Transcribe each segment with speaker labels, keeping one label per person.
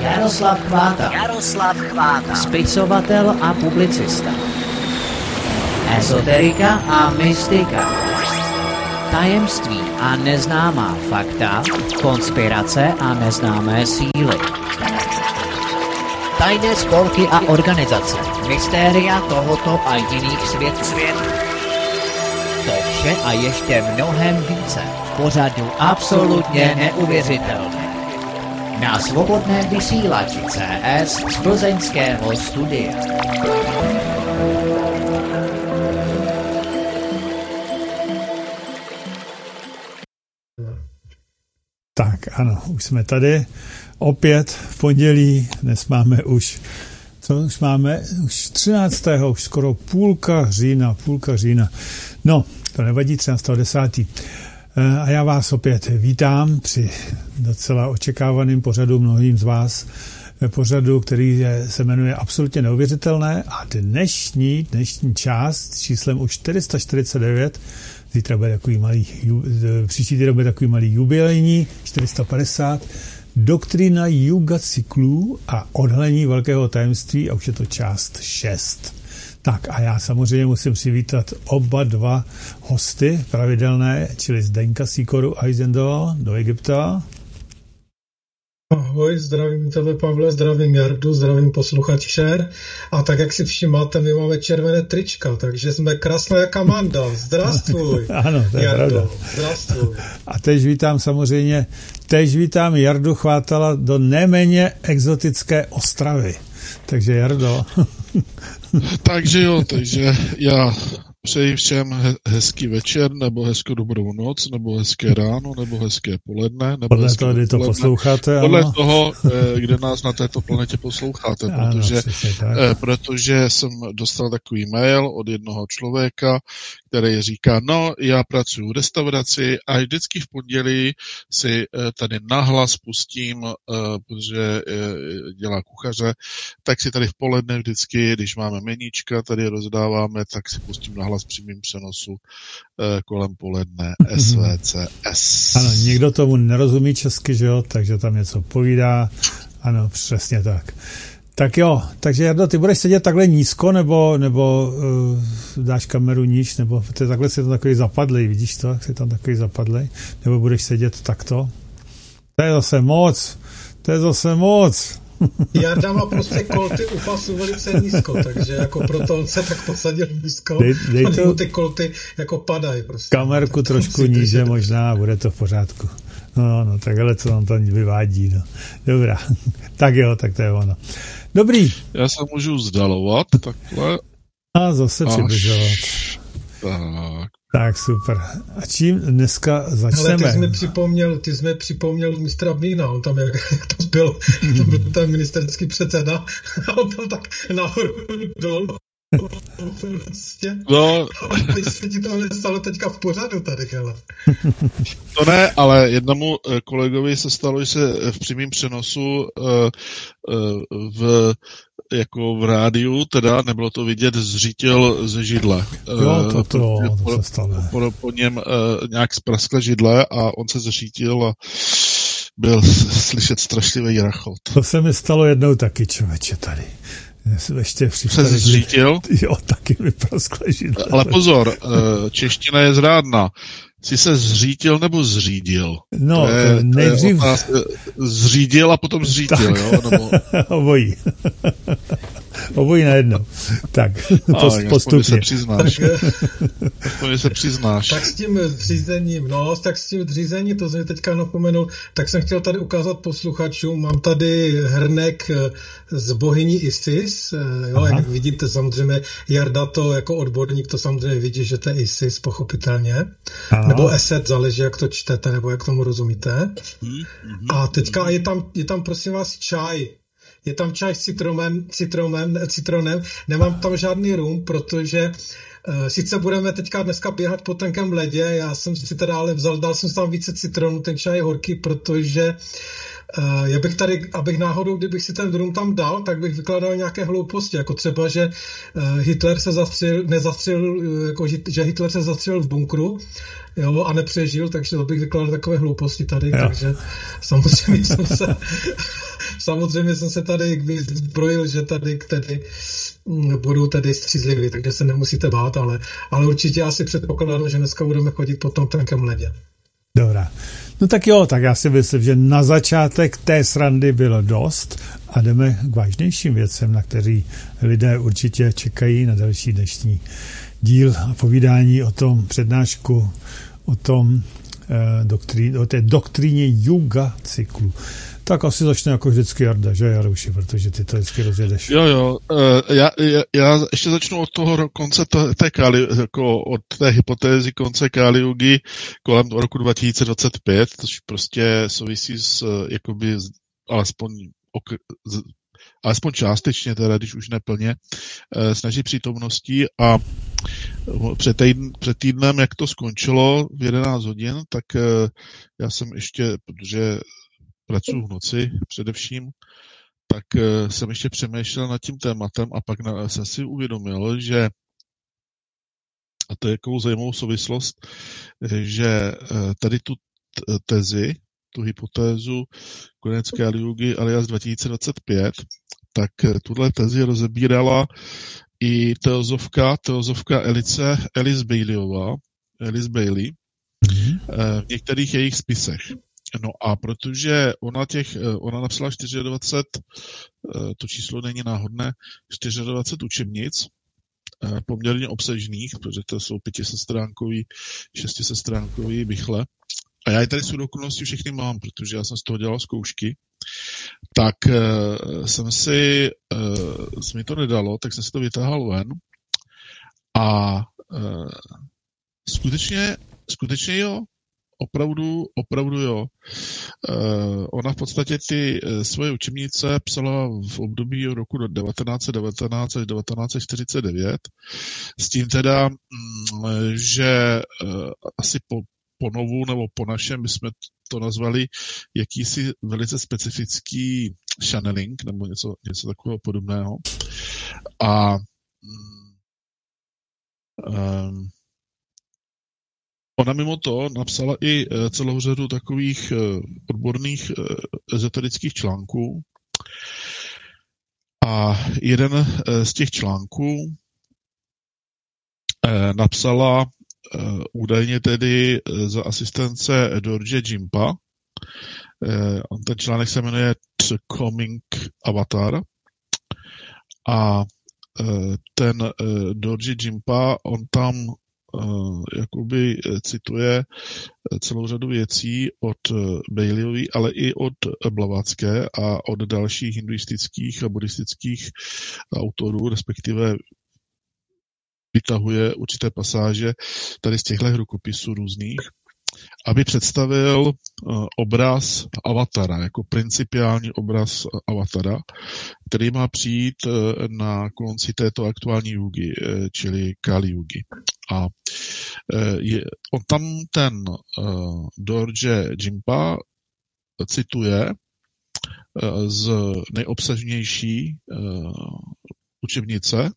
Speaker 1: Jaroslav Chváta. Spisovatel a publicista. Ezoterika a mystika. Tajemství a neznámá fakta. Konspirace a neznámé síly. Tajné spolky a organizace. Mystéria tohoto a jiných světů. To vše a ještě mnohem více. V pořadu absolutně neuvěřitelné. Na svobodném vysílači CS z plzeňského studia.
Speaker 2: Tak ano, už jsme tady. Opět v pondělí, dnes máme už 13. už skoro půlka října. No, to nevadí, 13.10. A já vás opět vítám při docela očekávaném pořadu mnohým z vás, pořadu, který se jmenuje Absolutně neuvěřitelné a dnešní část s číslem už 449, zítra bude takový malý, příští týden bude takový malý jubilejní, 450, Doktrína Juga cyklů a odhalení velkého tajemství a už je to část 6. Tak a já samozřejmě musím přivítat oba dva hosty pravidelné, čili Zdeňka Sýkoru Eisendo do Egypta.
Speaker 3: Ahoj, zdravím tebe, Pavle, zdravím Jardu, zdravím posluchače. A tak, jak si všímáte, my máme červené trička, takže jsme krásná jak Amanda. Zdravstvuj.
Speaker 2: Ano, to je
Speaker 3: Jardo,
Speaker 2: pravda.
Speaker 3: Zdravstvuj.
Speaker 2: A tež vítám Jardu Chvátala do neméně exotické Ostravy. Takže Jardo.
Speaker 4: Takže já přeji všem hezký večer, nebo hezkou dobrou noc, nebo hezké ráno, nebo hezké poledne. Nebo
Speaker 2: podle toho, kdy to posloucháte.
Speaker 4: Podle
Speaker 2: ano.
Speaker 4: toho, kde nás na této planetě posloucháte, protože jsem dostal takový mail od jednoho člověka, který říká, no, já pracuji v restauraci a vždycky v pondělí si tady nahlas pustím, protože dělá kuchaře, tak si tady v poledne vždycky, když máme meníčka, tady rozdáváme, tak si pustím nahlas v přímým přenosu kolem poledne SVCS.
Speaker 2: Ano, někdo tomu nerozumí česky, že jo, takže tam něco povídá. Ano, přesně tak. Tak jo, takže Jardo, ty budeš sedět takhle nízko, nebo dáš kameru níž, nebo ty takhle si tam takový zapadlej, vidíš to, jak si tam takový zapadlej, nebo budeš sedět takto? To je zase moc.
Speaker 3: Jarda má prostě kolty u pasu velice nízko, takže jako proto on se tak posadil nízko a to... ty kolty jako padají. Prostě.
Speaker 2: Kamerku trošku níže možná a bude to v pořádku. No, takhle co nám tam vyvádí, no. Dobrá, tak jo, tak to je ono. Dobrý.
Speaker 4: Já se můžu vzdalovat takhle.
Speaker 2: A zase přibližovat. Tak super. A čím dneska začneme?
Speaker 3: Ale ty jsi mi připomněl mistra Bína, on tam jak to byl ten ministerský předseda a on tam tak nahoru dolů.
Speaker 4: No.
Speaker 3: Teď se ti to nestalo teďka v pořadu tady, hele.
Speaker 4: To ne, ale jednomu kolegovi se stalo, že se v přímém přenosu v rádiu, teda nebylo to vidět, zřítil ze židle.
Speaker 2: Jo, to se stalo.
Speaker 4: Po něm nějak zpraskla židle a on se zřítil a byl slyšet strašlivý rachot.
Speaker 2: To se mi stalo jednou taky, člověče, tady. Ještě
Speaker 4: se zřítil?
Speaker 2: Jo, taky mi praskla židle.
Speaker 4: Ale pozor, čeština je zrádná. Jsi se zřítil nebo zřídil?
Speaker 2: No, nejdřív...
Speaker 4: Zřídil a potom zřítil, jo? Nebo...
Speaker 2: Obojí najednou. Tak, postupně.
Speaker 4: Se přiznáš.
Speaker 3: Tak s tím zřízením, to jsem teďka napomenul, tak jsem chtěl tady ukázat posluchačům, mám tady hrnek z bohyní Isis, jo, jak vidíte, samozřejmě Jarda to jako odborník, to samozřejmě vidí, že to je Isis, pochopitelně. Aha. Nebo Eset, záleží, jak to čtete, nebo jak tomu rozumíte. A teďka je tam prosím vás čaj. Je tam čaj s citronem, nemám tam žádný rum, protože sice budeme teďka dneska běhat po tenkém ledě, já jsem si teda ale dal jsem tam více citronu, ten čaj je horký, protože já bych tady, abych náhodou, kdybych si ten rum tam dal, tak bych vykládal nějaké hlouposti, jako třeba, že Hitler se nezastřelil, jako že Hitler se zastřelil v bunkru, jo, a nepřežil, takže to bych vykládal takové hlouposti tady, takže samozřejmě samozřejmě jsem se tady vyzbrojil, že tady budu tady střízlivý, takže se nemusíte bát, ale určitě asi předpokládám, že dneska budeme chodit po tom tenkém ledě.
Speaker 2: Dobrá. No tak jo, tak já si myslím, že na začátek té srandy bylo dost a jdeme k vážnějším věcem, na který lidé určitě čekají na další dnešní díl a povídání o tom přednášku, o tom o té doktríně Juga cyklu. Tak asi začne jako vždycky Jarda, že Jarouši, protože ty to vždycky rozjedeš.
Speaker 4: Jo, já ještě začnu od toho konce té jako od té hypotézy konce Kali Jugy kolem roku 2025, což prostě souvisí s jakoby alespoň částečně, teda když už neplně, s naší přítomností a před týdnem, jak to skončilo v 11 hodin, tak já jsem ještě, protože pracuji v noci především, tak jsem ještě přemýšlel nad tím tématem a pak jsem si uvědomil, že, a to je takovou zajímavou souvislost, že tady tu tezi, tu hypotézu konec Kali Jugy alias 2025, tak tuhle tezi rozebírala i teozofka Alice Bailey v některých jejich spisech. No a protože ona napsala 24, to číslo není náhodné, 24 učebnic, poměrně obsažných, protože to jsou 500stránkový, 600stránkový bychle. A já je tady shodou okolností všechny mám, protože já jsem z toho dělal zkoušky. Tak se mi to nedalo, tak jsem si to vytáhal ven. A skutečně jo. Opravdu jo. Ona v podstatě ty svoje učebnice psala v období roku 1919 až 1949, s tím teda, že asi po novu nebo po našem bychom to nazvali jakýsi velice specifický channeling nebo něco takového podobného. A ona mimo to napsala i celou řadu takových odborných ezoterických článků. A jeden z těch článků napsala údajně tedy za asistence Dorje Jimpa. Ten článek se jmenuje The Coming Avatar. A ten Dorje Jimpa, on tam jakoby cituje celou řadu věcí od Baileyovy, ale i od Blavatsky a od dalších hinduistických a buddhistických autorů, respektive vytahuje určité pasáže tady z těchto rukopisů různých, aby představil obraz avatara, jako principiální obraz avatara, který má přijít na konci této aktuální jugy, čili Kali Jugy. A on tam ten Dorje Jimpa cituje z nejobsažnější učebnice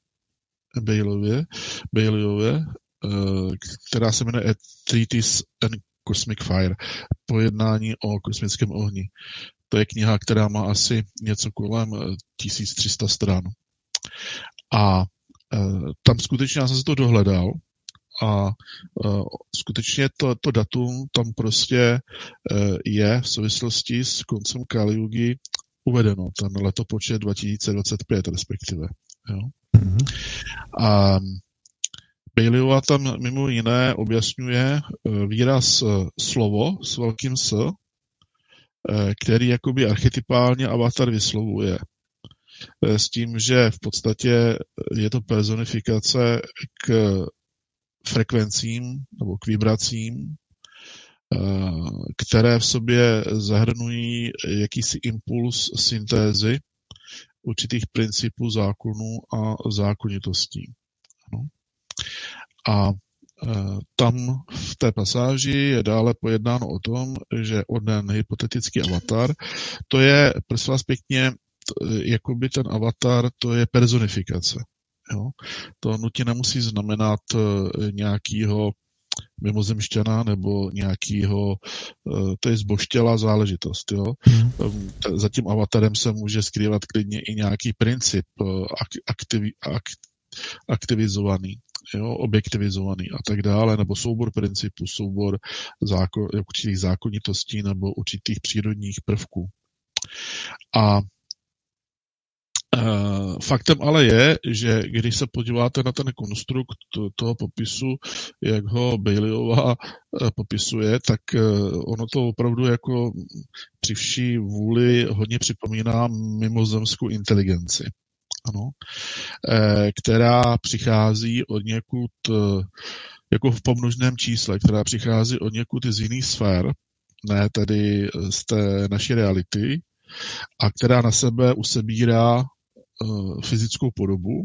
Speaker 4: Baileyově, která se jmenuje A Treatise on Cosmic Fire, pojednání o kosmickém ohni. To je kniha, která má asi něco kolem 1300 stran. A tam skutečně já jsem si to dohledal a skutečně to datum tam prostě je v souvislosti s koncem Kali Jugy uvedeno, ten letopočet 2025 respektive. Jo. A Baileyová tam mimo jiné objasňuje výraz slovo s velkým S, který jakoby archetypálně avatar vyslovuje. S tím, že v podstatě je to personifikace k frekvencím nebo k vibracím, které v sobě zahrnují jakýsi impuls syntézy určitých principů zákonů a zákonitostí. Ano. A tam v té pasáži je dále pojednáno o tom, že onen hypotetický avatar, to je, prosím vás pěkně, jakoby ten avatar, to je personifikace. Jo? To nutně nemusí znamenat nějakého mimozemšťana nebo nějakýho, to je zboštělá záležitost. Jo? Za tím avatarem se může skrývat klidně i nějaký princip aktivizovaný, jo? Objektivizovaný a tak dále, nebo soubor principů, soubor určitých zákonitostí nebo určitých přírodních prvků. A faktem ale je, že když se podíváte na ten konstrukt toho popisu, jak ho Baileyová popisuje, tak ono to opravdu jako při vší vůli hodně připomíná mimozemskou inteligenci. Ano, která přichází od někud, jako v pomnožném čísle, která přichází od někud z jiných sfér, ne tedy z té naší reality, a která na sebe usebírá fyzickou podobu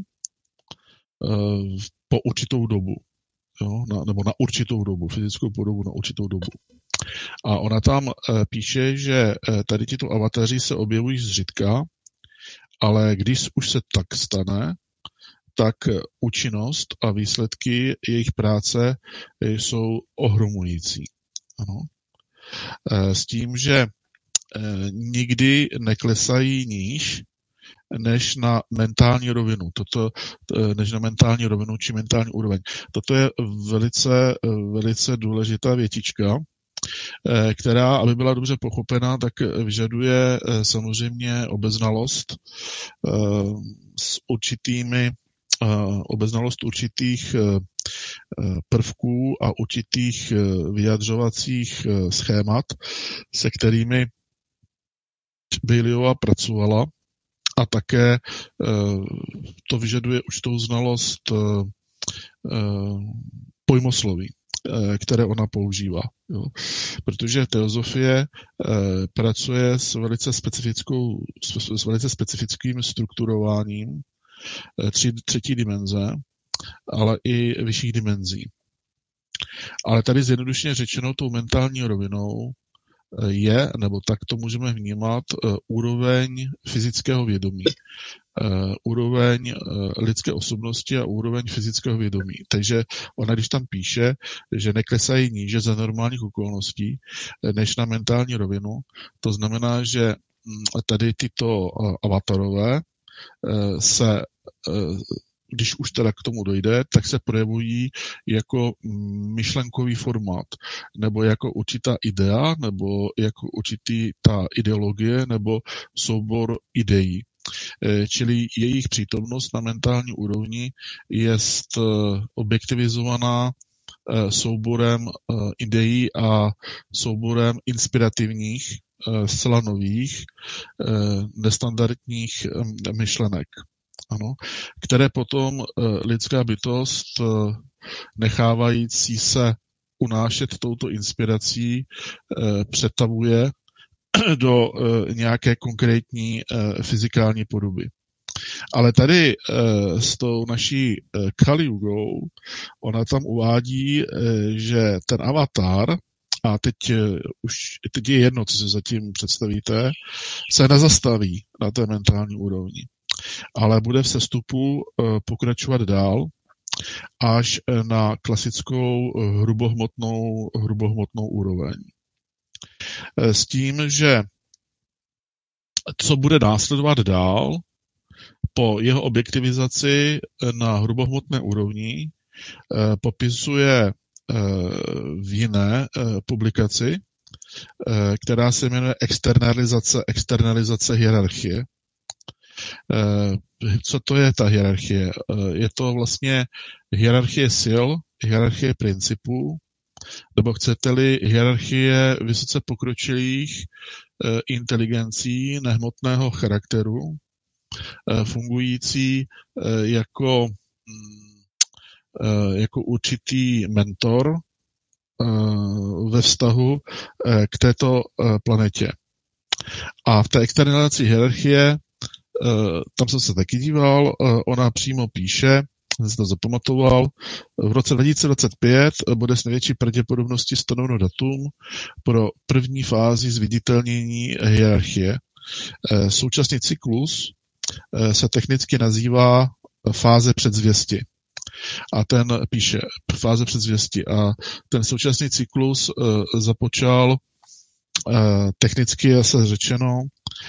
Speaker 4: po určitou dobu. Jo? Nebo na určitou dobu, fyzickou podobu na určitou dobu. A ona tam píše, že tady tito avataři se objevují zřídka, ale když už se tak stane, tak účinnost a výsledky jejich práce jsou ohromující. Ano. S tím, že nikdy neklesají níž než na mentální rovinu. Než na mentální rovinu či mentální úroveň. Toto je velice důležitá větička, která, aby byla dobře pochopena, tak vyžaduje samozřejmě obeznalost obeznalost určitých prvků a určitých vyjadřovacích schémat, se kterými Baileyová pracovala, a také to vyžaduje určitou znalost pojmosloví, které ona používá. Jo. Protože teozofie pracuje s velice specifickým strukturováním třetí dimenze, ale i vyšších dimenzí. Ale tady zjednodušeně řečeno tou mentální rovinou je, nebo tak to můžeme vnímat, úroveň fyzického vědomí, úroveň lidské osobnosti a úroveň fyzického vědomí. Takže ona, když tam píše, že neklesají níže za normálních okolností než na mentální rovinu, to znamená, že tady tyto avatarové se, když už teda k tomu dojde, tak se projevují jako myšlenkový formát, nebo jako určitá idea, nebo jako ta ideologie, nebo soubor ideí. Čili jejich přítomnost na mentální úrovni je objektivizovaná souborem ideí a souborem inspirativních, zcela nových, nestandardních myšlenek. Ano, které potom lidská bytost nechávající se unášet touto inspirací přetavuje do nějaké konkrétní fyzikální podoby. Ale tady s tou naší Kali Yugou, ona tam uvádí, že ten avatar, a teď je jedno, co si zatím představíte, se nezastaví na té mentální úrovni, ale bude v sestupu pokračovat dál až na klasickou hrubohmotnou úroveň. S tím, že co bude následovat dál po jeho objektivizaci na hrubohmotné úrovni, popisuje v jiné publikaci, která se jmenuje externalizace hierarchie. Co to je ta hierarchie? Je to vlastně hierarchie sil, hierarchie principů, nebo chcete-li hierarchie vysoce pokročilých inteligencí nehmotného charakteru, fungující jako určitý mentor ve vztahu k této planetě. A v té externalizaci hierarchie, tam jsem se taky díval, ona přímo píše, jsem si to zapamatoval, v roce 2025 bude s největší pravděpodobností stanoveno datum pro první fázi zviditelnění hierarchie. Současný cyklus se technicky nazývá fáze předzvěsti. A ten píše fáze předzvěsti. A ten současný cyklus započal technicky je se řečeno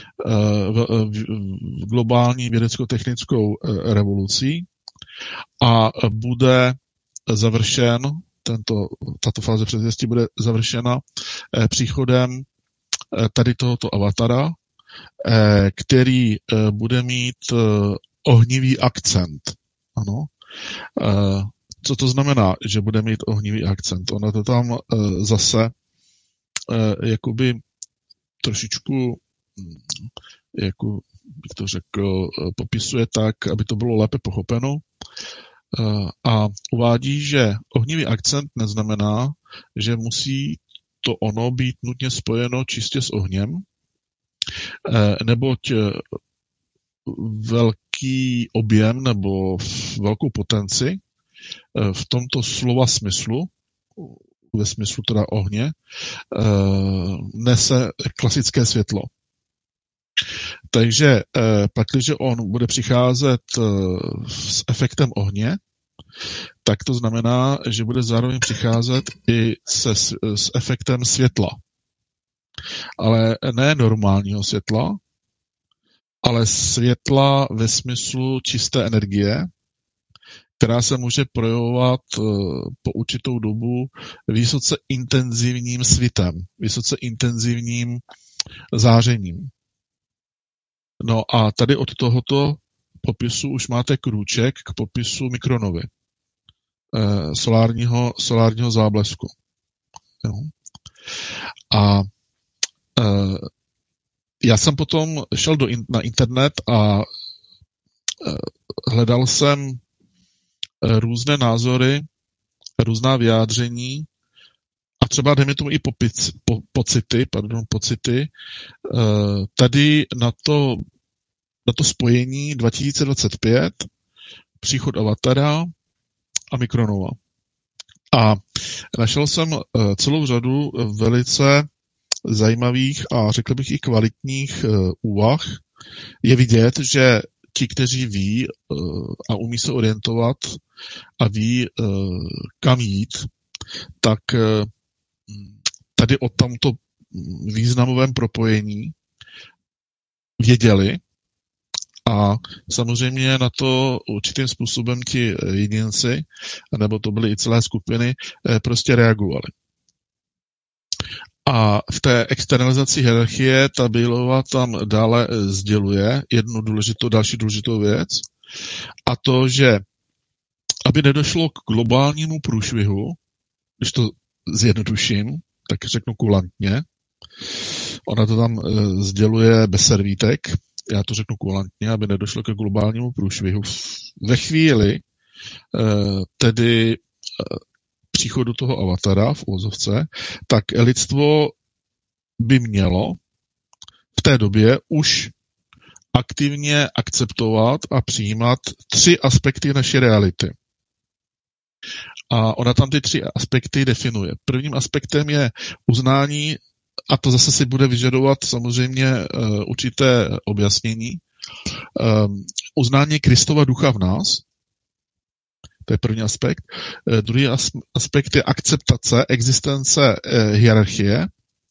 Speaker 4: v globální vědecko-technickou revolucí a bude završen, tato fáze předzvěsti bude završena příchodem tady tohoto avatara, který bude mít ohnivý akcent. Ano. Co to znamená, že bude mít ohnivý akcent? Ono to tam zase jakoby trošičku, jako bych to řekl, popisuje tak, aby to bylo lépe pochopeno. A uvádí, že ohnivý akcent neznamená, že musí to ono být nutně spojeno čistě s ohněm, neboť velký objem nebo velkou potenci v tomto slova smyslu, ve smyslu teda ohně, nese klasické světlo. Takže pakliže on bude přicházet s efektem ohně, tak to znamená, že bude zároveň přicházet i s efektem světla. Ale ne normálního světla, ale světla ve smyslu čisté energie, která se může projevovat po určitou dobu vysoce intenzivním svitem, vysoce intenzivním zářením. No a tady od tohoto popisu už máte krůček k popisu mikronovy, solárního záblesku. Jo. A já jsem potom šel na internet a hledal jsem různé názory, různá vyjádření a třeba dejme tomu i pocity tady na to spojení 2025, příchod avatara a mikronova. A našel jsem celou řadu velice zajímavých a řekl bych i kvalitních úvah. Je vidět, že ti, kteří ví a umí se orientovat a ví, kam jít, tak tady o tomto významovém propojení věděli a samozřejmě na to určitým způsobem ti jedinci, nebo to byly i celé skupiny, prostě reagovali. A v té externalizaci hierarchie ta Bailová tam dále sděluje další důležitou věc, a to, že aby nedošlo k globálnímu průšvihu, když to zjednoduším, tak řeknu kulantně, ona to tam sděluje bez servítek, já to řeknu kulantně, aby nedošlo ke globálnímu průšvihu. Ve chvíli tedy příchodu toho avatara v uvozovce, tak lidstvo by mělo v té době už aktivně akceptovat a přijímat 3 aspekty naší reality. A ona tam ty 3 aspekty definuje. Prvním aspektem je uznání, a to zase si bude vyžadovat samozřejmě určité objasnění, uznání Kristova ducha v nás. To je první aspekt. Druhý aspekt je akceptace existence hierarchie.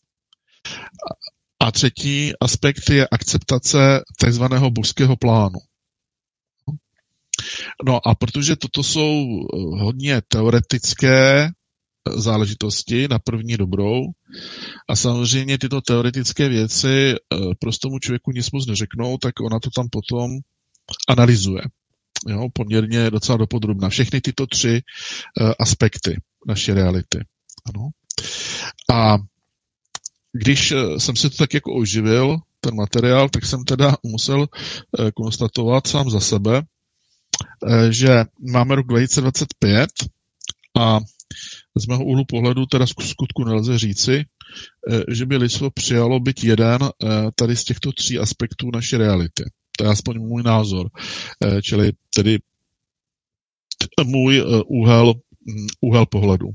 Speaker 4: A třetí aspekt je akceptace takzvaného božského plánu. No a protože toto jsou hodně teoretické záležitosti na první dobrou a samozřejmě tyto teoretické věci prostomu člověku nic moc neřeknou, tak ona to tam potom analyzuje. Jo, poměrně docela dopodrobna. Všechny tyto 3 aspekty naší reality. Ano. A když jsem si to tak jako oživil, ten materiál, tak jsem teda musel konstatovat sám za sebe, že máme rok 2025 a z mého úhlu pohledu teda skutku nelze říci, že by lidstvo přijalo být jeden tady z těchto 3 aspektů naší reality. To je aspoň můj názor. Čili tedy můj úhel pohledu.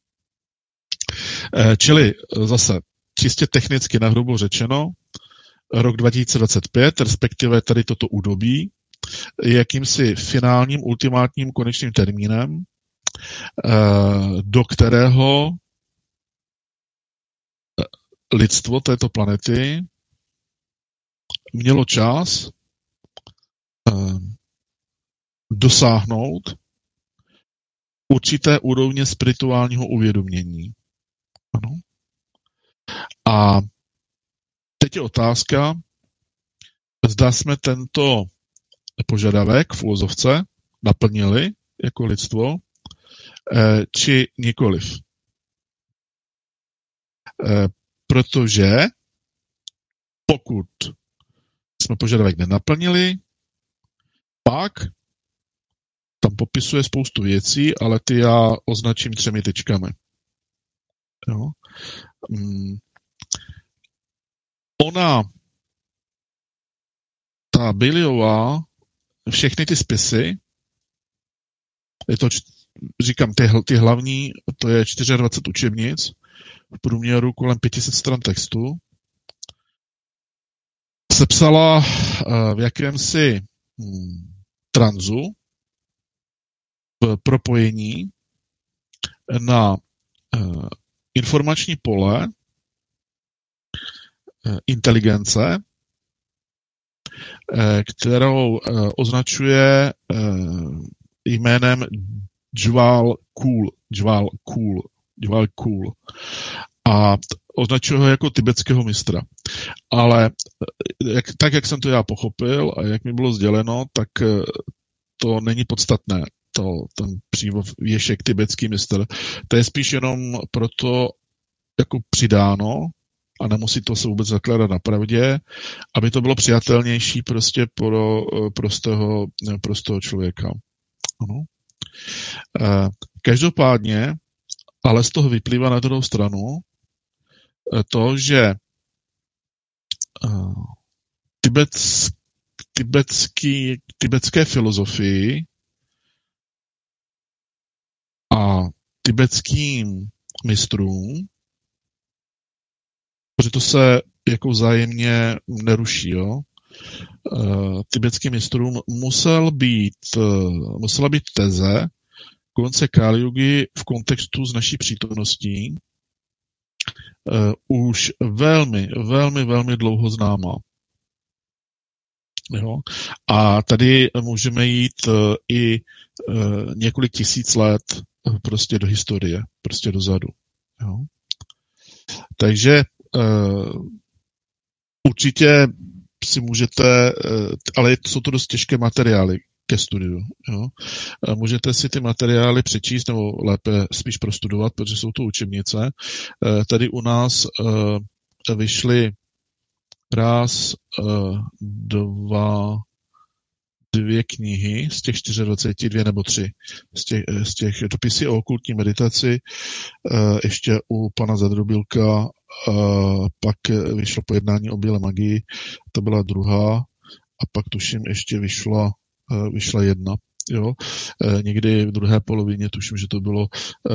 Speaker 4: Čili zase čistě technicky nahrubo řečeno, rok 2025, respektive tady toto údobí, jakýmsi finálním, ultimátním, konečným termínem, do kterého lidstvo této planety mělo čas dosáhnout určité úrovně spirituálního uvědomění. Ano. A teď je otázka, zda jsme tento požadavek v úvozovce naplnili jako lidstvo, či nikoliv. Protože pokud jsme požadavek nenaplnili, pak tam popisuje spoustu věcí, ale ty já označím 3 tečkami. Jo. Ta Baileyová, všechny ty spisy, je to, říkám, ty hlavní, to je 24 učebnic, v průměru kolem 500 stran textu, sepsala v jakémsi tranzu, v propojení na informační pole inteligence, kterou označuje jménem Džval Kul. A označuje ho jako tibetského mistra. Ale jak jsem to já pochopil a jak mi bylo sděleno, tak to není podstatné. Ten přívěšek tibetský mistr. To je spíš jenom proto jako přidáno a nemusí to se vůbec zakládat na pravdě, aby to bylo přijatelnější prostě pro prostého člověka. Ano. Každopádně, ale z toho vyplývá na druhou stranu to, že tibetské filozofii a tibetským mistrům, protože to se jako vzájemně neruší, jo. Tibetským mistrům musela být teze konce Kali Yugy v kontextu s naší přítomností už velmi, velmi, velmi dlouho známá. Jo? A tady můžeme jít i několik tisíc let prostě do historie, prostě dozadu. Jo? Takže určitě si můžete, ale jsou to dost těžké materiály ke studiu. Jo? Můžete si ty materiály přečíst, nebo lépe spíš prostudovat, protože jsou to učebnice. Tady u nás vyšly dvě knihy z těch 24, 2 nebo 3 z těch dopisy o okultní meditaci, ještě u pana Zadrobilka, pak vyšlo Pojednání o bílé magii, to byla druhá, a pak tuším ještě vyšla jedna. Jo? Někdy v druhé polovině, tuším, že to bylo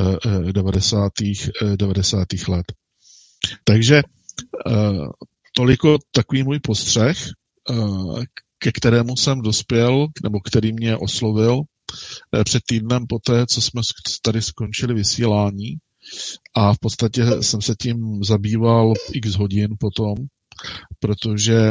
Speaker 4: 90. let. Takže toliko takový můj postřeh, ke kterému jsem dospěl, nebo který mě oslovil před týdnem poté, co jsme tady skončili vysílání, a v podstatě jsem se tím zabýval x hodin potom, protože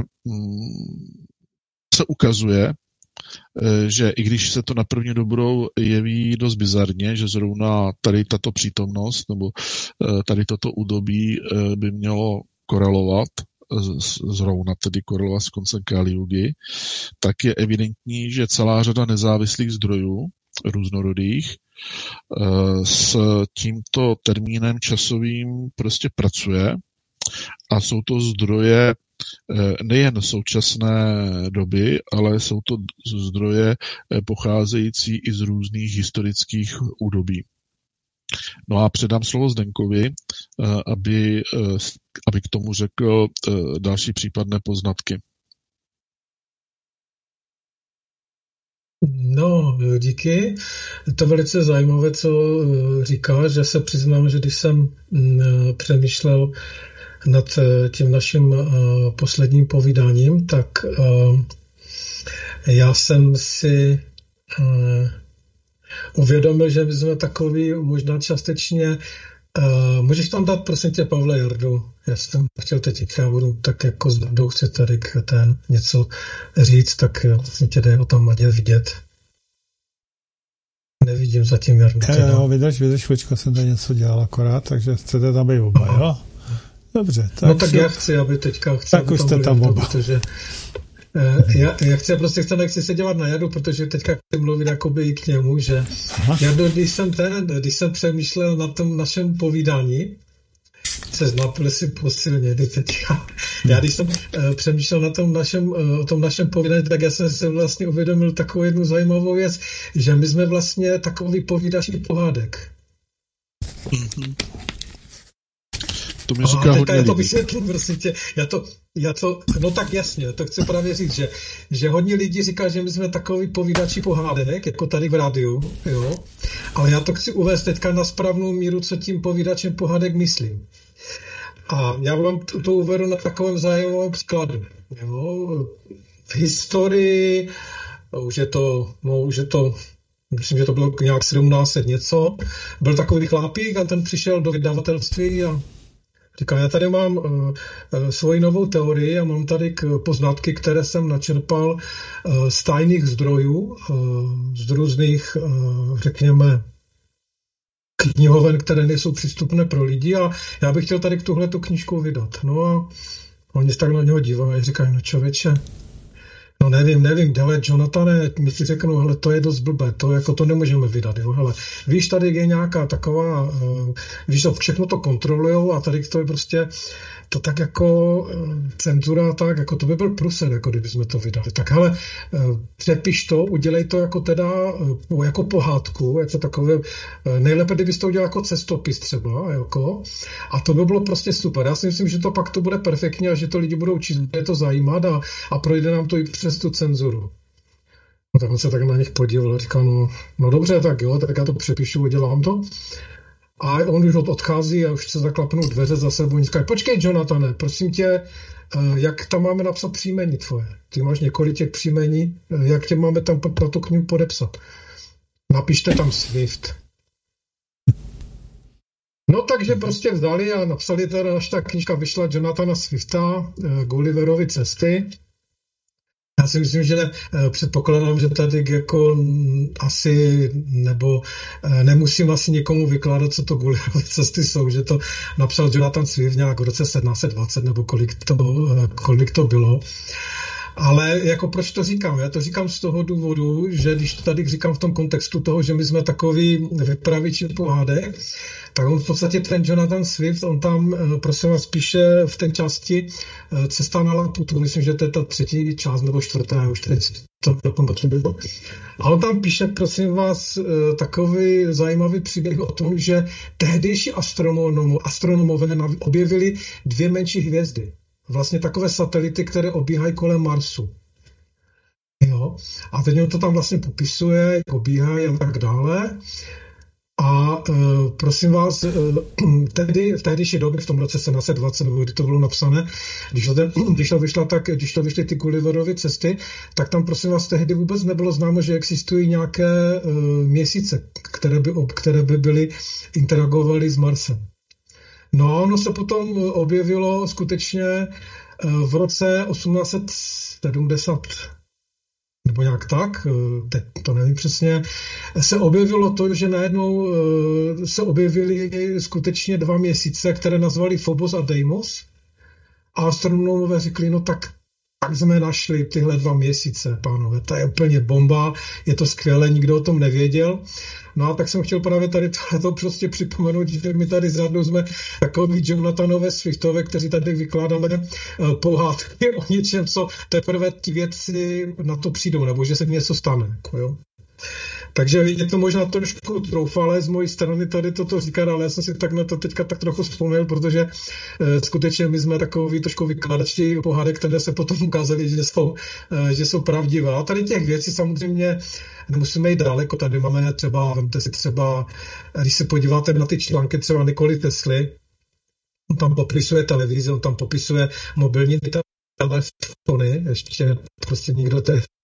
Speaker 4: se ukazuje, že i když se to na první dobrou jeví dost bizarně, že zrovna tady tato přítomnost nebo tady toto údobí by mělo korelovat, zrovna tedy korelovat s koncem Kali Yugy, tak je evidentní, že celá řada nezávislých zdrojů různorodých s tímto termínem časovým prostě pracuje, a jsou to zdroje nejen současné doby, ale jsou to zdroje pocházející i z různých historických údobí. No a předám slovo Zdenkovi, aby k tomu řekl další případné poznatky.
Speaker 3: No, díky. To velice zajímavé, co říkáš, že se přiznám, že když jsem přemýšlel nad tím naším posledním povídáním, tak já jsem si uvědomil, že my jsme takový možná částečně. Můžeš tam dát, prosím tě, Pavle, Jardu? Já jsem chtěl teď, já budu tak jako s Jardou, chci tady něco říct, tak prosím tě, dej ho tam, ať je vidět. Nevidím zatím Jardu.
Speaker 2: Jo, vydrž, počka, jsem tady něco dělal akorát, takže chcete tam být oba, jo? Dobře. Tak
Speaker 3: no tak já chci, aby teďka...
Speaker 2: Tak už jste tam oba.
Speaker 3: Protože já chci se dívat na Jardu, protože teďka chci mluvit jakoby i k němu, že Jardu, když jsem přemýšlel na tom našem povídání, se znapil si posilně teďka. Já když jsem přemýšlel o tom našem povídání, tak já jsem se vlastně uvědomil takovou jednu zajímavou věc, že my jsme vlastně takový povídači pohádek.
Speaker 4: To mi říká hodně
Speaker 3: já to
Speaker 4: lidí.
Speaker 3: vysvětlím, prostě tě. No tak jasně, to chci právě říct, že hodně lidí říká, že my jsme takový povídači pohádek, jako tady v rádiu, jo. Ale já to chci uvést teďka na správnou míru, co tím povídačem pohádek myslím. A já vám to uvedu na takovém zajímavém příkladu. Jo. V historii, už je to, myslím, že to bylo nějak 1700 něco, byl takový chlápík a ten přišel do vydavatelství a říká, já tady mám svoji novou teorii a mám tady poznatky, které jsem načerpal z tajných zdrojů, z různých, řekněme, knihoven, které nejsou přístupné pro lidi a já bych chtěl tady tuhletu knížku vydat. No a oni tak na něho dívají a říkají, no člověče, no nevím, ale Jonathane, mi si řeknou, hele, to je dost blbé, to nemůžeme vydat, jo, hele, víš, tady je nějaká taková, víš, všechno to kontrolujou a tady to je prostě, to tak jako cenzura, tak, jako to by byl průser, jako kdyby jsme to vydali. Tak hele, přepiš to, udělej to jako teda, jako pohádku, jako takové, nejlépe, kdybys to udělal jako cestopis třeba, jako, a to by bylo prostě super. Já si myslím, že to pak to bude perfektně a že to lidi budou číst, bude to zajímat a projde nám to i přes tu cenzuru. No tak on se tak na nich podíval a říkal, no dobře, tak jo, tak já to přepíšu, udělám to. A on už odchází a už se zaklapnou dveře za sebou. Oni říkají, počkej, Jonathane, prosím tě, jak tam máme napsat příjmení tvoje? Ty máš několik těch příjmení, jak tě máme tam na tu knihu podepsat? Napište tam Swift. No takže prostě vzali a napsali teda, až ta knížka vyšla Jonathana Swifta, Gulliverovy cesty. Já si myslím, že předpokládám, že tady jako asi, nebo nemusím asi někomu vykládat, co to Gulliverovy cesty jsou, že to napsal Jonathan Swift nějak v roce 1720, nebo kolik to bylo. Ale jako proč to říkám? Já to říkám z toho důvodu, že když to tady říkám v tom kontextu toho, že my jsme takový vypraviči pohádek, tak on v podstatě ten Jonathan Swift, on tam, prosím vás, píše v té části Cesta na Laputu, myslím, že to je ta třetí část nebo čtvrtá, už teď to nepamatuju. A on tam píše, prosím vás, takový zajímavý příběh o tom, že tehdejší astronomové objevili 2 menší hvězdy. Vlastně takové satelity, které obíhají kolem Marsu. Jo? A teď to tam vlastně popisuje, jak obíhají a tak dále. A prosím vás, v tehdejší době, v tom roce 1720, nebo kdy to bylo napsané, když to vyšly ty Gulliverovy cesty, tak tam prosím vás tehdy vůbec nebylo známo, že existují nějaké měsíce, které by byly interagovaly s Marsem. No a ono se potom objevilo skutečně v roce 1870, nebo nějak tak, teď to nevím přesně, se objevilo to, že najednou se objevily skutečně 2 měsíce, které nazvali Phobos a Deimos. A astronomové řekli, no tak jsme našli tyhle 2 měsíce, pánové, to je úplně bomba, je to skvělé, nikdo o tom nevěděl. No a tak jsem chtěl právě tady to prostě připomenout, že my tady s Radou jsme takový Jonathanové Swiftové, kteří tady vykládáme pohádky o něčem, co teprve ti vědci na to přijdou, nebo že se něco stane. Jako jo. Takže je to možná trošku troufalé z mojí strany tady toto říkat, ale já jsem si tak na to teďka tak trochu vzpomněl, protože skutečně my jsme takový trošku vykladači pohádek, které se potom ukázali, že jsou pravdivé. A tady těch věcí samozřejmě nemusíme jít daleko. Tady máme třeba, vemte si třeba, když se podíváte na ty články třeba Nikoli Tesly, on tam popisuje televizi, on tam popisuje mobilní telefony, ještě prostě nikdo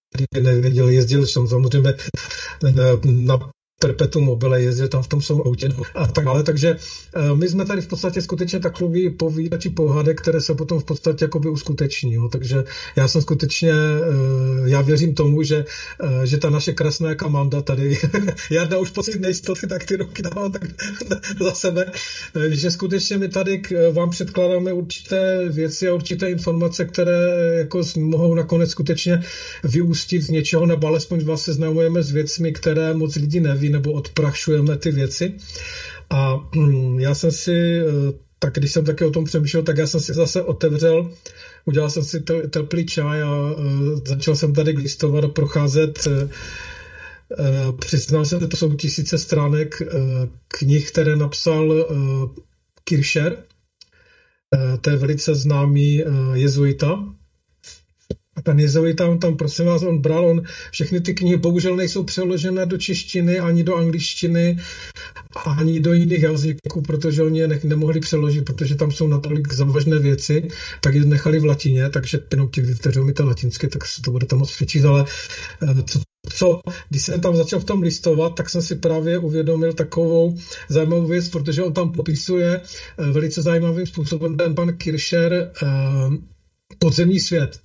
Speaker 3: nevěděl, jezdil jsem samozřejmě na perpetuum mobile, jezdil tam v tom svém autě a tak dále. Takže my jsme tady v podstatě skutečně takový povídači pohádek, které se potom v podstatě jakoby uskuteční. Jo. Takže já jsem skutečně, já věřím tomu, že ta naše krásná komanda tady, Jarda už pocit nejistoty, tak ty roky dává tak za sebe, že skutečně my tady vám předkládáme určité věci a určité informace, které jako mohou nakonec skutečně vyústit z něčeho, nebo alespoň vás seznamujeme s věcmi, které moc lidí neví, nebo odprašujeme ty věci. A já jsem si, tak když jsem taky o tom přemýšlel, tak já jsem si zase otevřel, udělal jsem si teplý čaj a začal jsem tady listovat a procházet. Přiznal jsem, že to jsou 1000 stránek knih, které napsal Kircher, to je velice známý jezuita. A ten jezuita, on tam, prosím vás, on všechny ty knihy bohužel nejsou přeložené do češtiny, ani do angličtiny, ani do jiných jazyků, protože oni je nemohli přeložit, protože tam jsou natolik závažné věci, tak je nechali v latině, takže jenom ti, kteří umíte latinsky, tak se to budete moc přečíst, ale když jsem tam začal v tom listovat, tak jsem si právě uvědomil takovou zajímavou věc, protože on tam popisuje velice zajímavým způsobem ten pan Kircher podzemní svět.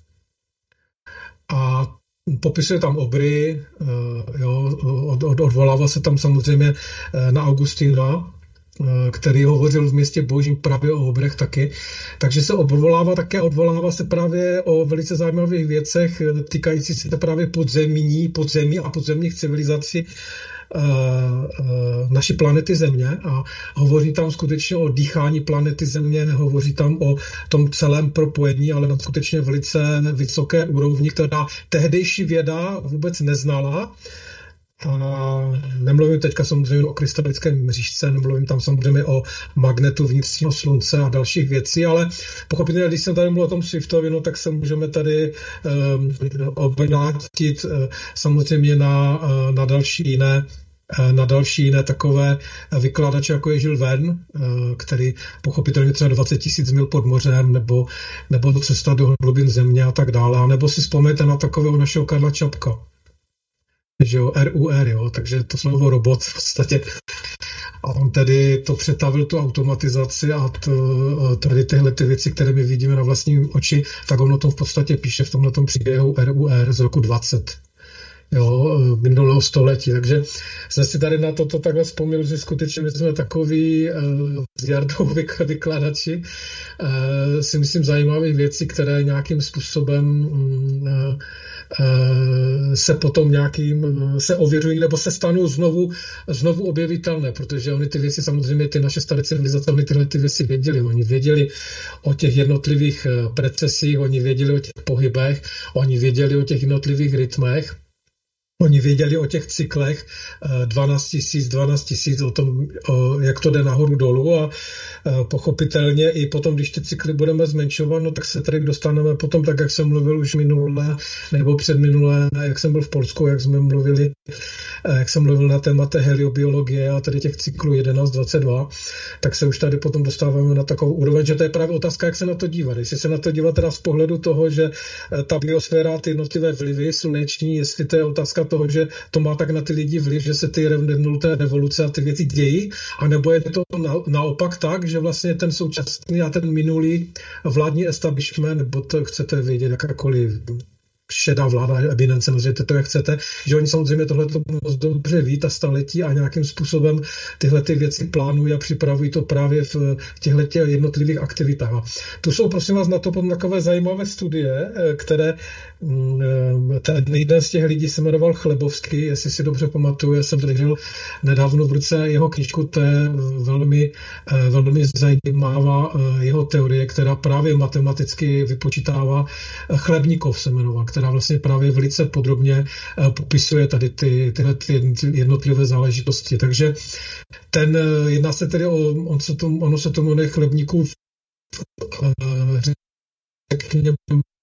Speaker 3: A popisuje tam obry, odvolává se tam samozřejmě na Augustína, který hovořil v Městě božím právě o obrech taky. Takže se odvolává se právě o velice zajímavých věcech týkající se právě podzemí a podzemních civilizací naší planety Země a hovoří tam skutečně o dýchání planety Země, hovoří tam o tom celém propojení, ale na skutečně velice vysoké úrovni, která tehdejší věda vůbec neznala. A nemluvím teďka samozřejmě o krystalickém mřížce, nemluvím tam samozřejmě o magnetu vnitřního slunce a dalších věcí, ale pochopitelně, když jsem tady mluvil o tom Swiftovi, no, tak se můžeme tady obrátit samozřejmě na další jiné takové vykladače, jako je Jules Verne, který pochopitelně třeba 20 000 mil pod mořem, nebo cesta do hlubin země a tak dále, nebo si vzpomeňte na takového našeho Karla Čapka, že jo, RUR, jo, takže to slovo robot v podstatě. A on tedy to přetavil tu automatizaci a tady tyhle ty věci, které my vidíme na vlastní oči, tak on o tom v podstatě píše v tomhletom příběhu RUR z roku 20. Jo, minulého století. Takže jsem si tady na to takhle vzpomněl, že skutečně my jsme takový s Jardou vykladači, si myslím zajímavé věci, které nějakým způsobem se potom se ověřují nebo se stanou znovu objevitelné, protože oni ty věci samozřejmě, ty naše staré civilizace, oni tyhle ty věci věděli. Oni věděli o těch jednotlivých precesích, oni věděli o těch pohybech, oni věděli o těch jednotlivých rytmech. Oni věděli o těch cyklech 12 000, o tom, jak to jde nahoru dolů a pochopitelně i potom, když ty cykly budeme zmenšovat, no tak se tady dostaneme potom, tak jak jsem mluvil už minulé nebo předminulé, jak jsem byl v Polsku, jak jsem mluvil na téma heliobiologie a tady těch cyklů 11, 22, tak se už tady potom dostáváme na takovou úroveň, že to je právě otázka, jak se na to dívat. Jestli se na to dívat teda z pohledu toho, že ta biosféra, ty jednotlivé vlivy sluneční, jestli to je otázka toho, že to má tak na ty lidi vliv, že se ty nulté revoluce a ty věci dějí, anebo je to naopak tak, že vlastně ten současný a ten minulý vládní establishment, nebo to chcete vědět, jakákoliv šedá vláda, eminence, nazvěte to, jak chcete, že oni samozřejmě tohle to moc dobře ví, ta staletí a nějakým způsobem tyhle ty věci plánují a připravují to právě v těchto jednotlivých aktivitách. Tu jsou, prosím vás, na to potom takové zajímavé studie, které jeden z těch lidí se jmenoval Chlebovský, jestli si dobře pamatuju, jsem držel nedávno v ruce jeho knížku, to je velmi zajímavá jeho teorie, která právě matematicky vypočítává, Chlebníkov se jmenoval, která vlastně právě velice podrobně popisuje tady tyhle jednotlivé záležitosti. Takže jedná se tedy ono se tomu jmenuje Chlebníkův, řekněme,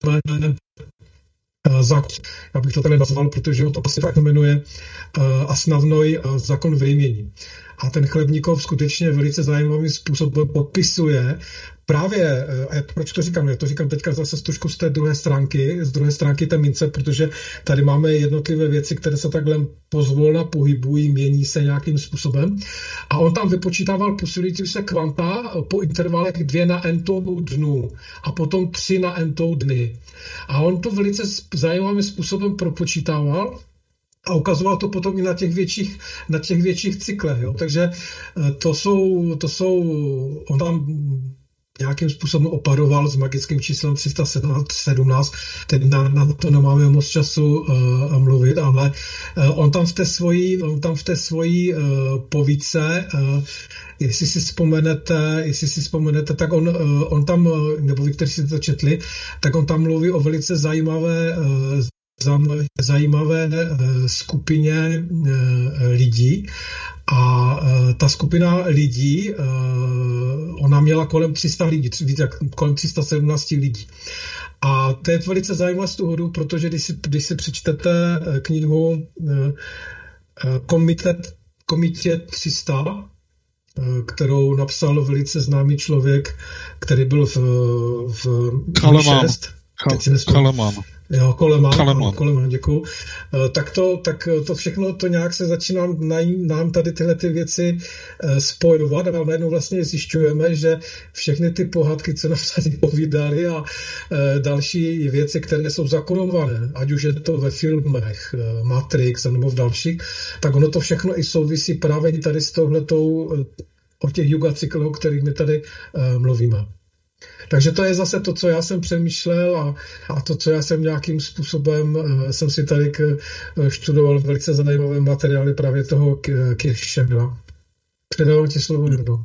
Speaker 3: já bych to tady nazval, protože on to asi tak jmenuje Asnavnoj zákon vejmění. A ten Chlebníkov skutečně velice zajímavým způsobem popisuje právě, proč to říkám? Já to říkám teďka zase trošku z druhé stránky té mince, protože tady máme jednotlivé věci, které se takhle pozvolna pohybují, mění se nějakým způsobem. A on tam vypočítával posilující se kvanta po intervalech 2 na n-tou dnu a potom 3 na n-tou dny. A on to velice zajímavým způsobem propočítával a ukazoval to potom i na těch větších cyklech. Jo. Takže to jsou, on tam nějakým způsobem operoval s magickým číslem 317, teď na to nemáme moc času mluvit, ale on tam v té svojí povídce, jestli si vzpomenete, tak on tam, nebo vy, kteří si to četli, tak on tam mluví o velice zajímavé skupině lidí. A ta skupina lidí, ona měla kolem 300 lidí, kolem 317 lidí. A to je velice zajímavé z toho, protože když si přečtete knihu Komitě 300, kterou napsal velice známý člověk, který byl v
Speaker 4: Kaleman.
Speaker 3: Jo, Coleman, děkuju. Tak to všechno to nějak se začíná nám tady tyhle ty věci spojovat a najednou vlastně zjišťujeme, že všechny ty pohádky, co nám tady povídali a další věci, které jsou zakonované, ať už je to ve filmech, Matrix nebo v dalších, tak ono to všechno i souvisí právě tady s touhletou o těch yuga cyklech, o kterých my tady mluvíme. Takže to je zase to, co já jsem přemýšlel a to, co já jsem nějakým způsobem, jsem si tady študoval velice zajímavé materiály právě toho Kirchschnera. Předávám ti slovo, Jirdo.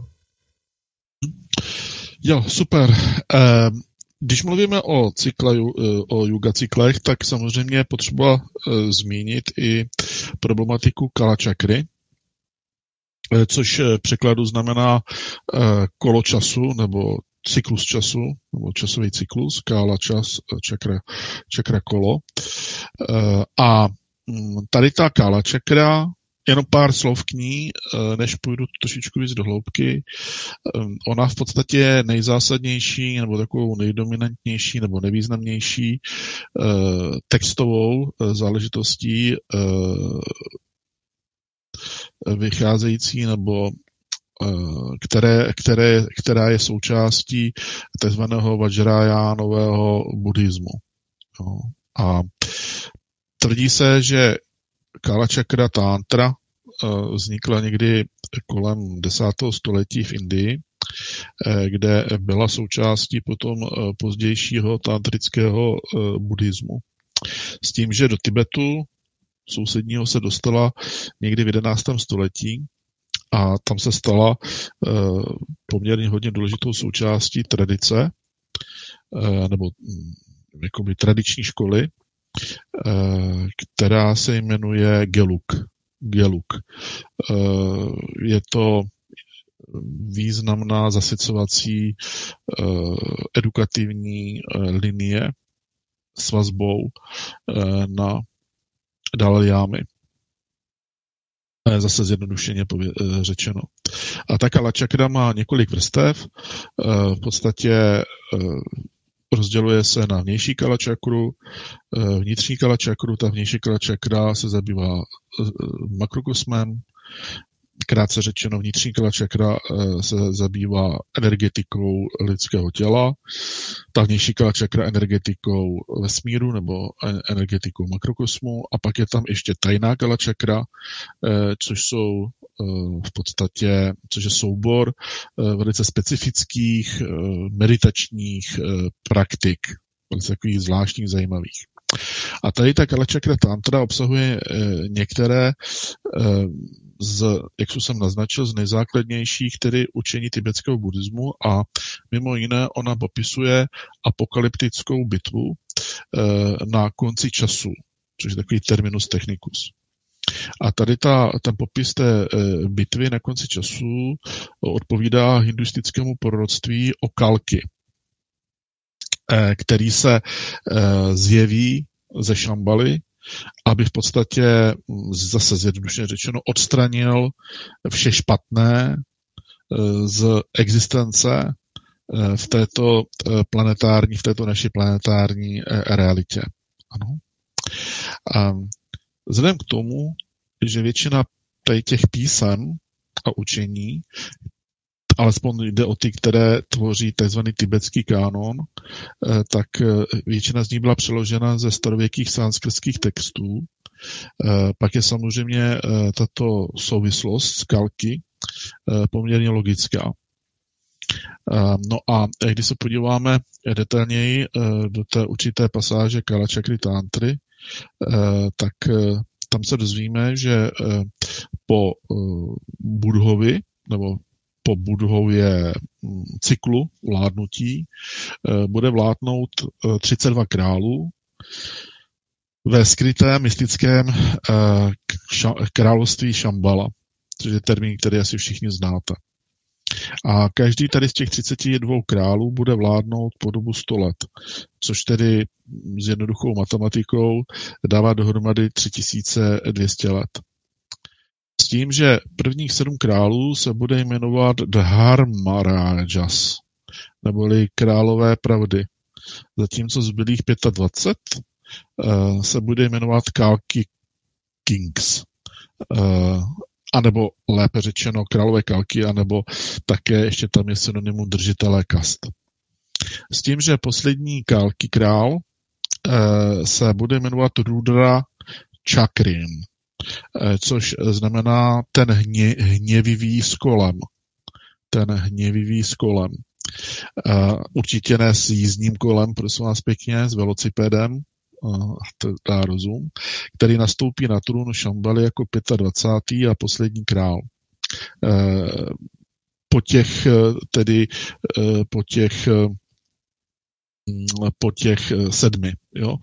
Speaker 4: Jo, super. Když mluvíme o yuga cyklech, tak samozřejmě je potřeba zmínit i problematiku kalačakry, což v překladu znamená kolo času nebo cyklus času, nebo časový cyklus, kála čas, čakra kolo. A tady ta kála čakra, jenom pár slov k ní, než půjdu trošičku víc do hloubky. Ona v podstatě je nejzásadnější, nebo takovou nejdominantnější, nebo nejvýznamnější textovou záležitostí vycházející, nebo která je součástí takzvaného vajrajánového buddhismu. No. A tvrdí se, že Kalačakra tantra vznikla někdy kolem 10. století v Indii, kde byla součástí potom pozdějšího tantrického buddhismu. S tím, že do Tibetu sousedního se dostala někdy v 11. století a tam se stala poměrně hodně důležitou součástí tradice, nebo jakoby tradiční školy, která se jmenuje Geluk. Je to významná zasycovací edukativní linie s vazbou na Dalajlámy. Zase zjednodušeně řečeno. A ta kalačakra má několik vrstev. V podstatě rozděluje se na vnější kalačakru, vnitřní kalačakru. Ta vnější kalačakra se zabývá makrokosmem. Krátce řečeno, vnitřní kalačakra se zabývá energetikou lidského těla, ta vnější kalačakra energetikou vesmíru nebo energetikou makrokosmu a pak je tam ještě tajná kalačakra, což je soubor velice specifických meditačních praktik, velice takových zvláštních, zajímavých. A tady ta kalačakra tantra obsahuje některé jak jsem naznačil, z nejzákladnějších, tedy učení tibetského buddhismu a mimo jiné ona popisuje apokalyptickou bitvu na konci času, což je takový terminus technicus. A tady ten popis té bitvy na konci času odpovídá hinduistickému proroctví o Kalki, který se zjeví ze Šambaly aby v podstatě, zase zjednodušeně řečeno, odstranil vše špatné z existence v této naší planetární realitě. Ano. A vzhledem k tomu, že většina těch písem a učení, alespoň jde o ty, které tvoří tzv. Tibetský kánon, tak většina z nich byla přeložena ze starověkých sanskrtských textů. Pak je samozřejmě tato souvislost s kalky poměrně logická. No a když se podíváme detailněji do té určité pasáže Kalachakry tantry, tak tam se dozvíme, že po Buddhovi, nebo po Buddhově cyklu vládnutí bude vládnout 32 králů ve skrytém mystickém království Šambala, což je termín, který asi všichni znáte. A každý tady z těch 32 králů bude vládnout po dobu 100 let, což tedy s jednoduchou matematikou dává dohromady 3200 let. S tím, že prvních 7 králů se bude jmenovat Dharmarajas, neboli králové pravdy, zatímco zbylých 25 se bude jmenovat Kalki Kings, anebo lépe řečeno králové kalky, anebo také ještě tam je synonymum držitelé kast. S tím, že poslední kalky král se bude jmenovat Rudra Chakrin, což znamená ten hněvivý s kolem. Ten hněvivý s kolem. Určitě ne s jízdním kolem, prosím vás pěkně, s velocipedem, to dá rozum, který nastoupí na trůn Šambaly jako 25. a poslední král. Po těch 7, jo,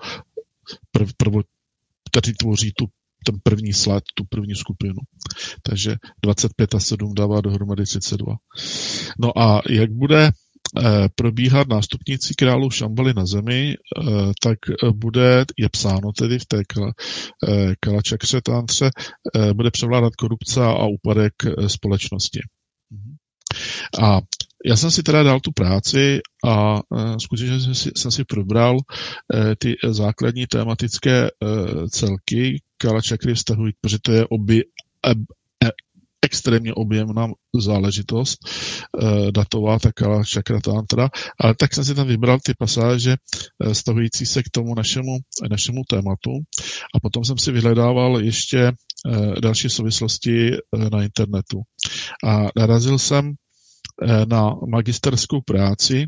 Speaker 4: kteří tvoří ten první sled, tu první skupinu. Takže 25 a 7 dává dohromady 32. No a jak bude probíhat nástupníci králu Šambaly na zemi, tak je psáno tedy v té Kalachakře tantře, bude převládat korupce a úpadek společnosti. A já jsem si teda dal tu práci a skutečně jsem si probral ty základní tematické celky Kalachakry vztahují, protože to je extrémně objemná záležitost datová, ta Kalachakra tantra, ale tak jsem si tam vybral ty pasáže vztahující se k tomu našemu tématu a potom jsem si vyhledával ještě další souvislosti na internetu. A narazil jsem na magisterskou práci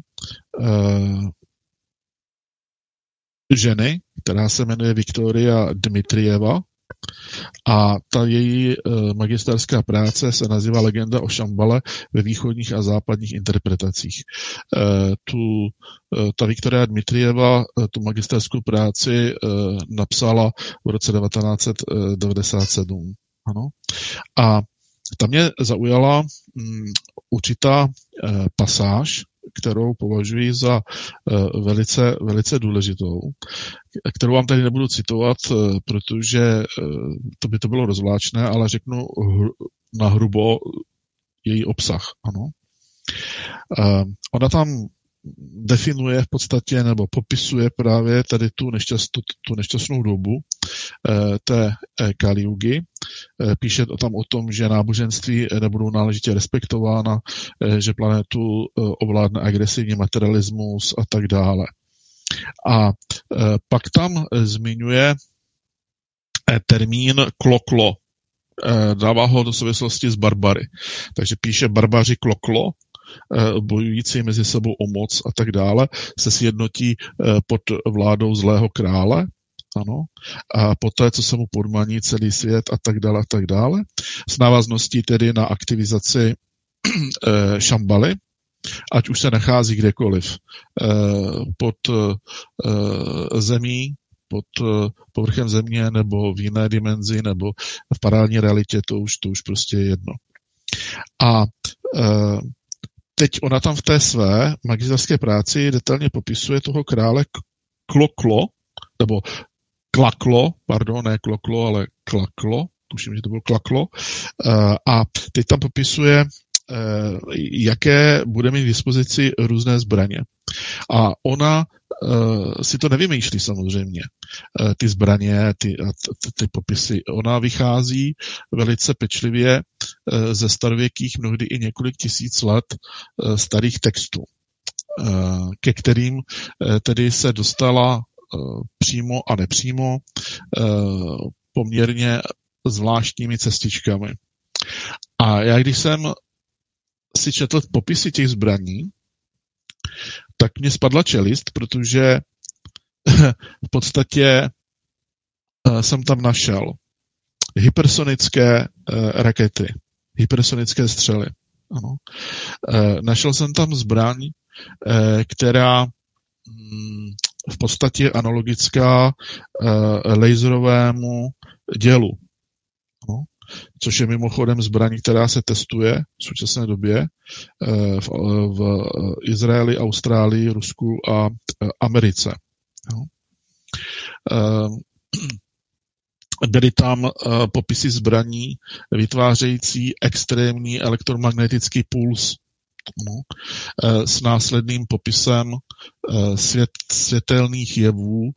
Speaker 4: ženy, která se jmenuje Viktoria Dmitrijeva, a ta její magisterská práce se nazývá Legenda o Šambale ve východních a západních interpretacích. Ta Viktoria Dmitrijeva tu magisterskou práci napsala v roce 1997. Ano. A tam mě zaujala určitá pasáž, kterou považuji za velice, velice důležitou, kterou vám tady nebudu citovat, protože to by to bylo rozvláčné, ale řeknu nahrubo její obsah. Ano. Ona tam definuje v podstatě nebo popisuje právě tady tu nešťastnou dobu té Kali Yugy. Píše tam o tom, že náboženství nebudou náležitě respektována, že planetu ovládne agresivní materialismus a tak dále. A pak tam zmiňuje termín kloklo. Dává ho do souvislosti s barbary. Takže píše barbaři kloklo, bojující mezi sebou o moc a tak dále, se sjednotí pod vládou zlého krále, ano, a poté, co se mu podmaní celý svět a tak dále, s návazností tedy na aktivizaci Šambaly, ať už se nachází kdekoliv, pod zemí, pod povrchem země, nebo v jiné dimenzi, nebo v paralelní realitě, to už prostě je jedno. A teď ona tam v té své magisterské práci detailně popisuje toho krále Kloklo, nebo ne kloklo, ale klaklo, tuším, že to bylo klaklo, a teď tam popisuje, jaké bude mít k dispozici různé zbraně. A ona si to nevymýšlí samozřejmě, ty zbraně, ty popisy. Ona vychází velice pečlivě ze starověkých, mnohdy i několik tisíc let starých textů, ke kterým tedy se dostala přímo a nepřímo poměrně zvláštními cestičkami. A já, když jsem si četl popisy těch zbraní, tak mě spadla čelist, protože v podstatě jsem tam našel hypersonické rakety, hypersonické střely. Ano. Našel jsem tam zbraň, která v podstatě je analogická laserovému dělu. No. Což je mimochodem zbraň, která se testuje v současné době v Izraeli, Austrálii, Rusku a Americe. No. Byly tam popisy zbraní vytvářející extrémní elektromagnetický puls, no, s následným popisem světelných jevů,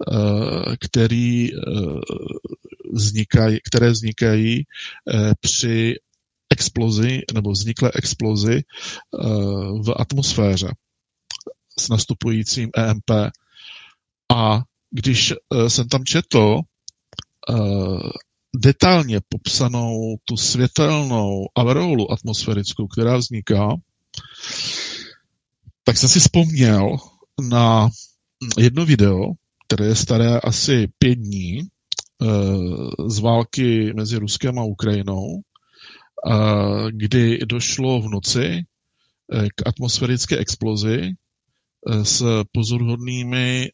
Speaker 4: které vznikají při explozi nebo vzniklé explozi v atmosféře s nastupujícím EMP. A když jsem tam četl detailně popsanou tu světelnou aureolu atmosférickou, která vzniká, tak jsem si vzpomněl na jedno video, které je staré asi 5 dní, z války mezi Ruskem a Ukrajinou, kdy došlo v noci k atmosférické explozi s pozoruhodnými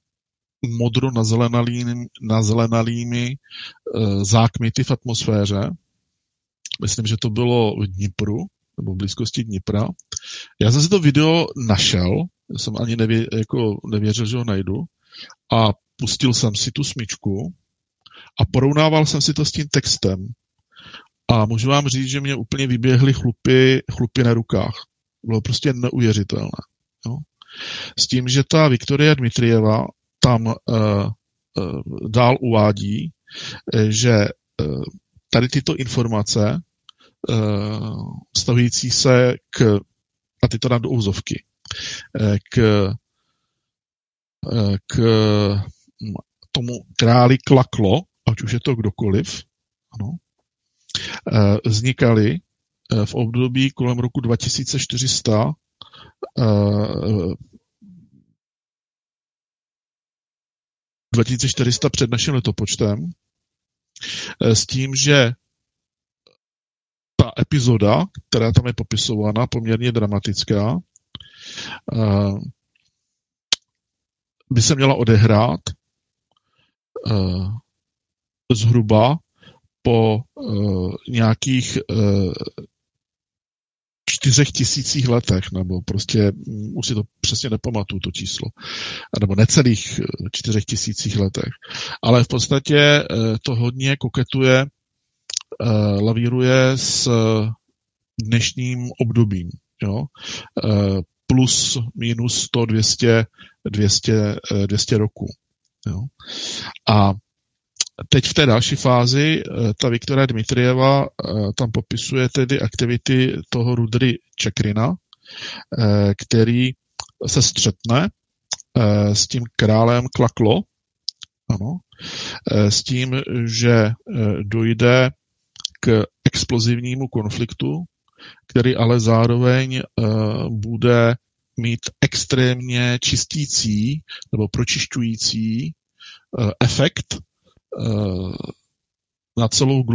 Speaker 4: modro-nazelenalými zákmity v atmosféře. Myslím, že to bylo v Dnipru, nebo v blízkosti Dnipra. Já jsem si to video našel, jsem ani nevěřil, že ho najdu, a pustil jsem si tu smyčku a porovnával jsem si to s tím textem. A můžu vám říct, že mě úplně vyběhly chlupy na rukách. Bylo prostě neuvěřitelné. Jo? S tím, že ta Viktoria Dmitrijeva tam dál uvádí, že tady tyto informace vztahující se a ty to dám do úzovky, k tomu králi Klaklo, ať už je to kdokoliv, ano, vznikaly v období kolem roku 2400 před naším letopočtem, s tím, že ta epizoda, která tam je popisována, poměrně dramatická, by se měla odehrát zhruba po nějakých 4000 letech, nebo prostě už si to přesně nepamatuju, to číslo, nebo necelých 4000 letech. Ale v podstatě to hodně koketuje, lavíruje s dnešním obdobím. Jo? Plus, minus 100, 200 roků. Jo? A teď v té další fázi ta Viktoria Dmitrijeva tam popisuje tedy aktivity toho Rudry Čekrina, který se střetne s tím králem Klaklo, ano, s tím, že dojde k explozivnímu konfliktu, který ale zároveň bude mít extrémně čistící nebo pročišťující efekt na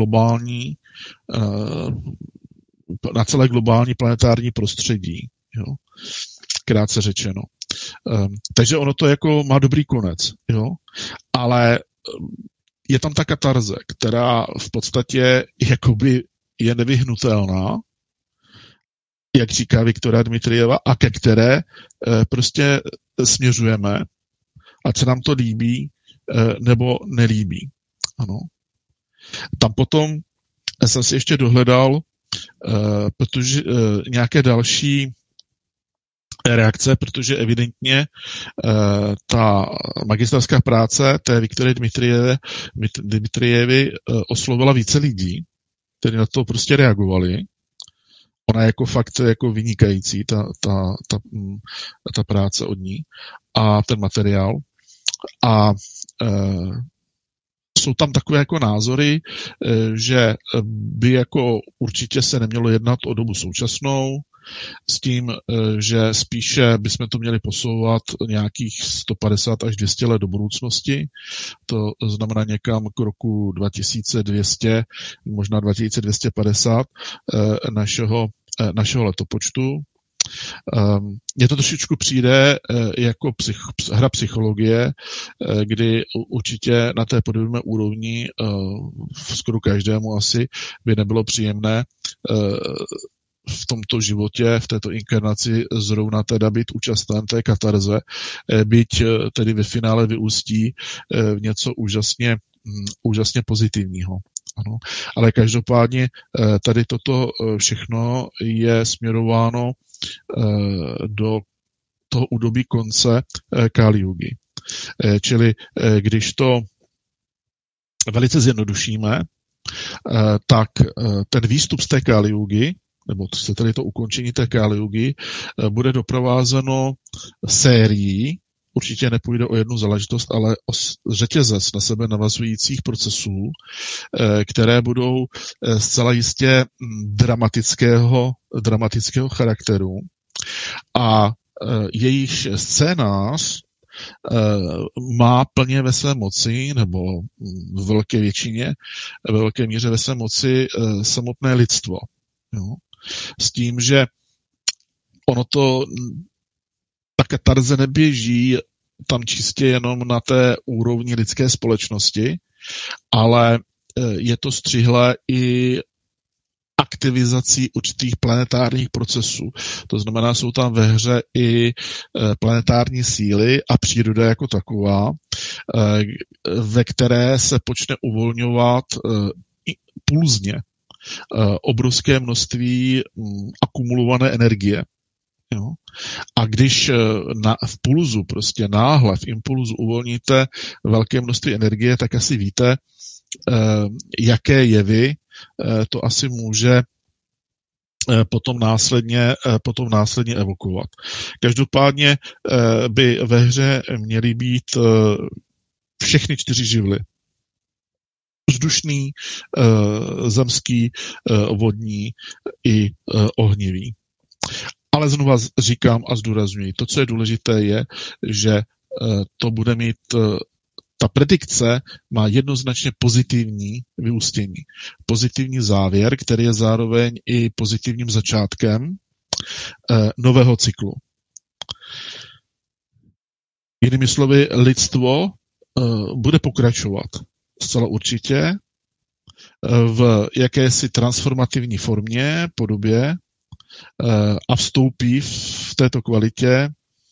Speaker 4: celé globální planetární prostředí. Jo? Krátce řečeno. Takže ono to jako má dobrý konec. Jo? Ale je tam ta katarze, která v podstatě jakoby je nevyhnutelná, jak říká Viktoria Dmitrijeva, a ke které prostě směřujeme, ať se nám to líbí nebo nelíbí. Ano. Tam potom jsem si ještě dohledal, protože nějaké další reakce, protože evidentně ta magisterská práce té Viktorie Dmitrievy oslovila více lidí, kteří na to prostě reagovali. Ona jako fakt jako vynikající, ta práce od ní a ten materiál. A jsou tam takové jako názory, že by jako určitě se nemělo jednat o dobu současnou, s tím, že spíše bychom to měli posouvat nějakých 150 až 200 let do budoucnosti. To znamená někam k roku 2200, možná 2250 našeho letopočtu. Mně to trošičku přijde jako hra psychologie, kdy určitě na té podobné úrovni skoro každému asi by nebylo příjemné v tomto životě, v této inkarnaci zrovna teda být účasten té katarze, byť tedy ve finále vyústí v něco úžasně pozitivního. Ano. Ale každopádně tady toto všechno je směrováno do toho údobí konce Kali Jugy. Čili když to velice zjednodušíme, tak ten výstup z té Kali Jugy, nebo tedy to ukončení té Kali Jugy, bude doprovázeno sérií, určitě nepůjde o jednu záležitost, ale o řetězec na sebe navazujících procesů, které budou zcela jistě dramatického charakteru a jejich scénář má plně ve své moci, nebo v velké míře ve své moci samotné lidstvo. Jo? S tím, že ono to ta katarze neběží tam čistě jenom na té úrovni lidské společnosti, ale je to střihlé i aktivizací určitých planetárních procesů. To znamená, jsou tam ve hře i planetární síly a příroda jako taková, ve které se počne uvolňovat pulzně obrovské množství akumulované energie. Jo? A když v pulzu, prostě náhle v impulzu uvolníte velké množství energie, tak asi víte, jaké jevy to asi může potom následně evokovat. Každopádně by ve hře měly být všechny 4 živly. Vzdušný, zemský, vodní i ohnivý. Ale znova říkám a zdůrazňuji, to, co je důležité, je, že to bude mít, ta predikce má jednoznačně pozitivní vyústění. Pozitivní závěr, který je zároveň i pozitivním začátkem nového cyklu. Jinými slovy, lidstvo bude pokračovat zcela určitě v jakési transformativní formě, podobě, a vstoupí v této kvalitě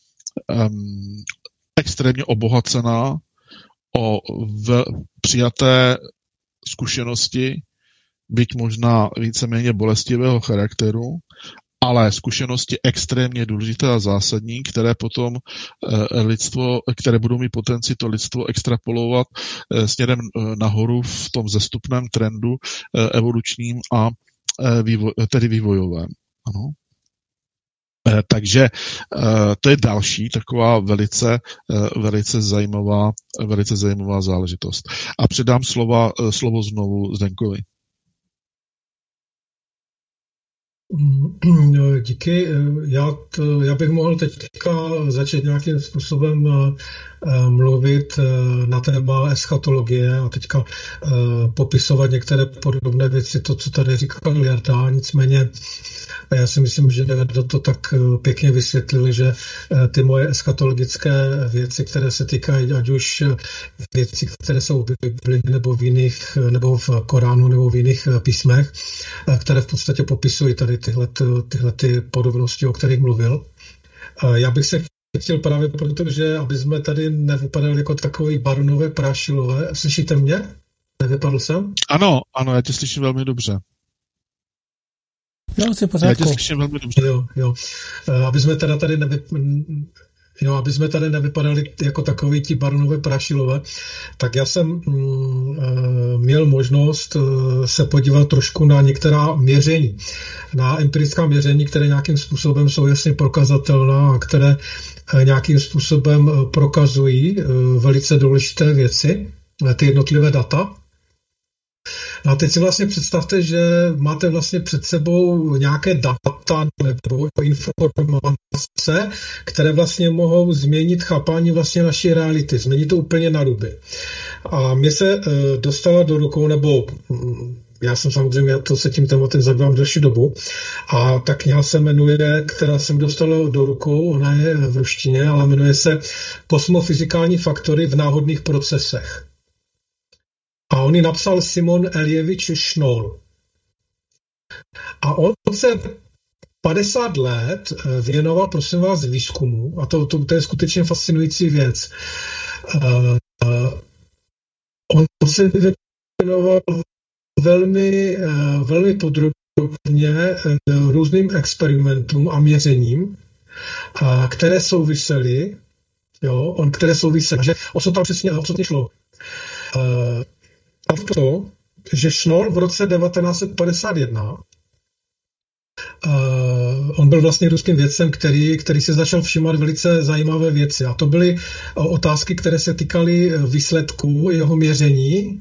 Speaker 4: extrémně obohacená o přijaté zkušenosti, byť možná víceméně bolestivého charakteru, ale zkušenosti extrémně důležité a zásadní, které potom které budou mít potenci to lidstvo extrapolovat směrem nahoru v tom zestupném trendu evolučním a tedy vývojovém. Ano. Takže to je další taková velice zajímavá záležitost. A předám slovo znovu Zdenkovi.
Speaker 3: Díky. Já bych mohl teďka začít nějakým způsobem mluvit na téma eschatologie a teďka popisovat některé podobné věci, to, co tady říkal Jarda, nicméně já si myslím, že to tak pěkně vysvětlili, že ty moje eschatologické věci, které se týkají ať už věcí, které jsou v Bibli nebo v jiných, nebo v Koránu nebo v jiných písmech, které v podstatě popisují tady tyhle ty podobnosti, o kterých mluvil. Já bych se chtěl právě proto, že aby jsme tady nevypadali jako takový baronové prášilové. Slyšíte mě? Nevypadl jsem?
Speaker 4: Ano, já tě slyším velmi dobře.
Speaker 2: Jo, jsi pořádku.
Speaker 4: Já tě slyším velmi dobře.
Speaker 3: Jo. Aby jsme teda tady aby jsme tady nevypadali jako takový ti baronové prašilové, tak já jsem měl možnost se podívat trošku na některá měření, na empirická měření, které nějakým způsobem jsou jasně prokazatelná a které nějakým způsobem prokazují velice důležité věci, ty jednotlivé data. A teď si vlastně představte, že máte vlastně před sebou nějaké data nebo informace, které vlastně mohou změnit chápání vlastně naší reality, změnit to úplně na ruby. A mě se dostala do rukou, nebo já jsem samozřejmě, se tím tématem zabývám delší dobu, a ta kniha se jmenuje, která jsem dostala do rukou, ona je v ruštině, ale jmenuje se Kosmofyzikální faktory v náhodných procesech. A on ji napsal Simon Eljevič Šnoll. A on se 50 let věnoval, prosím vás, výzkumu, a to je skutečně fascinující věc. On se věnoval velmi podrobně různým experimentům a měřením, které souvisely, že o co tam přesně šlo. A to, že Šnoll v roce 1951 on byl vlastně ruským vědcem, který se začal všímat velice zajímavé věci. A to byly otázky, které se týkaly výsledků jeho měření,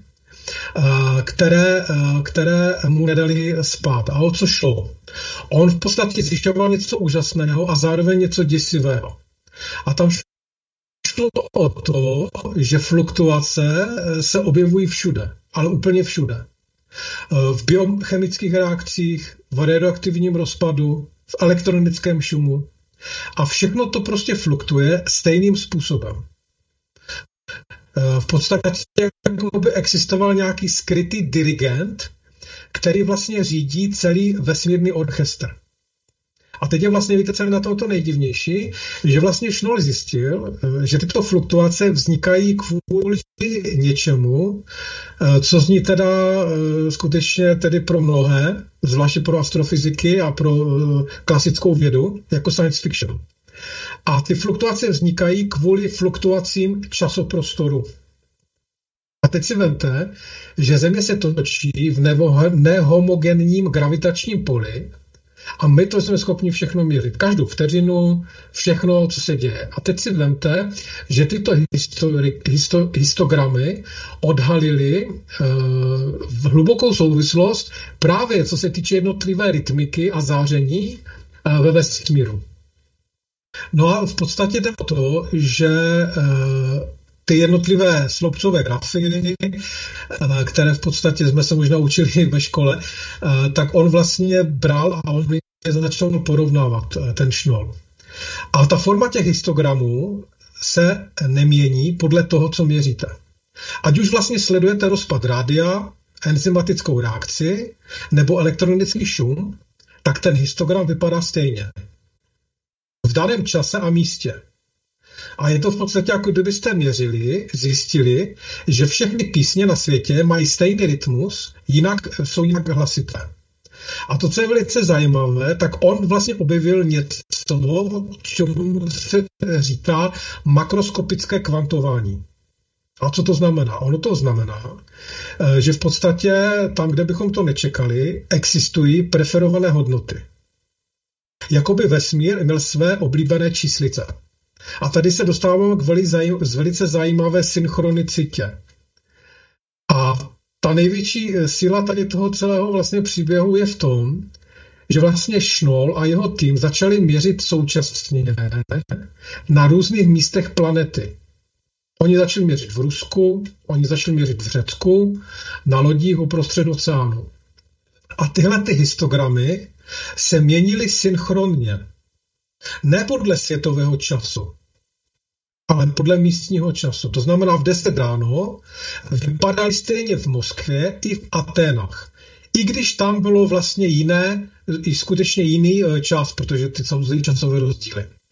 Speaker 3: které mu nedali spát. A o co šlo? On v podstatě zjišťoval něco úžasného a zároveň něco děsivého. A tam šlo o to, že fluktuace se objevují všude, ale úplně všude. V biochemických reakcích, v radioaktivním rozpadu, v elektronickém šumu. A všechno to prostě fluktuje stejným způsobem. V podstatě jako by existoval nějaký skrytý dirigent, který vlastně řídí celý vesmírný orchestr. A teď je vlastně, víte, co je na to nejdivnější, že vlastně Šnoll zjistil, že tyto fluktuace vznikají kvůli něčemu, co zní teda skutečně tedy pro mnohé, zvláště pro astrofyziky a pro klasickou vědu, jako science fiction. A ty fluktuace vznikají kvůli fluktuacím časoprostoru. A teď si vemte, že Země se točí v nehomogenním gravitačním poli, a my to jsme schopni všechno měřit. Každou vteřinu, všechno, co se děje. A teď si vemte, že tyto histogramy odhalily hlubokou souvislost právě co se týče jednotlivé rytmiky a záření ve vesmíru. No a v podstatě jde o to, že ty jednotlivé sloupcové grafy, které v podstatě jsme se možná učili ve škole, tak on vlastně bral a on začal porovnávat, ten Šnoll. A ta forma těch histogramů se nemění podle toho, co měříte. Ať už vlastně sledujete rozpad rádia, enzymatickou reakci nebo elektronický šum, tak ten histogram vypadá stejně. V daném čase a místě. A je to v podstatě, jako kdybyste zjistili, že všechny písně na světě mají stejný rytmus, jsou jinak hlasité. A to, co je velice zajímavé, tak on vlastně objevil něco, čemu se říká makroskopické kvantování. A co to znamená? Ono to znamená, že v podstatě tam, kde bychom to nečekali, existují preferované hodnoty. Jakoby vesmír měl své oblíbené číslice. A tady se dostáváme k velice zajímavé synchronicitě. A ta největší síla tady toho celého vlastně příběhu je v tom, že vlastně Šnoll a jeho tým začali měřit současně na různých místech planety. Oni začali měřit v Rusku, oni začali měřit v Řecku, na lodích uprostřed oceánu. A tyhle ty histogramy se měnily synchronně. Ne podle světového času, ale podle místního času. To znamená, v 10 ráno vypadaly stejně v Moskvě i v Aténách. I když tam bylo vlastně jiné, i skutečně jiný čas, protože ty jsou časové rozdíly.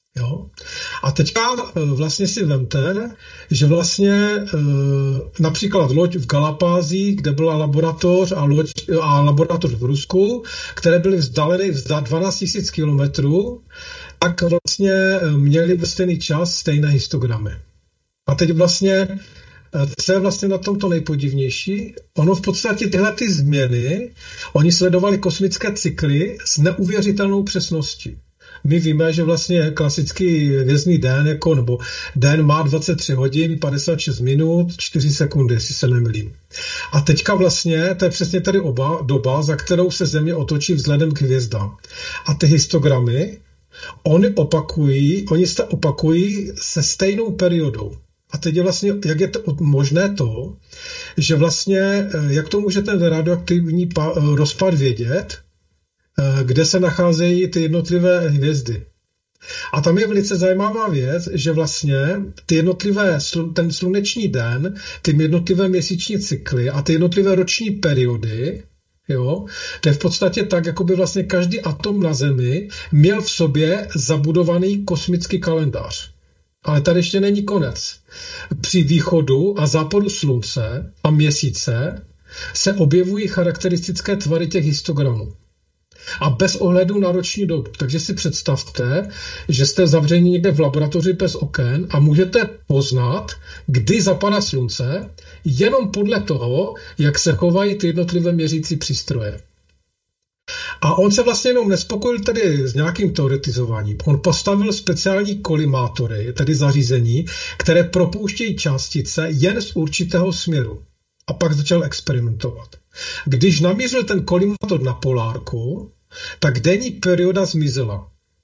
Speaker 3: Jo? A teďka vlastně si vemte, že vlastně například loď v Galapázích, kde byla laboratoř a laboratoř v Rusku, které byly vzdáleny 12 000 kilometrů, tak vlastně měli ve stejný čas stejné histogramy. A teď vlastně, co je vlastně na tomto nejpodivnější, ono v podstatě tyhle ty změny, oni sledovali kosmické cykly s neuvěřitelnou přesností. My víme, že vlastně klasický hvězdný den, nebo den má 23 hodin, 56 minut, 4 sekundy, jestli se nemýlím. A teďka vlastně, to je přesně tady doba, za kterou se Země otočí vzhledem k hvězdám. A ty histogramy, oni se opakují se stejnou periodou. A teď je vlastně, jak je to možné to, že vlastně, jak to může ten radioaktivní rozpad vědět, kde se nacházejí ty jednotlivé hvězdy. A tam je velice zajímavá věc, že vlastně ty ten sluneční den, ty jednotlivé měsíční cykly a ty jednotlivé roční periody, jo, to je v podstatě tak, jako by vlastně každý atom na Zemi měl v sobě zabudovaný kosmický kalendář. Ale tady ještě není konec. Při východu a západu slunce a měsíce se objevují charakteristické tvary těch histogramů. A bez ohledu na roční dobu. Takže si představte, že jste zavřeni někde v laboratoři bez oken a můžete poznat, kdy zapadá slunce, jenom podle toho, jak se chovají ty jednotlivé měřící přístroje. A on se vlastně jenom nespokojil tedy s nějakým teoretizováním. On postavil speciální kolimátory, tedy zařízení, které propouštějí částice jen z určitého směru. A pak začal experimentovat. Když namířil ten kolimátor na polárku, tak denní perioda zmizela.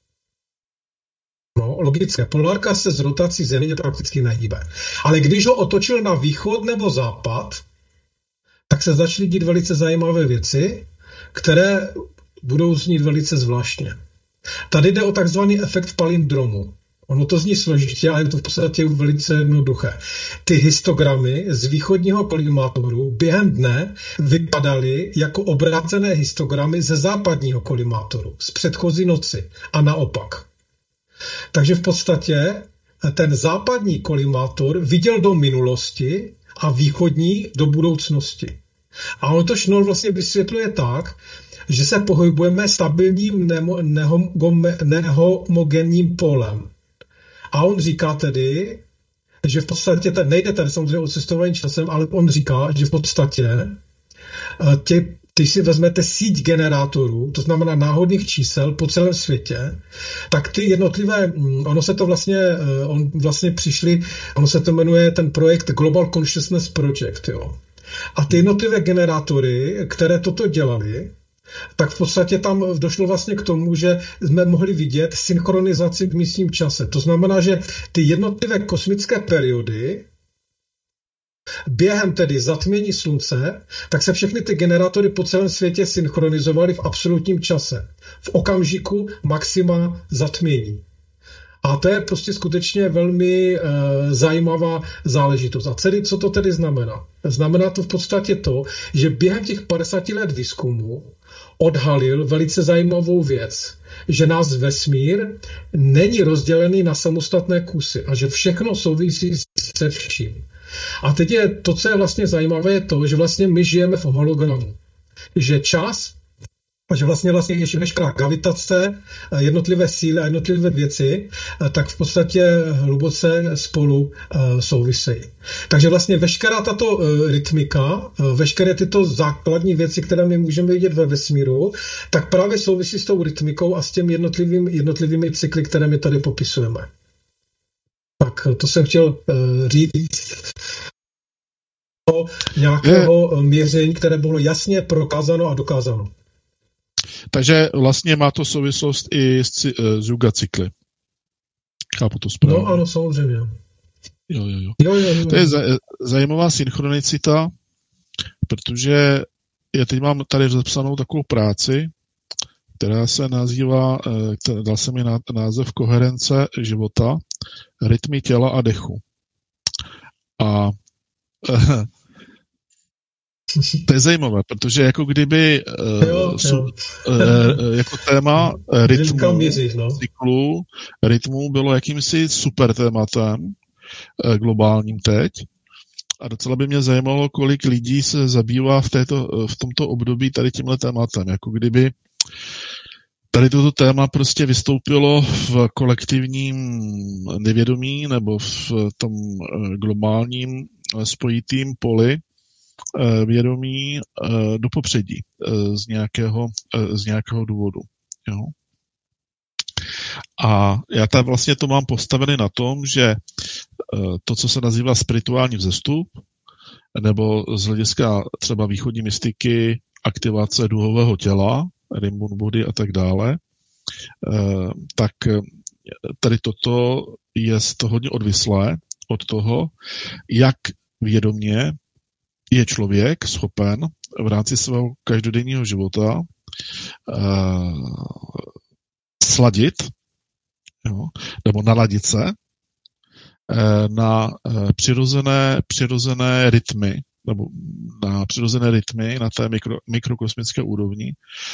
Speaker 3: No, logické. Polárka se z rotací Země prakticky nehýbe. Ale když ho otočil na východ nebo západ, tak se začaly dít velice zajímavé věci, které budou znít velice zvláštně. Tady jde o takzvaný efekt palindromu. Ono to zní složitě, ale je to v podstatě velice jednoduché. Ty histogramy z východního kolimátoru během dne vypadaly jako obrácené histogramy ze západního kolimátoru, z předchozí noci a naopak. Takže v podstatě ten západní kolimátor viděl do minulosti a východní do budoucnosti. A on to Schnoll vlastně vysvětluje tak, že se pohybujeme stabilním nehomogenním polem. A on říká tedy, že v podstatě nejde tady samozřejmě o cestování časem, ale on říká, že v podstatě když si vezmete síť generátorů, to znamená náhodných čísel po celém světě, tak ty jednotlivé, ono se to jmenuje ten projekt Global Consciousness Project, jo. A ty jednotlivé generátory, které toto dělali, tak v podstatě tam došlo vlastně k tomu, že jsme mohli vidět synchronizaci v místním čase. To znamená, že ty jednotlivé kosmické periody během tedy zatmění slunce, tak se všechny ty generátory po celém světě synchronizovaly v absolutním čase. V okamžiku maxima zatmění. A to je prostě skutečně velmi zajímavá záležitost. A celý, co to tedy znamená? Znamená to v podstatě to, že během těch 50 let výzkumu odhalil velice zajímavou věc, že náš vesmír není rozdělený na samostatné kusy a že všechno souvisí se vším. A teď je to, co je vlastně zajímavé, je to, že vlastně my žijeme v hologramu. Že čas a že vlastně ještě veškerá gravitace, jednotlivé síly a jednotlivé věci, tak v podstatě hluboce spolu souvisejí. Takže vlastně veškerá tato rytmika, veškeré tyto základní věci, které my můžeme vidět ve vesmíru, tak právě souvisí s tou rytmikou a s těmi jednotlivými cykly, které my tady popisujeme. Tak to jsem chtěl říct o nějakého měření, které bylo jasně prokázáno a dokázáno.
Speaker 4: Takže vlastně má to souvislost i s Zuga cykly. Chápu to správně.
Speaker 3: No ano, samozřejmě.
Speaker 4: Jo. To je zajímavá synchronicita, protože já teď mám tady zapsanou takovou práci, která se nazývá, dal jsem mi název Koherence života, rytmy těla a dechu. A To je zajímavé, protože jako kdyby jako téma rytmu, cyklu, rytmu bylo jakýmsi super tématem globálním teď. A docela by mě zajímalo, kolik lidí se zabývá v tomto období tady tímhle tématem. Jako kdyby tady toto téma prostě vystoupilo v kolektivním nevědomí nebo v tom globálním spojitým poli vědomí do popředí z nějakého důvodu. Jo. A já tady vlastně to mám postavené na tom, že to, co se nazývá spirituální vzestup, nebo z hlediska třeba východní mystiky aktivace duhového těla, Rimbun body a tak dále, tak tady toto je hodně odvislé od toho, jak vědomě je člověk schopen v rámci svého každodenního života sladit, jo, nebo naladit se na přirozené rytmy, nebo na přirozené rytmy na té mikrokosmické úrovni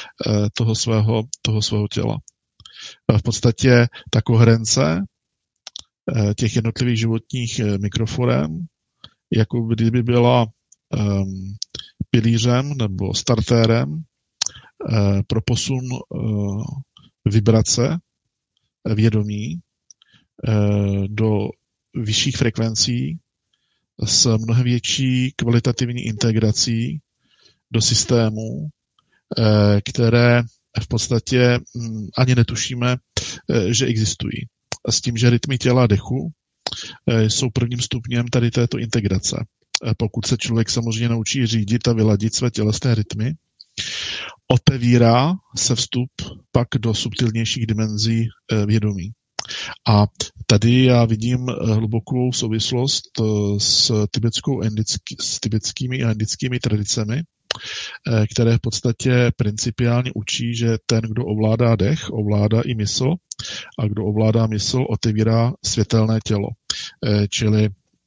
Speaker 4: toho svého těla. V podstatě ta koherence těch jednotlivých životních mikroforem, jako kdyby byla pilířem nebo startérem pro posun vibrace vědomí do vyšších frekvencí s mnohem větší kvalitativní integrací do systémů, které v podstatě ani netušíme, že existují. A s tím, že rytmy těla a dechu jsou prvním stupněm tady této integrace. Pokud se člověk samozřejmě naučí řídit a vyladit své tělesné rytmy, otevírá se vstup pak do subtilnějších dimenzí vědomí. A tady já vidím hlubokou souvislost s tibetskými a indickými tradicemi, které v podstatě principiálně učí, že ten, kdo ovládá dech, ovládá i mysl, a kdo ovládá mysl, otevírá světelné tělo. Čili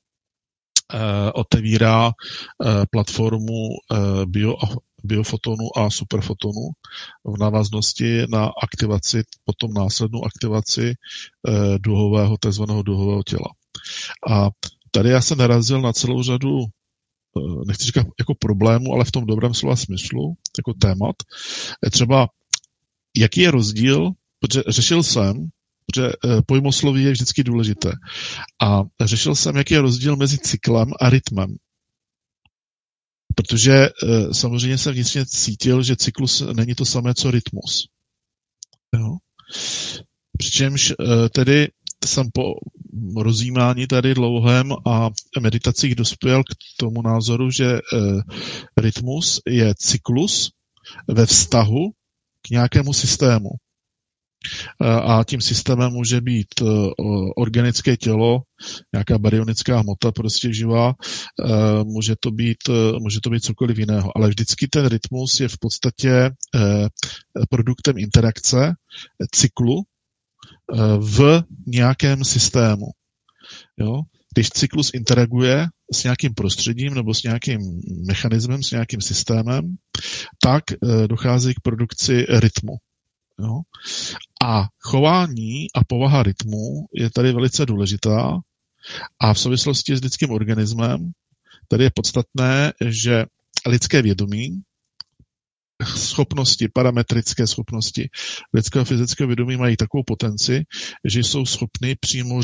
Speaker 4: otevírá platformu biofotonu a superfotonu v návaznosti na aktivaci, potom následnou aktivaci takzvaného duhového těla. A tady já jsem narazil na celou řadu, nechci říkat jako problémů, ale v tom dobrém slova smyslu, jako témat. Třeba, jaký je rozdíl, protože řešil jsem, protože pojmosloví je vždycky důležité, a řešil jsem, jaký je rozdíl mezi cyklem a rytmem. Protože samozřejmě jsem vnitřně cítil, že cyklus není to samé, co rytmus. Jo? Přičemž tedy jsem po rozjímání tady dlouhém a meditacích dospěl k tomu názoru, že rytmus je cyklus ve vztahu k nějakému systému. A tím systémem může být organické tělo, nějaká baryonická hmota prostě živá, může to být cokoliv jiného. Ale vždycky ten rytmus je v podstatě produktem interakce, cyklu v nějakém systému. Jo? Když cyklus interaguje s nějakým prostředím nebo s nějakým mechanismem, s nějakým systémem, tak dochází k produkci rytmu. Jo? A chování a povaha rytmu je tady velice důležitá a v souvislosti s lidským organismem tady je podstatné, že lidské vědomí, schopnosti, parametrické schopnosti lidského fyzického vědomí mají takovou potenci, že jsou schopny přímo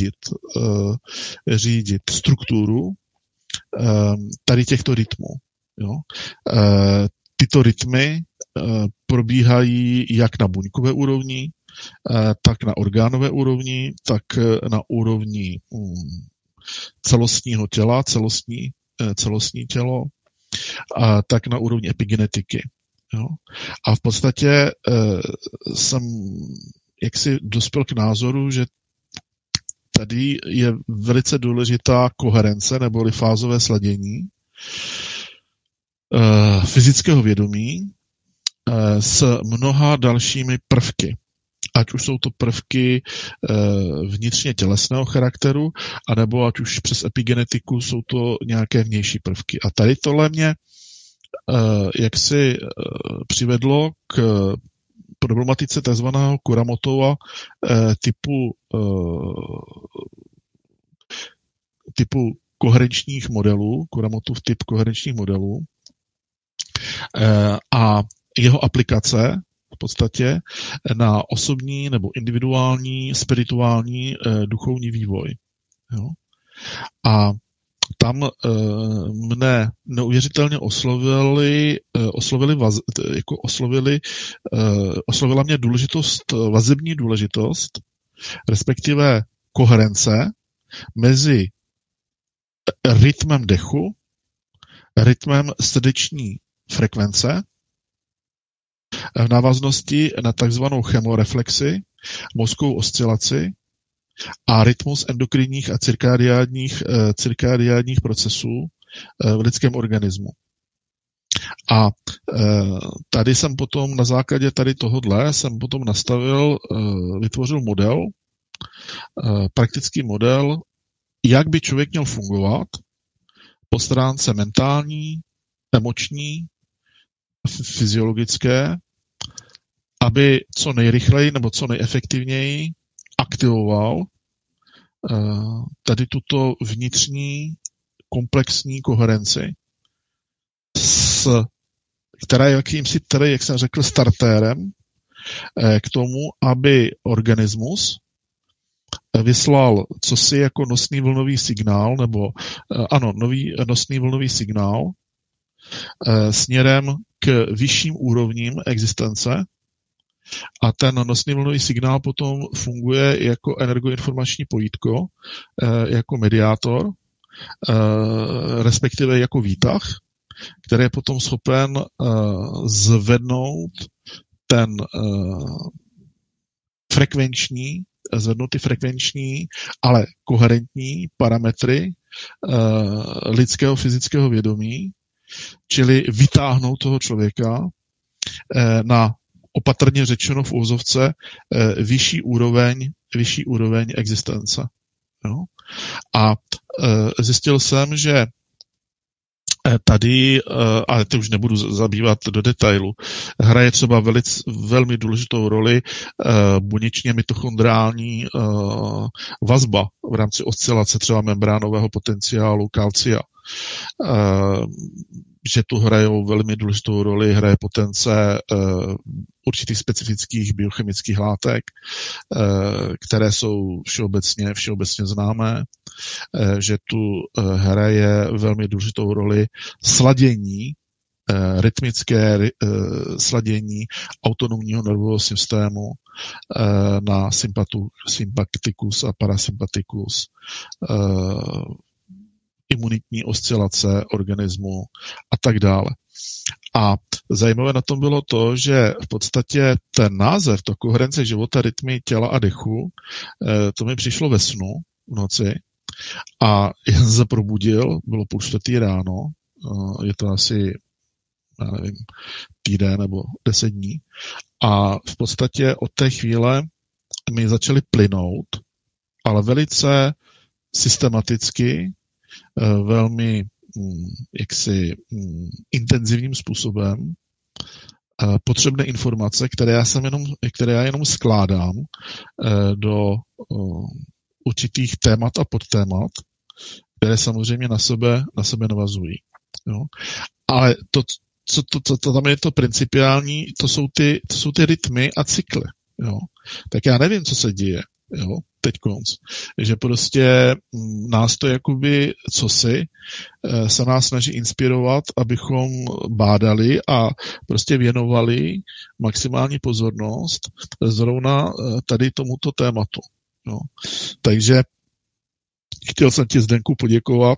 Speaker 4: řídit strukturu tady těchto rytmů. Jo? Tyto rytmy probíhají jak na buňkové úrovni, tak na orgánové úrovni, tak na úrovni celostního těla, celostní tělo, tak na úrovni epigenetiky. Jo? A v podstatě jsem jaksi dospěl k názoru, že tady je velice důležitá koherence neboli fázové sladění fyzického vědomí s mnoha dalšími prvky. Ať už jsou to prvky vnitřně tělesného charakteru, anebo ať už přes epigenetiku jsou to nějaké vnější prvky. A tady tohle mě jaksi přivedlo k problematice takzvaného Kuramotova typu koherenčních modelů, Kuramotův typ koherenčních modelů a jeho aplikace v podstatě na osobní nebo individuální, spirituální, duchovní vývoj. Jo? A tam mne neuvěřitelně oslovila mě vazební důležitost, respektive koherence mezi rytmem dechu, rytmem srdeční frekvence v návaznosti na takzvanou chemoreflexi, mozkovou oscilaci a rytmus endokrinních a cirkadiánních procesů v lidském organismu. A tady jsem potom na základě tady tohodle vytvořil model, praktický model, jak by člověk měl fungovat po stránce mentální, emoční, fyziologické, aby co nejrychleji nebo co nejefektivněji aktivoval tady tuto vnitřní komplexní koherenci, která je jakýmsi, jak jsem řekl, startérem k tomu, aby organismus vyslal cosi jako nosný vlnový signál, nový nosný vlnový signál směrem k vyšším úrovním existence. A ten nosný vlnový signál potom funguje jako energoinformační pojítko, jako mediátor, respektive jako výtah, který je potom schopen zvednout ty frekvenční, ale koherentní parametry lidského fyzického vědomí, čili vytáhnout toho člověka na opatrně řečeno v úvozovce vyšší úroveň existence. Jo? A zjistil jsem, že tady, ale to už nebudu zabývat do detailu, hraje třeba velmi důležitou roli buněčně mitochondriální vazba v rámci oscilace třeba membránového potenciálu kalcia. Že tu hrajou velmi důležitou roli, hraje potence určitých specifických biochemických látek, které jsou všeobecně známé, že tu hraje velmi důležitou roli sladění, rytmické sladění autonomního nervového systému na sympatikus a parasympatikus, imunitní oscilace organismu a tak dále. A zajímavé na tom bylo to, že v podstatě ten název, to koherence života, rytmy těla a dechu, to mi přišlo ve snu v noci a já jsem se probudil, bylo 3:30 ráno, je to asi, já nevím, týden nebo 10 dní a v podstatě od té chvíle mi začaly plynout, ale velice systematicky, velmi intenzivním způsobem potřebné informace, které já jenom skládám do určitých témat a podtémat, které samozřejmě na sebe navazují. Jo? Ale to tam je to principiální, to jsou ty rytmy a cykly. Jo? Tak já nevím, co se děje. Jo? Teď konc. Že prostě nás to jakoby cosi se nás snaží inspirovat, abychom bádali a prostě věnovali maximální pozornost zrovna tady tomuto tématu. Jo. Takže chtěl jsem ti, Zdenku, poděkovat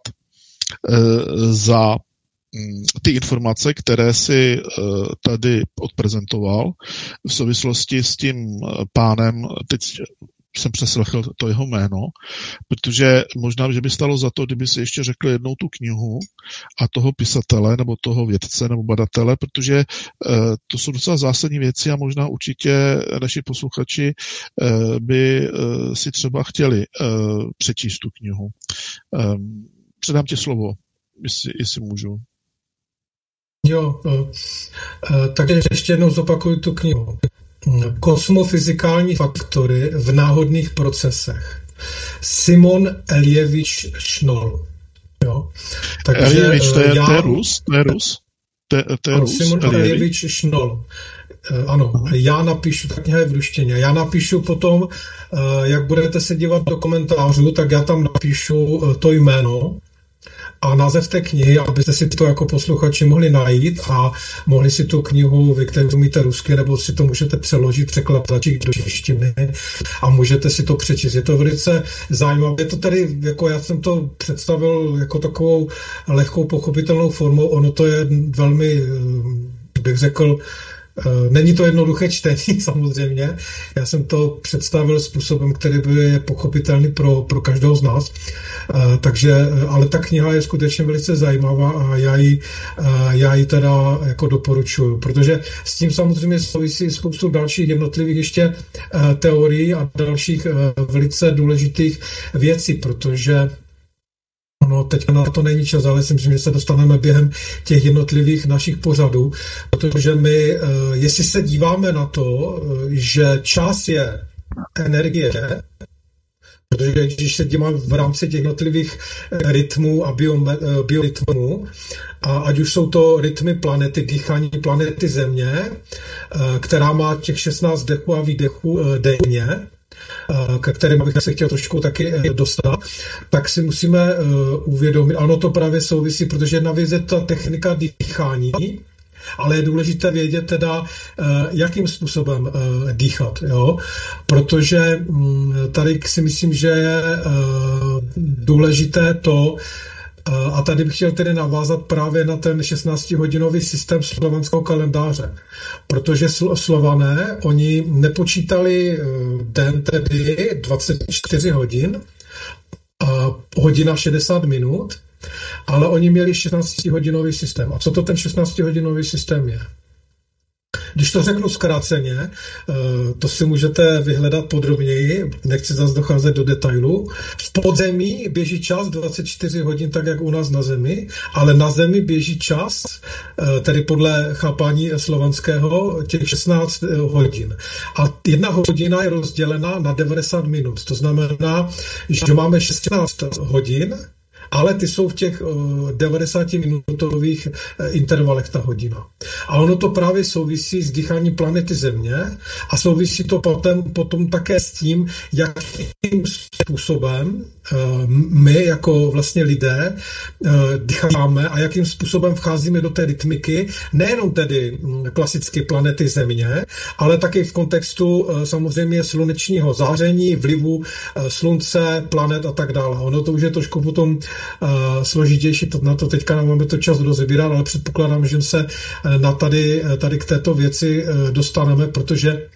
Speaker 4: za ty informace, které si tady odprezentoval v souvislosti s tím pánem, teď jsem přeslechl to jeho jméno, protože možná, že by stalo za to, kdyby si ještě řekl jednou tu knihu a toho pisatele, nebo toho vědce, nebo badatele, protože to jsou docela zásadní věci a možná určitě naši posluchači by si třeba chtěli přečíst tu knihu. Předám ti slovo, jestli můžu.
Speaker 3: Jo, takže ještě jednou zopakuju tu knihu. Kosmofyzikální faktory v náhodných procesech. Simon Eljevič Šnoll. Jo. Takže
Speaker 4: Eljevič, to je Rus?
Speaker 3: Simon Eljevič Šnoll. Ano, já napíšu, ta kniha je v ruštině, já napíšu potom, jak budete se dívat do komentářů, tak já tam napíšu to jméno a název té knihy, abyste si to jako posluchači mohli najít a mohli si tu knihu, vy, kteří umíte rusky, nebo si to můžete přeložit překladači do češtiny a můžete si to přečíst. Je to velice zajímavé. Je to tady, jako já jsem to představil jako takovou lehkou pochopitelnou formou, ono to je velmi, bych řekl, není to jednoduché čtení, samozřejmě. Já jsem to představil způsobem, který by pochopitelný pro každého z nás. Takže, ale ta kniha je skutečně velice zajímavá a já ji teda jako doporučuju, protože s tím samozřejmě souvisí spoustu dalších jednotlivých ještě teorií a dalších velice důležitých věcí, protože no, teď na to není čas, ale myslím, že se dostaneme během těch jednotlivých našich pořadů, protože my, jestli se díváme na to, že čas je energie, protože když se díváme v rámci těch jednotlivých rytmů a biorytmů, a ať už jsou to rytmy planety, dýchání planety Země, která má těch 16 dechů a výdechů denně, ke kterým bych se chtěl trošku taky dostat, tak si musíme uvědomit, ano, to právě souvisí, protože jedna věc je ta technika dýchání, ale je důležité vědět teda, jakým způsobem dýchat, jo? Protože tady si myslím, že je důležité to, a tady bych chtěl tedy navázat právě na ten 16-hodinový systém slovanského kalendáře, protože Slované, oni nepočítali den tedy 24 hodin, hodina 60 minut, ale oni měli 16-hodinový systém. A co to ten 16-hodinový systém je? Když to řeknu zkráceně, to si můžete vyhledat podrobněji, nechci zase docházet do detailu. V podzemí běží čas 24 hodin, tak jak u nás na Zemi, ale na Zemi běží čas, tedy podle chápání slovanského, těch 16 hodin. A 1 hodina je rozdělena na 90 minut. To znamená, že máme 16 hodin, ale ty jsou v těch 90-minutových intervalech ta hodina. A ono to právě souvisí s dýcháním planety Země a souvisí to potom také s tím, jakým způsobem my jako vlastně lidé dýcháme a jakým způsobem vcházíme do té rytmiky, nejenom tedy klasicky planety Země, ale taky v kontextu samozřejmě slunečního záření, vlivu slunce, planet a tak dále. Ono to už je trošku potom složitější, na to teďka nemáme to čas rozebírat, ale předpokládám, že se na tady k této věci dostaneme, protože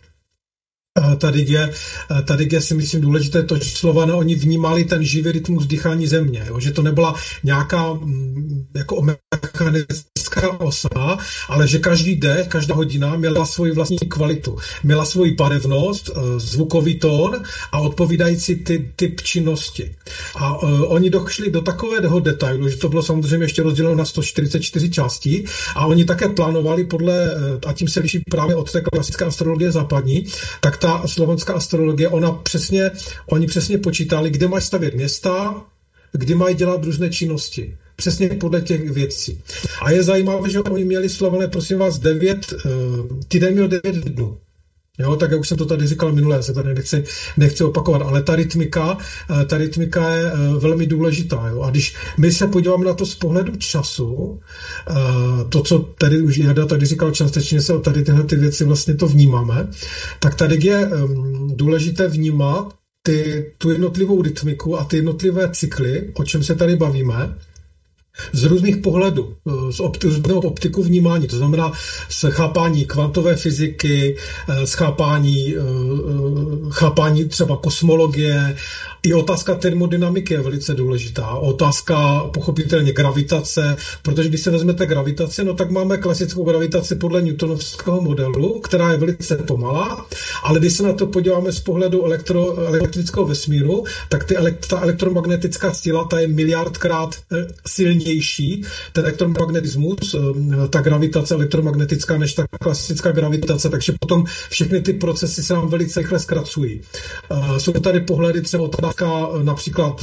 Speaker 3: tady je si myslím důležité to, že Slované oni vnímali ten živý rytmus dýchání Země, jo? Že to nebyla nějaká jako mechanická osa, ale že každý dech, každá hodina měla svoji vlastní kvalitu, měla svoji barevnost, zvukový tón a odpovídající typ činnosti. A oni došli do takového detailu, že to bylo samozřejmě ještě rozděleno na 144 částí a oni také plánovali podle, a tím se liší právě od té klasické astrologie západní, tak ta slovanská astrologie, oni přesně počítali, kde mají stavět města, kdy mají dělat různé činnosti. Přesně podle těch věcí. A je zajímavé, že oni měli Slované, prosím vás, týden měl 9 dnů. Jo, tak jak už jsem to tady říkal minule, já se tady nechci opakovat, ale ta rytmika je velmi důležitá. Jo? A když my se podíváme na to z pohledu času, to, co tady už Jarda tady říkal, částečně se tady tyhle ty věci vlastně to vnímáme, tak tady je důležité vnímat tu jednotlivou rytmiku a ty jednotlivé cykly, o čem se tady bavíme, z různých pohledů, z různého optiku vnímání, to znamená z chápání kvantové fyziky, z chápání třeba kosmologie, I otázka termodynamiky je velice důležitá. Otázka pochopitelně gravitace, protože když se vezmete gravitaci, no tak máme klasickou gravitaci podle newtonovského modelu, která je velice pomalá, ale když se na to podíváme z pohledu elektrického vesmíru, tak ta elektromagnetická síla, ta je miliardkrát silnější, ten elektromagnetismus, ta gravitace elektromagnetická, než ta klasická gravitace, takže potom všechny ty procesy se nám velice rychle zkracují. Jsou tady pohledy, třeba otázka například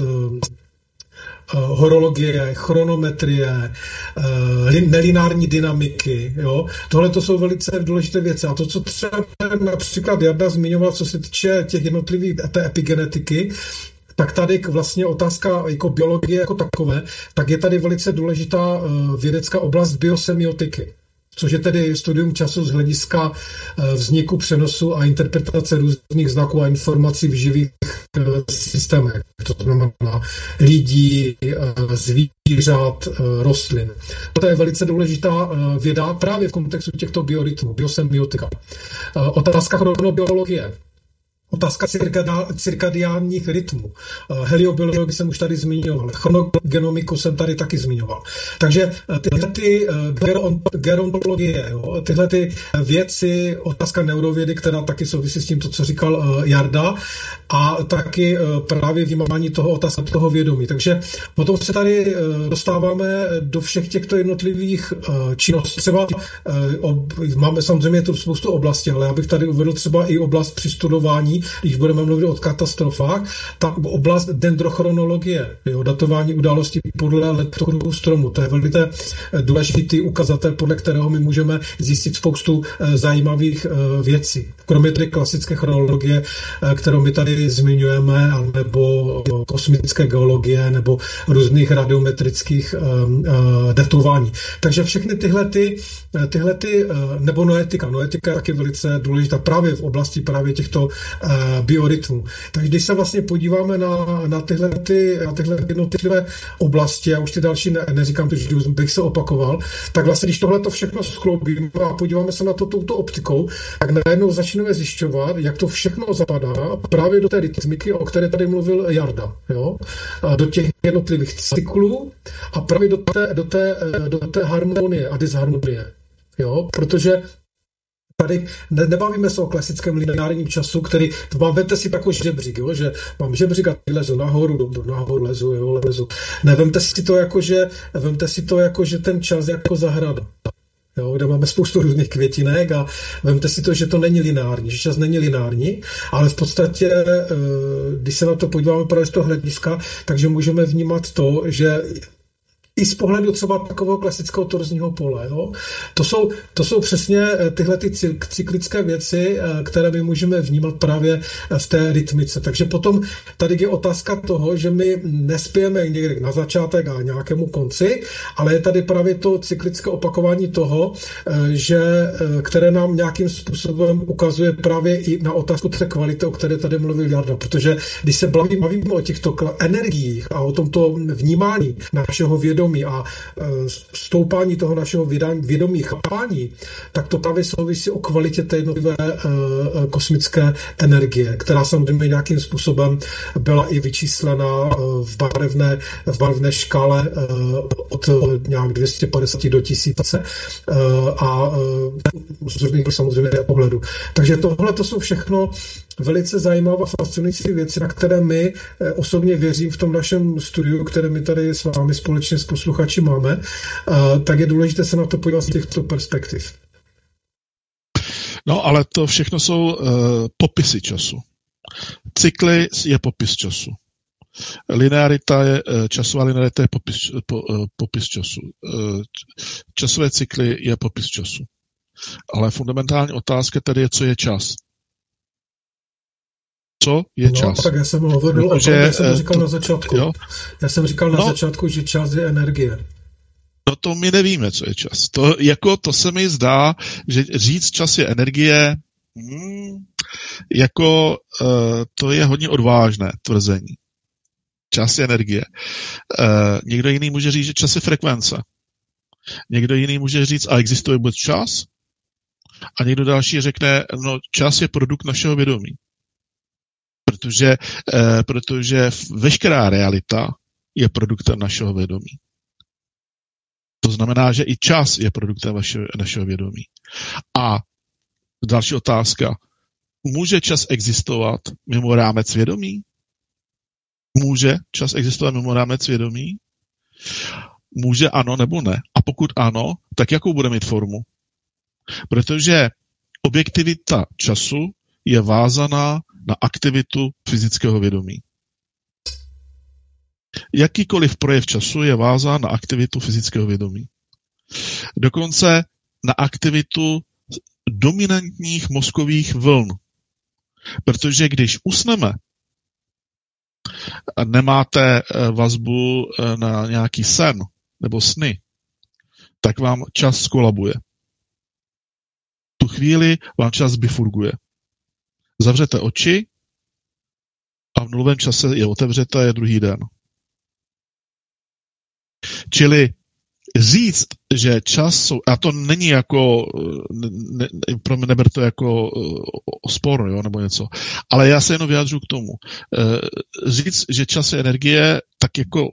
Speaker 3: horologie, chronometrie, nelinární dynamiky. Jo? Tohle to jsou velice důležité věci. A to, co třeba například Jarda zmiňoval, co se týče těch jednotlivých té epigenetiky, tak tady vlastně otázka jako biologie jako takové, tak je tady velice důležitá vědecká oblast biosemiotiky, což je tedy studium času z hlediska vzniku, přenosu a interpretace různých znaků a informací v živých systémech. To znamená lidí, zvířat, rostlin. To je velice důležitá věda právě v kontextu těchto biorytmů, biosemiotika. Otázka chronobiologie. Otázka cirkadiánních rytmů. Heliobiologii jsem už tady zmiňoval. Chronogenomiku jsem tady taky zmiňoval. Takže tyhle ty gerontologie, tyhle ty věci, otázka neurovědy, která taky souvisí s tím, to, co říkal Jarda, a taky právě vnímání toho otázka toho vědomí. Takže potom se tady dostáváme do všech těchto jednotlivých činností. Třeba máme samozřejmě tu spoustu oblastí, ale já bych tady uvedl třeba i oblast při studování, když budeme mluvit o katastrofách, ta oblast dendrochronologie, datování událostí podle letochodu stromu. To je velice důležitý ukazatel, podle kterého my můžeme zjistit spoustu zajímavých věcí. Kromě tedy klasické chronologie, kterou my tady zmiňujeme, nebo kosmické geologie, nebo různých radiometrických datování. Takže všechny tyhle nebo noetika. Noetika je taky velice důležitá právě v oblasti právě těchto biorytmů. Takže když se vlastně podíváme na tyhle jednotlivé oblasti, já už ty další neříkám, že bych se opakoval, tak vlastně, když tohle to všechno skloubíme a podíváme se na to touto optikou, tak najednou začneme zjišťovat, jak to všechno zapadá právě do té rytmiky, o které tady mluvil Jarda. Jo? A do těch jednotlivých cyklů a právě do té harmonie a disharmonie. Jo? Protože tady nebavíme se o klasickém lineárním času, který, vemte si takový žebřík, jo, že mám žebřík a ty lezu nahoru lezu. Vemte si to jako, že ten čas jako zahrada. Jo, kde máme spoustu různých květinek a vemte si to, že to není lineární, že čas není lineární, ale v podstatě, když se na to podíváme právě z toho hlediska, takže můžeme vnímat to, že i z pohledu třeba takového klasického torzního pole. Jo? To jsou přesně tyhle ty cyklické věci, které my můžeme vnímat právě v té rytmice. Takže potom tady je otázka toho, že my nespějeme někde na začátek a nějakému konci, ale je tady právě to cyklické opakování toho, které nám nějakým způsobem ukazuje právě i na otázku té kvality, o které tady mluvil Jarda. Protože když se bavíme o těchto energiích a o tomto vnímání našeho vědomí a stoupání toho našeho vědomí, chápání, tak to právě souvisí o kvalitě té jednotlivé kosmické energie, která samozřejmě nějakým způsobem byla i vyčíslena v barevné škále od nějak 250 do 1000 a z různých samozřejmě pohledu. Takže tohle to jsou všechno velice zajímavé a fascinující věci, na které my osobně věřím v tom našem studiu, které my tady s vámi společně s posluchači máme, tak je důležité se na to podívat z těchto perspektiv.
Speaker 4: No, ale to všechno jsou popisy času. Cykly je popis času. Linearita je, časová linearita je popis času. Časové cykly je popis času. Ale fundamentální otázka tady je, co je čas. Co je čas?
Speaker 3: Tak já jsem hovoril o tom, já jsem říkal na začátku. Jo? Já jsem říkal na začátku, že čas je energie.
Speaker 4: No to my nevíme, co je čas. To se mi zdá, že říct čas je energie, to je hodně odvážné tvrzení. Čas je energie. Někdo jiný může říct, že čas je frekvence. Někdo jiný může říct, a existuje vůbec čas? A někdo další řekne, no čas je produkt našeho vědomí. Protože veškerá realita je produktem našeho vědomí. To znamená, že i čas je produktem našeho vědomí. A další otázka. Může čas existovat mimo rámec vědomí? Může čas existovat mimo rámec vědomí? Může ano nebo ne? A pokud ano, tak jakou bude mít formu? Protože objektivita času je vázaná na aktivitu fyzického vědomí. Jakýkoliv projev času je vázán na aktivitu fyzického vědomí. Dokonce na aktivitu dominantních mozkových vln. Protože když usneme a nemáte vazbu na nějaký sen nebo sny, tak vám čas skolabuje. Tu chvíli vám čas bifurguje. Zavřete oči a v nulovém čase je otevřete, je druhý den. Čili říct, že čas, a to není jako, pro mě neber to jako spor, jo, nebo něco, ale já se jenom vyjádřu k tomu. Říct, že čas je energie, tak jako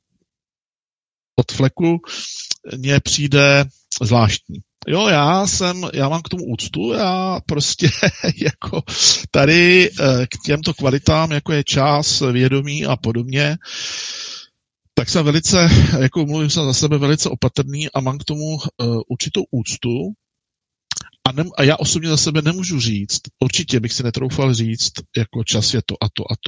Speaker 4: od fleku mně přijde zvláštní. Jo, já mám k tomu úctu, já prostě jako tady k těmto kvalitám, jako je čas, vědomí a podobně, tak jsem velice, jako mluvím se za sebe, velice opatrný a mám k tomu určitou úctu a já osobně za sebe nemůžu říct, určitě bych si netroufal říct, jako čas je to a to a to.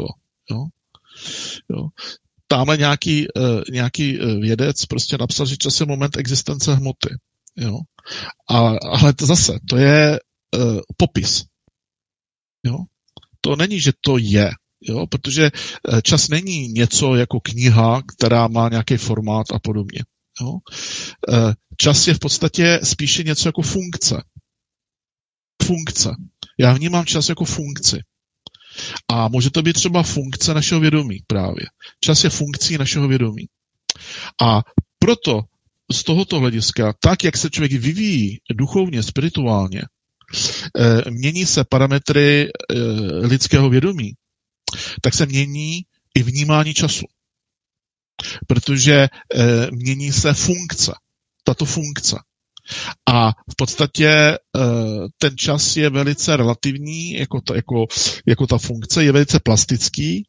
Speaker 4: Jo. Tamhle nějaký vědec prostě napsal, že čas je moment existence hmoty. Jo. Ale to je popis. Jo. To není, že to je. Jo, protože čas není něco jako kniha, která má nějaký formát a podobně. Jo. Čas je v podstatě spíše něco jako funkce. Funkce. Já vnímám čas jako funkci. A může to být třeba funkce našeho vědomí právě. Čas je funkcí našeho vědomí. A proto z tohoto hlediska, tak jak se člověk vyvíjí duchovně, spirituálně, mění se parametry lidského vědomí, tak se mění i vnímání času. Protože mění se funkce. Tato funkce. A v podstatě ten čas je velice relativní, jako ta funkce, je velice plastický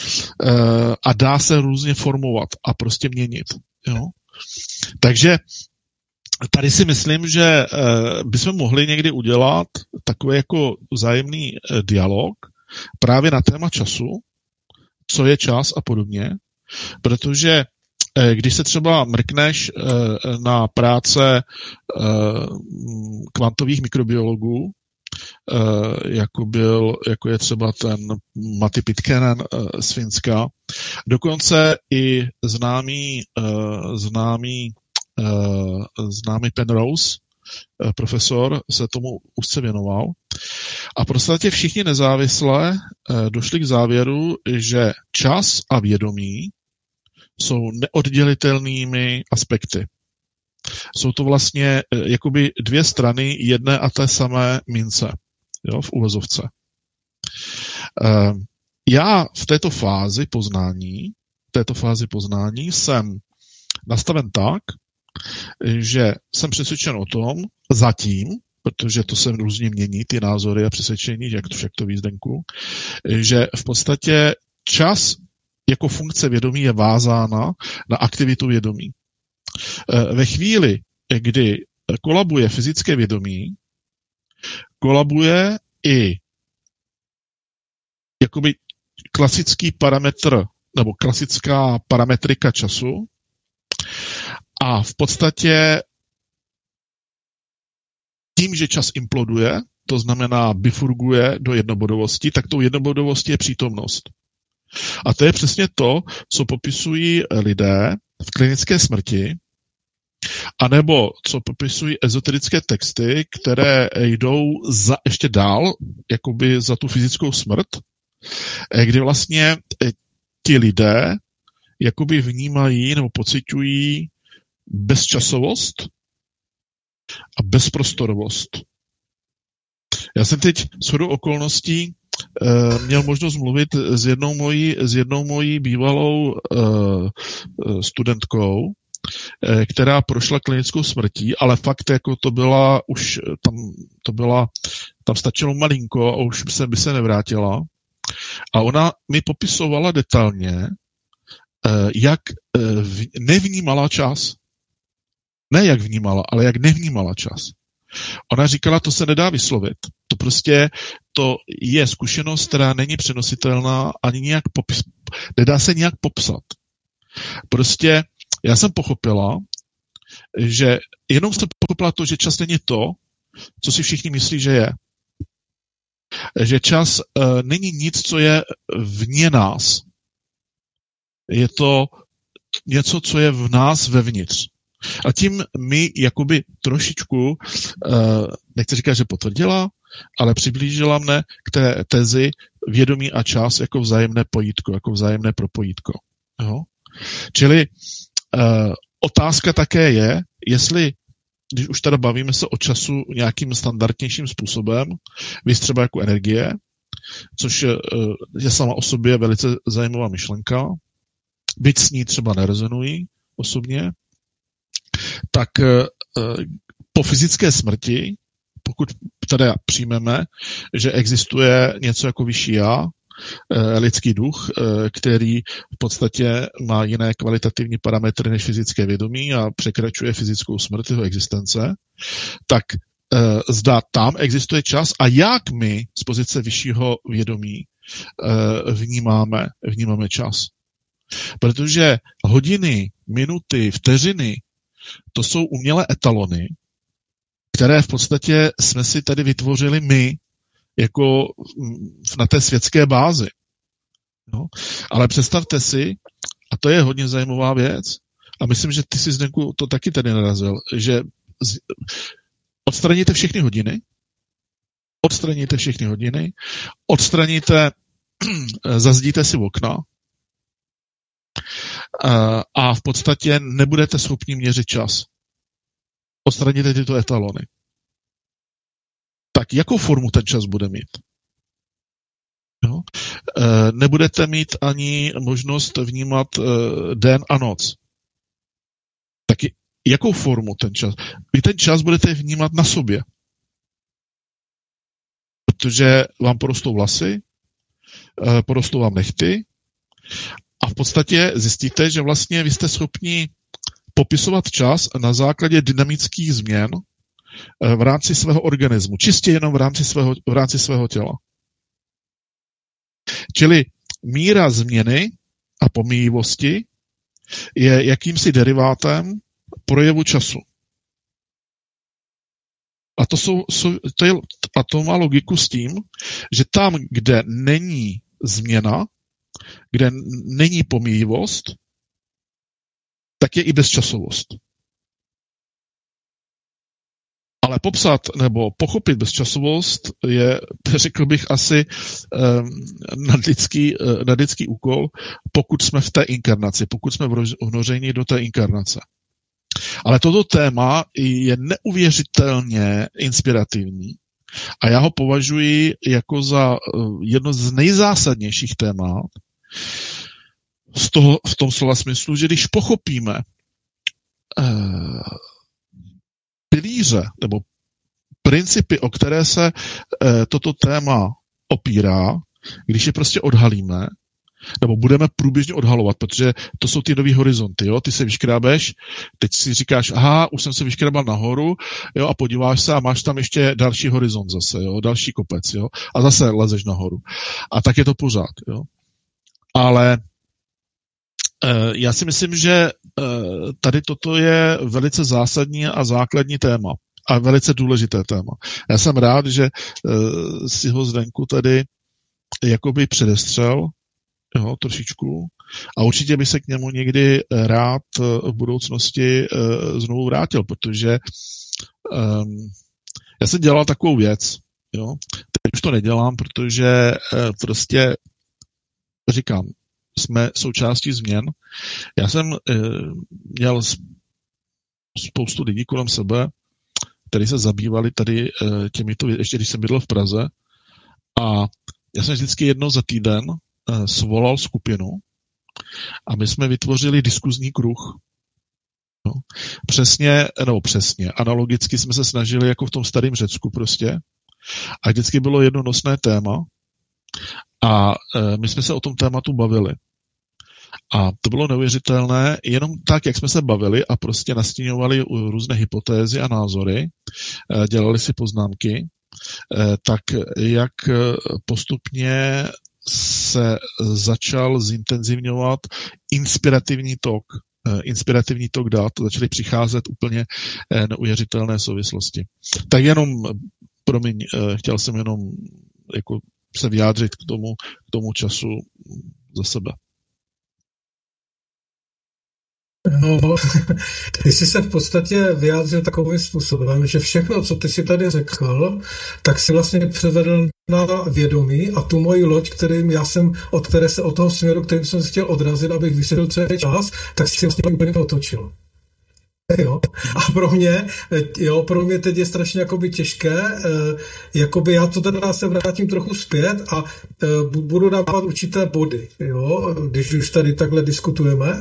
Speaker 4: a dá se různě formovat a prostě měnit. Jo? Takže tady si myslím, že bychom mohli někdy udělat takový jako vzájemný dialog právě na téma času, co je čas a podobně, protože když se třeba mrkneš na práce kvantových mikrobiologů, jako je třeba ten Matti Pitkänen z Finska, dokonce i známý Penrose, profesor, se tomu úzce věnoval. A v podstatě všichni nezávisle došli k závěru, že čas a vědomí jsou neoddělitelnými aspekty. Jsou to vlastně jakoby dvě strany jedné a té samé mince, jo, v uvozovce. Já v této fázi poznání jsem nastaven tak, že jsem přesvědčen o tom, zatím, protože to se různě mění, ty názory a přesvědčení, jak to ví Zdenku, že v podstatě čas jako funkce vědomí je vázána na aktivitu vědomí. Ve chvíli, kdy kolabuje fyzické vědomí, kolabuje i jakoby klasický parametr nebo klasická parametrika času a v podstatě tím, že čas imploduje, to znamená bifurguje do jednobodovosti, tak tou jednobodovostí je přítomnost. A to je přesně to, co popisují lidé v klinické smrti, anebo co popisují ezoterické texty, které jdou ještě dál, jakoby za tu fyzickou smrt, kdy vlastně ti lidé jakoby vnímají nebo pociťují bezčasovost a bezprostorovost. Já jsem teď shodou okolností měl možnost mluvit s jednou mojí bývalou studentkou, která prošla klinickou smrtí, ale fakt jako to byla už, tam stačilo malinko a už by se nevrátila. A ona mi popisovala detailně, jak nevnímala čas. Ne jak vnímala, ale jak nevnímala čas. Ona říkala, to se nedá vyslovit. To prostě, to je zkušenost, která není přenositelná ani nějak nedá se nějak popsat. Prostě já jsem pochopila, že jenom jsem pochopila to, že čas není to, co si všichni myslí, že je. Že čas není nic, co je vně nás. Je to něco, co je v nás vevnitř. A tím mi jakoby trošičku, nechci říkat, že potvrdila, ale přiblížila mne k té tezi vědomí a čas jako vzájemné pojítko, jako vzájemné propojítko. Jo? Čili otázka také je, jestli, když už teda bavíme se o času nějakým standardnějším způsobem, víc třeba jako energie, což je sama o sobě velice zajímavá myšlenka, byť s ní třeba nerezonují osobně, tak po fyzické smrti, pokud teda přijmeme, že existuje něco jako vyšší já, lidský duch, který v podstatě má jiné kvalitativní parametry než fyzické vědomí a překračuje fyzickou smrt jeho existence, tak zda tam existuje čas a jak my z pozice vyššího vědomí vnímáme čas. Protože hodiny, minuty, vteřiny, to jsou umělé etalony, které v podstatě jsme si tady vytvořili my, jako na té světské bázi. No. Ale představte si, a to je hodně zajímavá věc, a myslím, že ty si, Zdenku, to taky tady narazil, že odstraníte všechny hodiny, zazdíte si okna a v podstatě nebudete schopni měřit čas. Odstraníte tyto etalony. Tak jakou formu ten čas bude mít? No? Nebudete mít ani možnost vnímat den a noc. Tak jakou formu ten čas? Vy ten čas budete vnímat na sobě. Protože vám porostou vlasy, porostou vám nehty a v podstatě zjistíte, že vlastně vy jste schopni popisovat čas na základě dynamických změn v rámci svého organismu. Čistě jenom v rámci svého těla. Čili míra změny a pomíjivosti je jakýmsi derivátem projevu času. A to má logiku s tím, že tam, kde není změna, kde není pomíjivost, tak je i bezčasovost. Ale popsat nebo pochopit bezčasovost je, řekl bych, asi nadlidský úkol, pokud jsme v té inkarnaci, pokud jsme vnořeni do té inkarnace. Ale toto téma je neuvěřitelně inspirativní a já ho považuji jako za jedno z nejzásadnějších témat v tom slova smyslu, že když pochopíme pilíře nebo principy, o které se toto téma opírá, když je prostě odhalíme, nebo budeme průběžně odhalovat, protože to jsou ty nový horizonty, jo? Ty se vyškrábeš, teď si říkáš, aha, už jsem se vyškrábal nahoru, jo, a podíváš se a máš tam ještě další horizont zase, jo, další kopec, jo, a zase lezeš nahoru. A tak je to pořád, jo. Ale já si myslím, že tady toto je velice zásadní a základní téma a velice důležité téma. Já jsem rád, že si ho Zdenku tady jakoby předestřel, jo, trošičku, a určitě by se k němu někdy rád v budoucnosti znovu vrátil, protože já jsem dělal takovou věc, jo. Teď už to nedělám, protože prostě říkám, jsme součástí změn. Já jsem měl spoustu lidí kolem sebe, kteří se zabývali tady těmito, ještě když jsem bydlel v Praze, a já jsem vždycky jednou za týden svolal skupinu a my jsme vytvořili diskuzní kruh. No, přesně, analogicky jsme se snažili jako v tom starém Řecku prostě a vždycky bylo jedno nosné téma a my jsme se o tom tématu bavili. A to bylo neuvěřitelné, jenom tak, jak jsme se bavili a prostě nastíňovali různé hypotézy a názory, dělali si poznámky, tak jak postupně se začal zintenzivňovat inspirativní tok dat, začaly přicházet úplně neuvěřitelné souvislosti. Tak jenom, promiň, chtěl jsem jenom jako se vyjádřit k tomu času za sebe.
Speaker 3: No, ty jsi se v podstatě vyjádřil takovým způsobem, že všechno, co ty si tady řekl, tak si vlastně převedl na vědomí a tu moji loď, od toho směru, kterým jsem se chtěl odrazit, abych vysvětlil, co je čas, tak si vlastně úplně otočil. Jo. A pro mě teď je strašně jakoby těžké, jakoby já to teda se vrátím trochu zpět a budu dávat určité body, jo, když už tady takhle diskutujeme.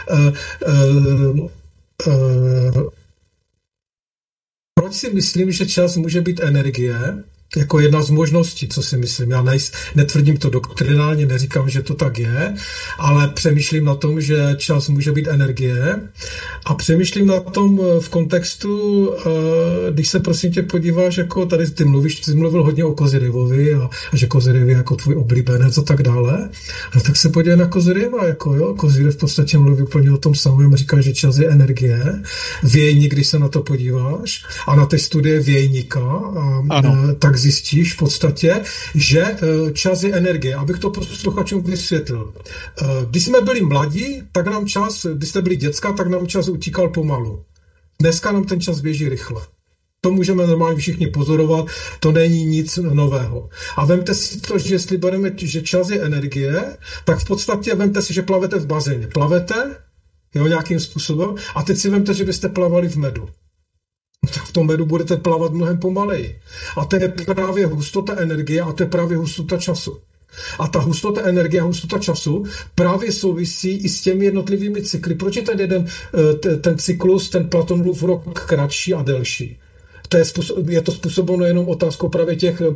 Speaker 3: Proč si myslím, že čas může být energie? Jako jedna z možností, co si myslím. Já netvrdím to doktrinálně, neříkám, že to tak je, ale přemýšlím na tom, že čas může být energie a přemýšlím na tom v kontextu, když se prosím tě podíváš, jako tady ty mluvil hodně o Kozyrevovi a že Kozyrev je jako tvůj oblíbenec a tak dále, no tak se podívej na Kozyreva, jako jo, Kozyrev v podstatě mluví úplně o tom samém, říká, že čas je energie, vějník, když se na to podíváš a na ty studie vějníka, tak zjistíš v podstatě, že čas je energie. Abych to posluchačům vysvětlil. Když jsme byli mladí, tak nám čas, když jste byli děcka, tak nám čas utíkal pomalu. Dneska nám ten čas běží rychle. To můžeme normálně všichni pozorovat, to není nic nového. A vemte si to, že jestli bereme, že čas je energie, tak v podstatě vemte si, že plavete v bazéně. Plavete, jo, nějakým způsobem, a teď si vemte, že byste plavali v medu. Tak v tom medu budete plavat mnohem pomaleji. A to je právě hustota energie a to je právě hustota času. A ta hustota energie a hustota času právě souvisí i s těmi jednotlivými cykly. Proč je ten cyklus, ten Platonův rok kratší a delší? Je to způsobeno jenom otázkou právě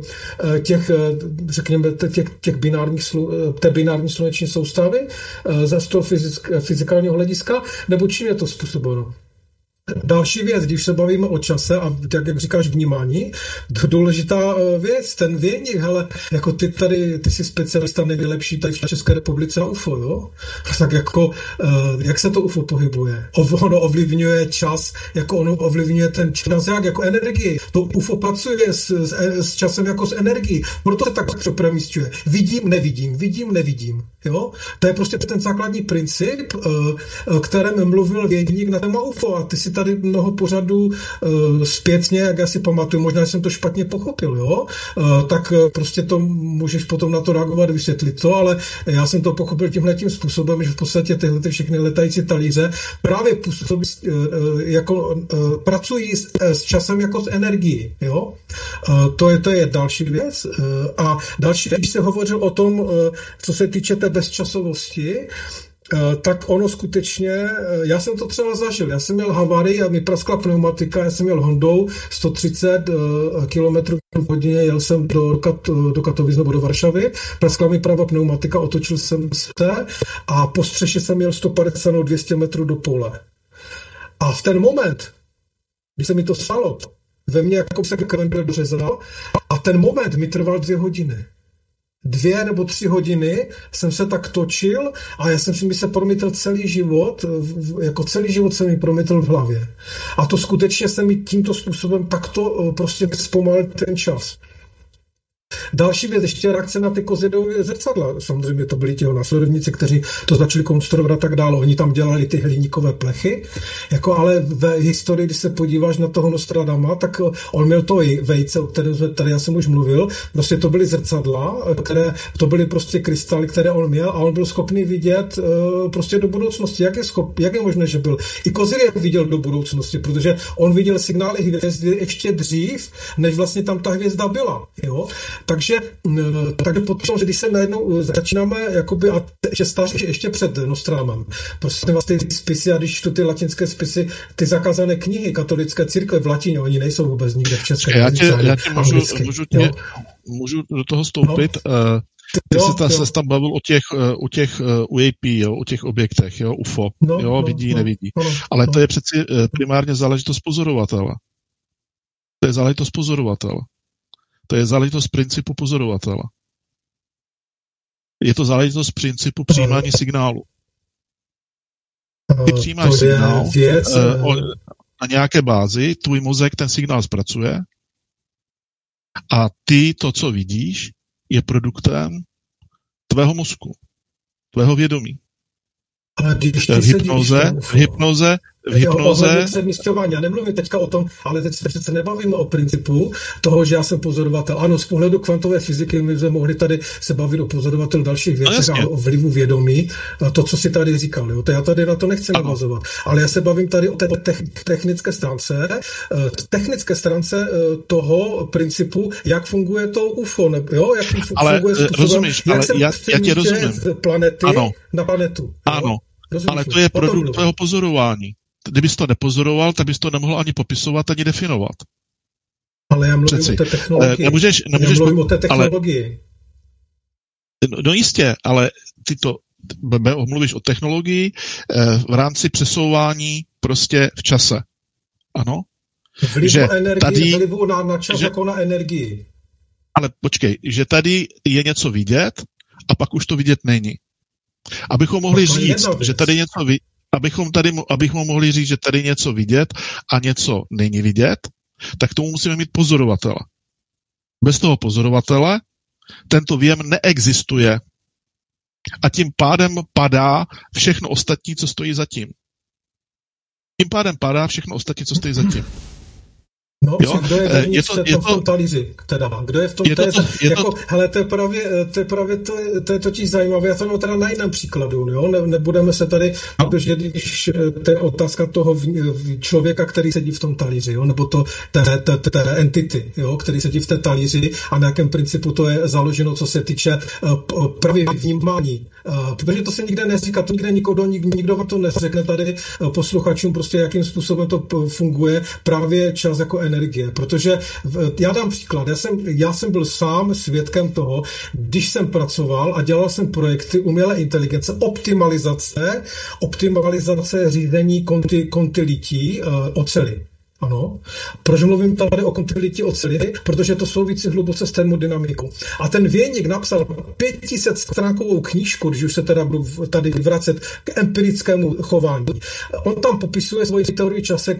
Speaker 3: té binární sluneční soustavy z toho fyzikálního hlediska, nebo čím je to způsobeno? Další věc, když se bavíme o čase a jak říkáš vnímání, důležitá věc, ten věník, hele, jako ty jsi specialista nejlepší tady v České republice na UFO, jo? Tak jako, jak se to UFO pohybuje? Ono ovlivňuje čas, jako ono ovlivňuje ten čas jako energii. To UFO pracuje s časem jako s energií, proto se tak přemísťuje. Vidím, nevidím, jo? To je prostě ten základní princip, kterém mluvil vědník na téma UFO a ty si tady mnoho pořadů zpětně, jak já si pamatuju, možná jsem to špatně pochopil, jo? Tak prostě to můžeš potom na to reagovat, vysvětlit to, ale já jsem to pochopil tímhletím způsobem, že v podstatě tyhle všechny letající talíře právě působí, pracují s časem jako s energií, jo? To je další věc. A další, když se hovořil o tom, co se týče té bezčasovosti, tak ono skutečně, já jsem to třeba zažil, já jsem měl havárii a mi praskla pneumatika, já jsem měl Hondou 130 km v hodině, jel jsem do Katovic nebo do Varšavy, praskla mi pravá pneumatika, otočil jsem se a po střeše jsem měl 150 nebo 200 metrů do pole. A v ten moment, když se mi to stalo, ve mně jako se kalendr dořezal a ten moment mi trval 2 hodiny. 2 nebo 3 hodiny jsem se tak točil a já jsem si mi se promítl celý život, jako celý život se mi promítl v hlavě. A to skutečně se mi tímto způsobem takto prostě zpomalil ten čas. Další věc, ještě reakce na ty Kozyrevovy zrcadla. Samozřejmě to byli těho následovníci, kteří to začali konstruovat a tak dále. Oni tam dělali ty hliníkové plechy. Jako ale ve historii, když se podíváš na toho Nostradama, tak on měl to vejce, o kterém tady já jsem už mluvil. Prostě to byly zrcadla, to byly prostě krystaly, které on měl a on byl schopný vidět prostě do budoucnosti. Jak je možné, že byl? I Kozyrev viděl do budoucnosti, protože on viděl signály hvězdy ještě dřív, než vlastně tam ta hvězda byla. Jo? Takže potom, když se najednou začínáme, jakoby, a ještě před Nostramem, prostě vás ty spisy, a když čtu ty latinské spisy, ty zakázané knihy katolické církve v latině, oni nejsou vůbec nikde v české.
Speaker 4: Já tě můžu do toho stoupit. Ty jsi tam bavil o těch UAP, jo, o těch objektech, jo, UFO, vidí, nevidí. Ale to je přeci primárně záležitost pozorovatele. To je záležitost pozorovatele. To je záležitost principu pozorovatele. Je to záležitost principu přijímání signálu. Ty přijímáš signál na nějaké bázi, tvůj mozek ten signál zpracuje a ty to, co vidíš, je produktem tvého mozku, tvého vědomí.
Speaker 3: Ale když ty
Speaker 4: v hypnoze.
Speaker 3: Já nemluvím teďka o tom, ale teď se přece nebavíme o principu toho, že já jsem pozorovatel. Ano, z pohledu kvantové fyziky my jsme mohli tady se bavit o pozorovatel dalších věcech a o vlivu vědomí. To, co si tady říkal, jo, to já tady na to nechci navazovat. Ale já se bavím tady o té technické stránce toho principu, jak funguje to UFO, jo, jak funguje způsobem,
Speaker 4: jak je rozumím.
Speaker 3: Z planety na planetu.
Speaker 4: Ano, ale to je produkt tvého pozorování. Kdybys to nepozoroval, tak bys to nemohl ani popisovat, ani definovat.
Speaker 3: Ale já mluvím o té technologii. Já mluvím o té technologii.
Speaker 4: No jistě, ale ty to mluvíš o technologii v rámci přesouvání prostě v čase. Ano?
Speaker 3: Vlivu na čas jako na energii.
Speaker 4: Ale počkej, že tady je něco vidět a pak už to vidět není. Abychom mohli říct, že tady něco abychom mohli říct, že tady něco vidět a něco není vidět, tak tomu musíme mít pozorovatele. Bez toho pozorovatele tento věm neexistuje. A tím pádem padá všechno ostatní, co stojí za tím. Tím pádem padá všechno ostatní, co stojí za tím.
Speaker 3: No, kdo je v tom talíři, teda, kdo je v tom hele, to je totiž zajímavé, já to mám teda na jiném příkladu, jo, nebudeme se tady, protože když to je otázka toho člověka, který sedí v tom talíři, jo, nebo té entity, jo, který sedí v té talíři a na jakém principu to je založeno, co se týče právě vnímání, protože to se nikde neříká, to nikdo vám to neřekne tady posluchačům, prostě jakým způsobem to funguje, právě čas jako energie, protože já dám příklad, já jsem byl sám svědkem toho, když jsem pracoval a dělal jsem projekty umělé inteligence, optimalizace řízení kontilití oceli. Ano. Proč mluvím tady o kontilitě oceli? Protože to souvisí hluboce s termodynamikou. A ten Věník napsal 500stránkovou knížku, když už se teda budu tady vracet k empirickému chování. On tam popisuje svoji teorii čase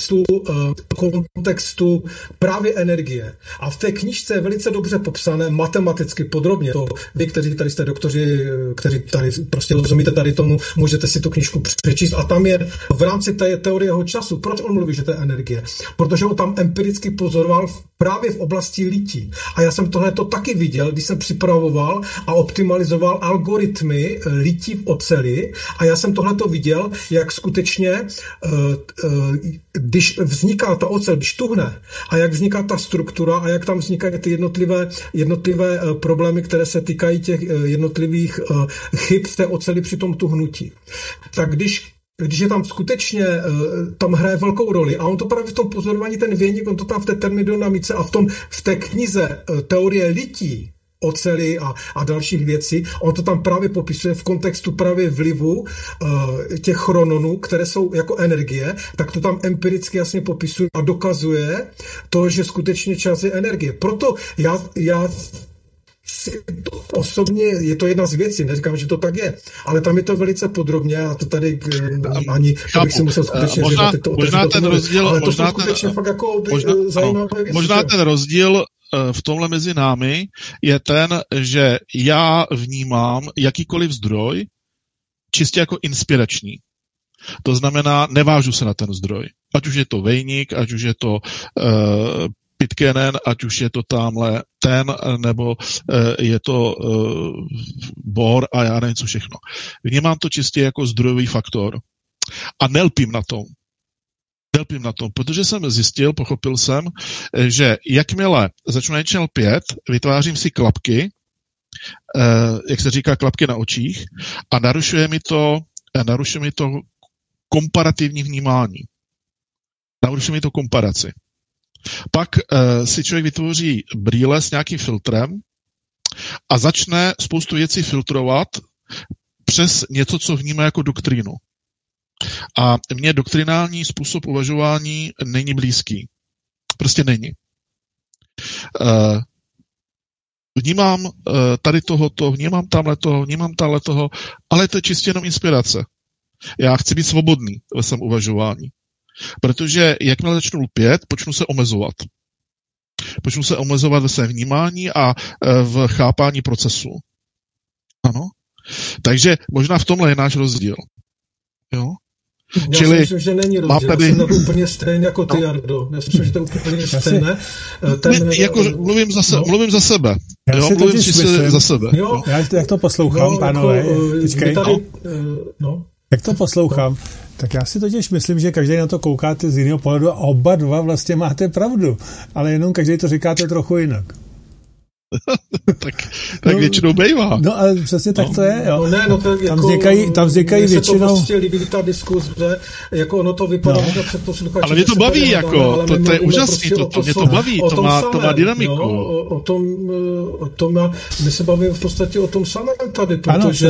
Speaker 3: kontextu právě energie. A v té knížce je velice dobře popsané matematicky podrobně. To vy, kteří tady jste doktoři, kteří tady prostě rozumíte tady tomu, můžete si tu knížku přečíst. A tam je v rámci té teorie jeho času. Proč on mluví, že to je energie? Protože on tam empiricky pozoroval právě v oblasti lití. A já jsem tohleto taky viděl, když jsem připravoval a optimalizoval algoritmy lití v oceli a já jsem tohleto viděl, jak skutečně, když vzniká ta ocel, když tuhne a jak vzniká ta struktura a jak tam vznikají ty jednotlivé problémy, které se týkají těch jednotlivých chyb v té oceli při tom tuhnutí. Tak když je tam skutečně, tam hraje velkou roli a on to právě v tom pozorování, ten Věník, on to tam v té termodynamice a v té knize teorie lití, oceli a dalších věcí, on to tam právě popisuje v kontextu právě vlivu těch chrononů, které jsou jako energie, tak to tam empiricky jasně popisuje a dokazuje to, že skutečně čas je energie. Proto já osobně je to jedna z věcí, neříkám, že to tak je, ale tam je to velice podrobně a to tady ani bych si musel skutečně říkat tyto otázky.
Speaker 4: Možná ten rozdíl,
Speaker 3: ale to jsou skutečně fakt jako zajímavé věci.
Speaker 4: Možná ten rozdíl v tomhle mezi námi je ten, že já vnímám jakýkoliv zdroj čistě jako inspirační. To znamená, nevážu se na ten zdroj. Ať už je to Vejník, ať už je to Pitcairn, ať už je to tamhle ten, nebo je to Bohr a já nevím co všechno. Vnímám to čistě jako zdrojový faktor. A nelpím na tom. Nelpím na tom, protože jsem zjistil, pochopil jsem, že jakmile začnu Channel 5, vytvářím si klapky, jak se říká, klapky na očích a narušuje mi to komparativní vnímání. Narušuje mi to komparaci. Pak si člověk vytvoří brýle s nějakým filtrem a začne spoustu věcí filtrovat přes něco, co vnímá jako doktrínu. A mně doktrinální způsob uvažování není blízký. Prostě není. Vnímám tady tohoto, vnímám tamhle toho, ale to je čistě jenom inspirace. Já chci být svobodný ve svém uvažování. Protože jakmile začnu lpět, počnu se omezovat. Počnu se omezovat ve svém vnímání a v chápání procesu. Ano. Takže možná v tomhle je náš rozdíl. Jo?
Speaker 3: Já si myslím, že není rozdíl. Tady... Já jsem to úplně stejný jako ty, Jardo. Já si myslím, že to je úplně stejné.
Speaker 4: Mluvím za sebe. Mluvím si za sebe.
Speaker 2: Jo. Já jak to poslouchám, pánové. Počkej. Jak to poslouchám, tak já si totiž myslím, že každý na to koukáte z jiného pohledu a oba dva vlastně máte pravdu. Ale jenom každý to říkáte trochu jinak.
Speaker 4: tak většinou bejvá.
Speaker 2: No ale přesně tak to je, jo.
Speaker 3: Tam
Speaker 2: vznikají většinou...
Speaker 3: to prostě líbí ta diskuze, jako ono to vypadá, že před posluchači...
Speaker 4: Ale mě to baví, jako, to je úžasný, mě to baví, to má dynamiku.
Speaker 3: O tom my se bavíme v podstatě o tom samém tady, protože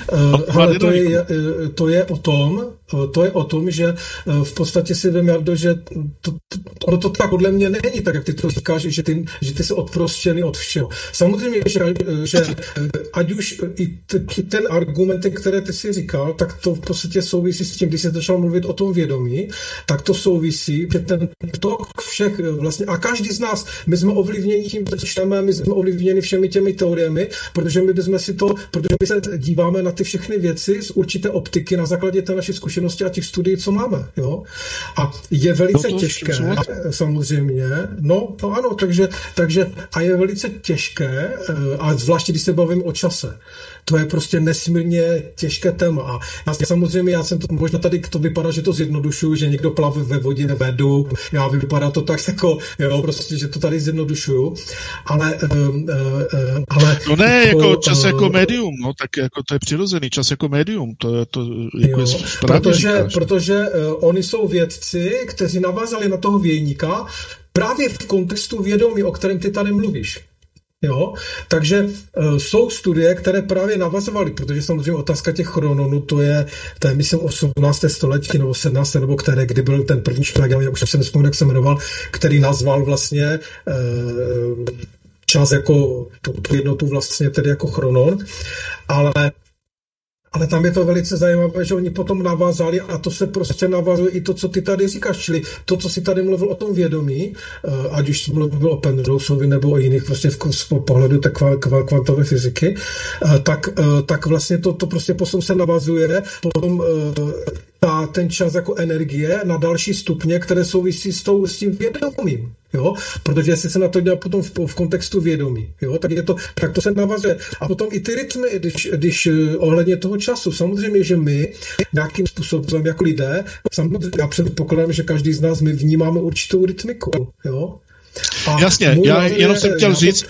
Speaker 3: to je o tom, že v podstatě si vím, Jardo, že ono to tak podle mě není, tak jak ty to říkáš, že ty jsi odprostěný od všeho. Samozřejmě, že ať už i ten argument, které ty si říkal, tak to v podstatě souvisí s tím, když se začal mluvit o tom vědomí, tak to souvisí, že ten tok všech vlastně, a každý z nás, my jsme ovlivněni tím, my jsme ovlivněni všemi těmi teoriemi, protože my se díváme na ty všechny věci z určité optiky na základě té naší zkušenosti a těch studií, co máme. Jo? A je velice těžké, samozřejmě, ano, takže a je velice těžké, a zvláště když se bavím o čase. To je prostě nesmírně těžké téma. A já jsem to, možná tady to vypadá, že to zjednodušuju, že někdo plave ve vodě vedu, já vypadá to tak jako, jo, prostě, že to tady zjednodušuju, ale
Speaker 4: no ne, jako čas jako médium, no, tak jako to je přirozený, čas jako médium, to jako
Speaker 3: jo, protože oni jsou vědci, kteří navázali na toho vějníka právě v kontextu vědomí, o kterém ty tady mluvíš. Jo, takže jsou studie, které právě navazovaly, protože samozřejmě otázka těch chrononů, to je myslím 18. století nebo 17. nebo kdy byl ten první člověk, já už se nespomínám, jak se jmenoval, který nazval vlastně čas jako tu jednotu vlastně tedy jako chronon, ale tam je to velice zajímavé, že oni potom navázali a to se prostě navazuje i to, co ty tady říkáš, čili to, co si tady mluvil o tom vědomí, ať už mluvil o Penroseovi nebo o jiných prostě z pohledu té kvantové fyziky, tak vlastně to prostě potom se navazuje, potom ten čas jako energie na další stupně, které souvisí s tím vědomím. Jo? Protože jestli se na to dělá potom v kontextu vědomí, jo? Tak to se navazuje. A potom i ty rytmy, když ohledně toho času, samozřejmě, že my nějakým způsobem jako lidé, já předpokládám, že každý z nás, my vnímáme určitou rytmiku. Jo?
Speaker 4: Jasně, já jenom jsem chtěl říct,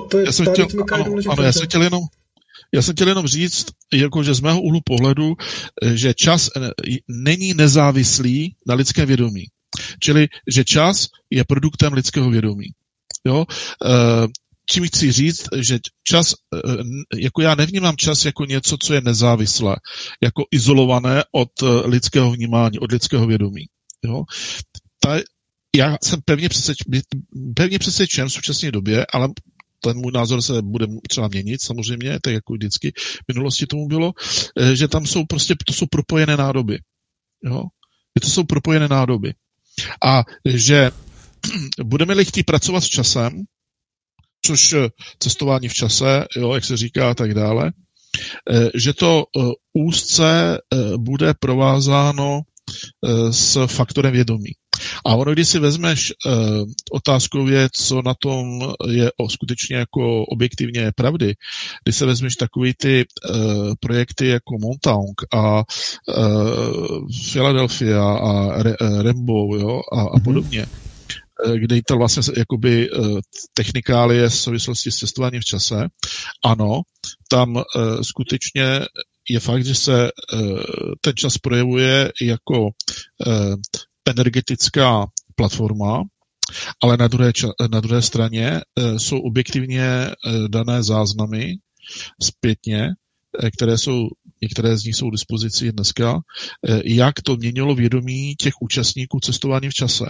Speaker 4: já jsem chtěl jenom říct, jakože z mého úhlu pohledu, že čas není nezávislý na lidském vědomí. Čili, že čas je produktem lidského vědomí. Jo? Čím chci říct, že čas, jako já nevnímám čas jako něco, co je nezávislé, jako izolované od lidského vnímání, od lidského vědomí. Jo? Já jsem pevně přesvědčen v současné době, ale ten můj názor se bude třeba měnit, samozřejmě, tak jako vždycky v minulosti tomu bylo, že tam jsou prostě, to jsou propojené nádoby. Jo? To jsou propojené nádoby. A že budeme-li chtít pracovat s časem, což cestování v čase, jo, jak se říká a tak dále, že to úzce bude provázáno s faktorem vědomí. A ono, když si vezmeš otázkově, co na tom je skutečně jako objektivně pravdy, když se vezmeš takový ty projekty jako Montauk a Philadelphia a Rainbow, jo, a podobně, kde to vlastně jakoby technikálie v souvislosti s cestováním v čase. Ano, tam skutečně je fakt, že se ten čas projevuje jako energetická platforma, ale na druhé straně jsou objektivně dané záznamy zpětně, některé z nich jsou k dispozici dneska, jak to měnilo vědomí těch účastníků cestování v čase.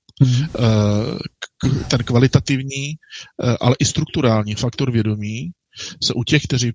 Speaker 4: Ten kvalitativní, ale i strukturální faktor vědomí se u těch, kteří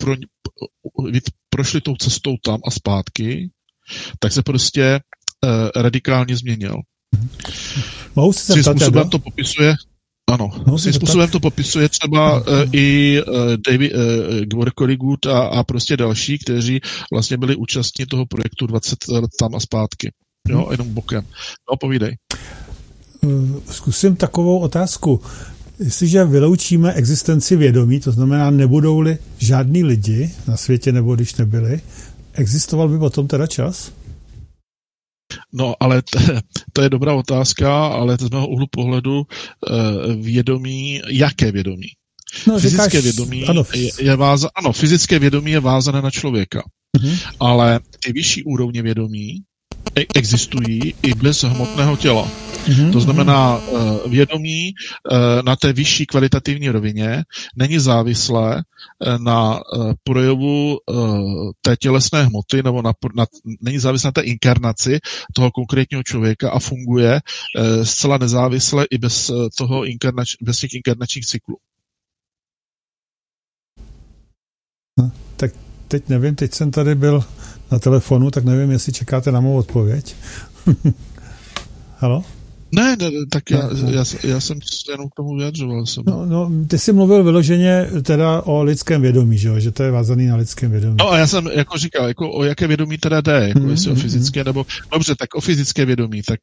Speaker 4: prošli tou cestou tam a zpátky, tak se prostě radikálně změnil. Svým způsobem to popisuje, ano, svým způsobem to popisuje třeba i David Gorkoligud a prostě další, kteří vlastně byli účastní toho projektu 20 let tam a zpátky. Jo, jenom bokem. No, povídej.
Speaker 2: Zkusím takovou otázku. Jestliže vyloučíme existenci vědomí, to znamená, nebudou-li žádní lidi na světě, nebo když nebyli, existoval by potom teda čas?
Speaker 4: No, ale to je dobrá otázka, ale z mého úhlu pohledu vědomí, jaké vědomí?
Speaker 2: No,
Speaker 4: fyzické vědomí fyzické vědomí je vázané na člověka. Ale ty vyšší úrovně vědomí existují i bez hmotného těla. To znamená, vědomí na té vyšší kvalitativní rovině není závislé na projevu té tělesné hmoty nebo není závislé na té inkarnaci toho konkrétního člověka a funguje zcela nezávisle i bez těch inkarnačních cyklů.
Speaker 2: Tak teď nevím, teď jsem tady byl na telefonu, tak nevím, jestli čekáte na mou odpověď. Haló?
Speaker 4: Ne, tak já jsem jenom k tomu vyjadřoval.
Speaker 2: No, ty jsi mluvil vyloženě teda o lidském vědomí, že to je vázaný na lidském vědomí.
Speaker 4: No a já jsem jako říkal, jako o jaké vědomí teda jde, jako jestli o fyzické nebo... Dobře, tak o fyzické vědomí, tak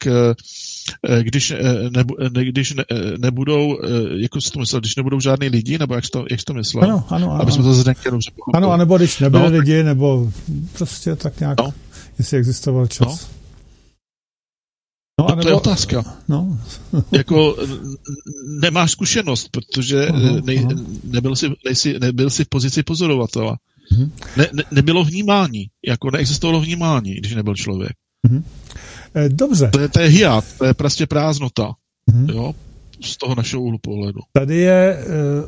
Speaker 4: když nebudou, jako jsi to myslel, když nebudou žádný lidi, nebo jak jsi to myslel?
Speaker 2: Ano.
Speaker 4: Aby jsme to zdenky dobře pochopili.
Speaker 2: Ano, anebo když nebyli lidi, nebo prostě tak nějak, jestli existoval čas.
Speaker 4: To je otázka. Jako nemáš zkušenost, protože nebyl jsi v pozici pozorovatele. Nebylo vnímání, jako neexistovalo vnímání, když nebyl člověk.
Speaker 2: Dobře.
Speaker 4: To je hiat, to je prostě prázdnota. Jo? Z toho našeho úhlu pohledu.
Speaker 2: Tady je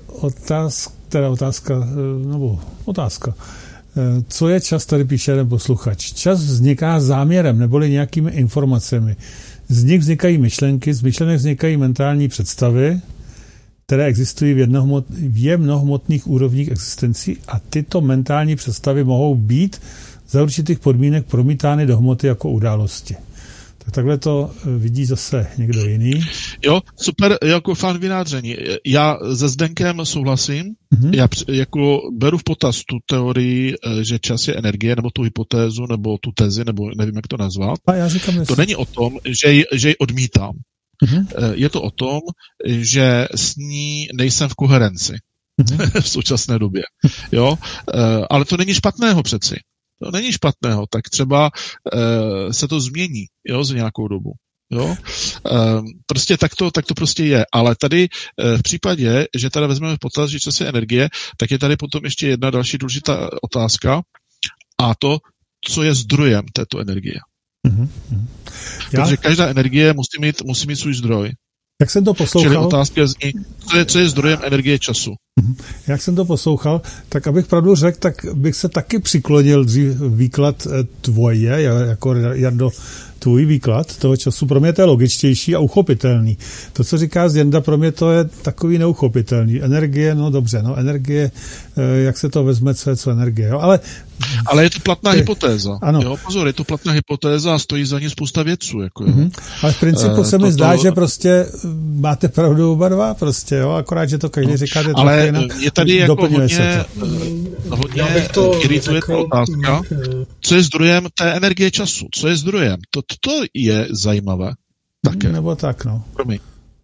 Speaker 2: otázka. Co je čas, tady píše jeden posluchač. Čas vzniká záměrem, neboli nějakými informacemi. Z nich vznikají myšlenky, z myšlenek vznikají mentální představy, které existují v jemnohmotných úrovních existencí a tyto mentální představy mohou být za určitých podmínek promítány do hmoty jako události. Tak takhle to vidí zase někdo jiný.
Speaker 4: Jo, super, jako fan vyjádření. Já se Zdenkem souhlasím, já jako beru v potaz tu teorii, že čas je energie, nebo tu hypotézu, nebo tu tezi, nebo nevím, jak to nazvat.
Speaker 2: A já říkám,
Speaker 4: to není o tom, že ji odmítám. Je to o tom, že s ní nejsem v koherenci v současné době. Jo? Ale to není špatného přeci. To není špatného, tak třeba se to změní, jo, za nějakou dobu. Jo? Prostě tak to prostě je. Ale tady v případě, že teda vezmeme v potaz, že čas je energie, tak je tady potom ještě jedna další důležitá otázka a to, co je zdrojem této energie. Protože každá energie musí mít svůj zdroj.
Speaker 2: Jak jsem to poslouchal?
Speaker 4: Čili otázka zní, co je zdrojem energie času.
Speaker 2: Jak jsem to poslouchal, tak abych pravdu řekl, tak bych se taky přiklonil dřív výklad tvoje, jako Jardo, tvůj výklad toho času. Pro mě to je logičtější a uchopitelný. To, co říká Jenda, pro mě to je takový neuchopitelný. Energie, energie, jak se to vezme, co energie, jo?
Speaker 4: Ale je to platná hypotéza. Ano. Jo, pozor, je to platná hypotéza a stojí za ní spousta vědců. Jako, jo.
Speaker 2: Ale v principu se mi zdá, že prostě máte pravdu oba dva, prostě, jo, akorát, že to každý říkáte
Speaker 4: ale je tady jako hodně irituje ta otázka, co je zdrojem té energie času, co je zdrojem. To je zajímavé. Také.
Speaker 2: Nebo tak, no.
Speaker 4: Promiň.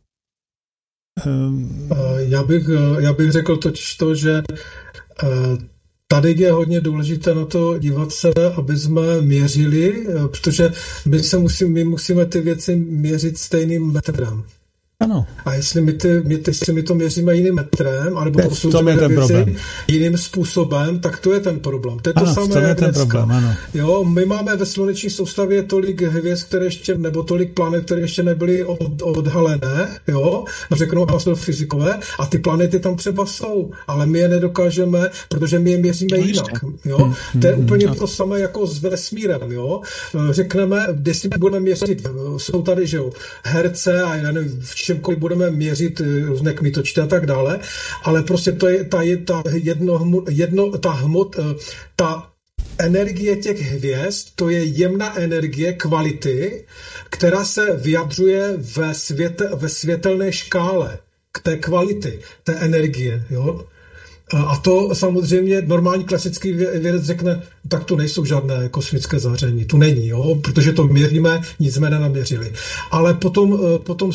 Speaker 3: Já bych řekl totiž to, že tady je hodně důležité na to dívat se, aby jsme měřili, protože my musíme ty věci měřit stejným metrem.
Speaker 2: Ano.
Speaker 3: A jestli my to měříme jiným metrem, anebo
Speaker 2: posuzujeme věci
Speaker 3: jiným způsobem, tak to je ten problém. To je
Speaker 2: ano,
Speaker 3: to samé jak
Speaker 2: ten problém, ano.
Speaker 3: Jo, my máme ve sluneční soustavě tolik hvězd, které ještě, nebo tolik planet, které ještě nebyly odhalené, jo, řeknou astrofyzikové, a ty planety tam třeba jsou, ale my je nedokážeme, protože my je měříme jinak, jo. To je úplně to samé jako s vesmírem, jo. Řekneme, když budeme měřit, jsou tady, že jo, herce a já nevím, v čemkoliv budeme měřit různé kmitočty a tak dále, ale prostě to je ta energie těch hvězd, to je jemná energie kvality, která se vyjadřuje ve světelné škále k té kvality, té energie, jo. A to samozřejmě normální klasický vědec řekne, tak tu nejsou žádné kosmické záření, tu není, jo, protože to měříme, nic jsme nenaměřili. Ale potom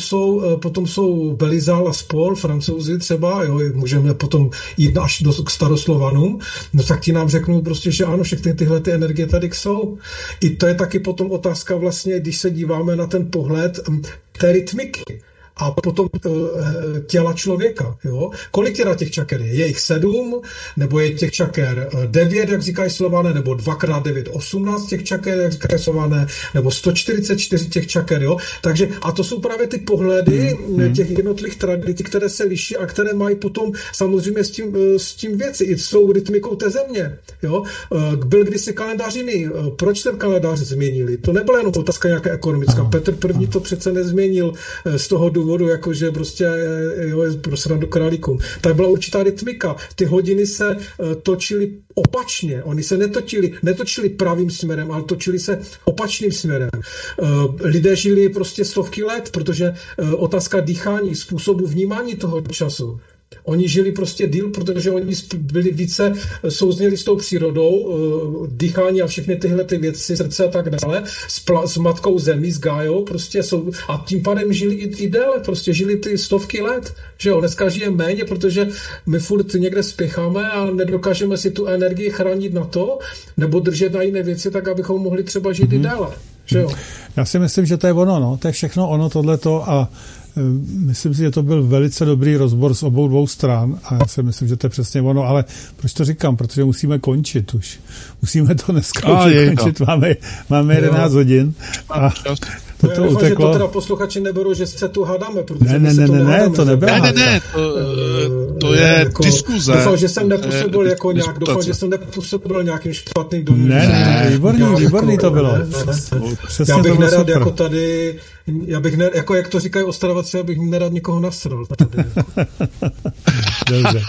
Speaker 3: jsou Belizal a spol, Francouzi třeba, jo, můžeme potom jít až k Staroslovanům, no tak ti nám řeknou prostě, že ano, všechny tyhle ty energie tady jsou. I to je taky potom otázka vlastně, když se díváme na ten pohled té rytmiky. A potom těla člověka. Jo? Kolik teda těch čaker je? Je jich 7, nebo je těch čaker 9, jak říkají Slované, nebo 2x9, 18 těch čaker, jak říkají Slované, nebo 144 těch čaker. Jo? Takže, a to jsou právě ty pohledy těch jednotlivých tradicí, které se liší a které mají potom samozřejmě s tím věci. I s tou rytmikou té země. Jo? Byl kdysi kalendář jiný. Proč ten kalendář změnili? To nebyla jenom otázka nějaká ekonomická. Petr I. to přece nezměnil z toho důvodu, jakože prostě je pro srandu králíkům. Tak byla určitá rytmika. Ty hodiny se točily opačně. Oni se netočili pravým směrem, ale točili se opačným směrem. Lidé žili prostě stovky let, protože otázka dýchání, způsobu vnímání toho času. Oni žili prostě díl, protože oni byli více souzněli s tou přírodou, dýchání a všechny tyhle ty věci, srdce a tak dále, s matkou zemí, s Gájou, prostě jsou, a tím pádem žili i déle, prostě žili ty stovky let, že jo, dneska žijeme méně, protože my furt někde spěcháme a nedokážeme si tu energii chránit na to, nebo držet na jiné věci, tak abychom mohli třeba žít i déle, že jo.
Speaker 2: Já si myslím, že to je ono, no, to je všechno ono, tohleto a myslím si, že to byl velice dobrý rozbor z obou dvou stran a já si myslím, že to je přesně ono, ale proč to říkám? Protože musíme končit už. Musíme to dneska končit. Máme 11 hodin a to uteklo.
Speaker 3: Že to teda posluchači neberou, že se tu hádáme, protože
Speaker 2: to nebylo.
Speaker 4: Ne, to je jako, diskuze.
Speaker 3: Doufám, že jsem nepůsobil jako nějak, nějakým špatným domům.
Speaker 2: Ne, výborný to bylo.
Speaker 3: Já bych nerad jako tady, jako jak to říkají Ostravaci, já bych nerad nikoho nasral.
Speaker 2: Dobře.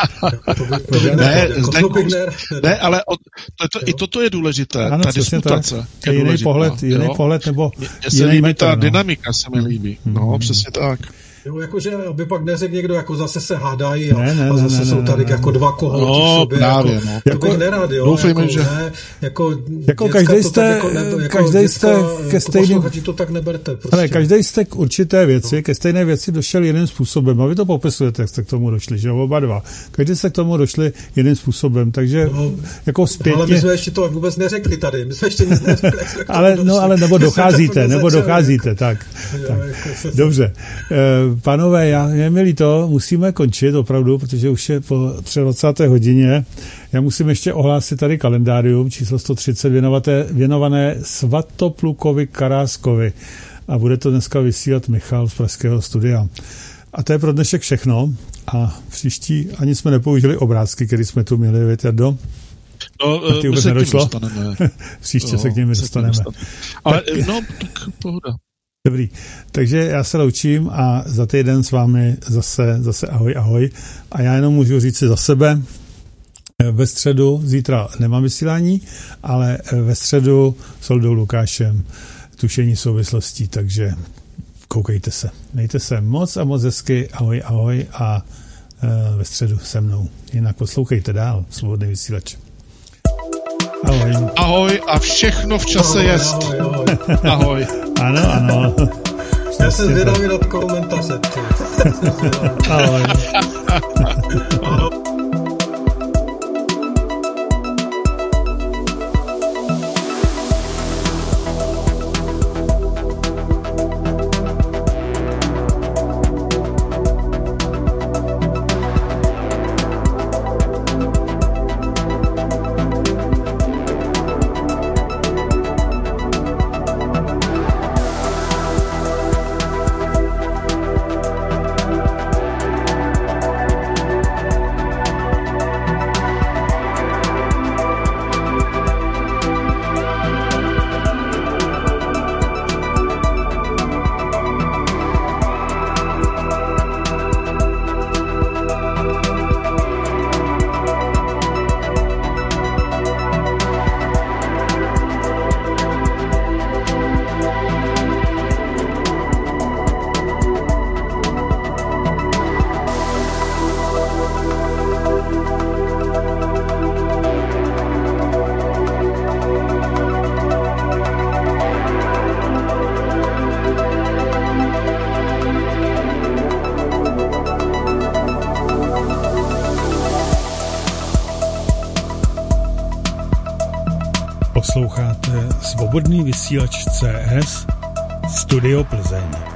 Speaker 4: Ne, ale i toto je důležité, ta disputace.
Speaker 2: Jiný pohled, nebo
Speaker 4: jiný metr. Ta dynamika se mi líbí. No, přesně tak.
Speaker 3: Jo, jakože, aby pak neřekl někdo, jako zase se hádají a zase jsou tady jako dva kohouti v sobě.
Speaker 4: Právě,
Speaker 3: jako, to bych nerad, jo.
Speaker 4: Doufejme, že...
Speaker 2: Jako každý jste ke stejným...
Speaker 3: to tak neberte. Prostě.
Speaker 2: Ale každý jste k určité věci, ke stejné věci došel jiným způsobem. A vy to popisujete, jak jste k tomu došli, že oba dva. Každý jste k tomu došli jiným způsobem, takže jako zpětně...
Speaker 3: Ale my jsme ještě to vůbec neřekli tady. My jsme ještě nic neřekli.
Speaker 2: ale nebo docházíte, tak. Dobře. Pánové, je mi líto, musíme končit opravdu, protože už je po 23. hodině. Já musím ještě ohlásit tady kalendárium číslo 130 věnované Svatoplukovi Karáskovi. A bude to dneska vysílat Michal z pražského studia. A to je pro dnešek všechno. A příští ani jsme nepoužili obrázky, které jsme tu měli, Větěrdo.
Speaker 4: No,
Speaker 2: ty vůbec nedošlo. Příště se k němi dostaneme.
Speaker 4: Ale tak pohoda.
Speaker 2: Dobrý, takže já se loučím a za týden s vámi zase ahoj. A já jenom můžu říct si za sebe, ve středu, zítra nemám vysílání, ale ve středu s Oldou Lukášem tušení souvislostí, takže koukejte se. Mějte se moc a moc hezky, ahoj a ve středu se mnou. Jinak poslouchejte dál, Svobodný vysílač.
Speaker 4: Ahoj a všechno v čase jest. Ahoj.
Speaker 2: Ano.
Speaker 3: Já jsem zvědavý na komentáře.
Speaker 2: Ahoj. Posloucháte Svobodný vysílač CS Studio Plzeň.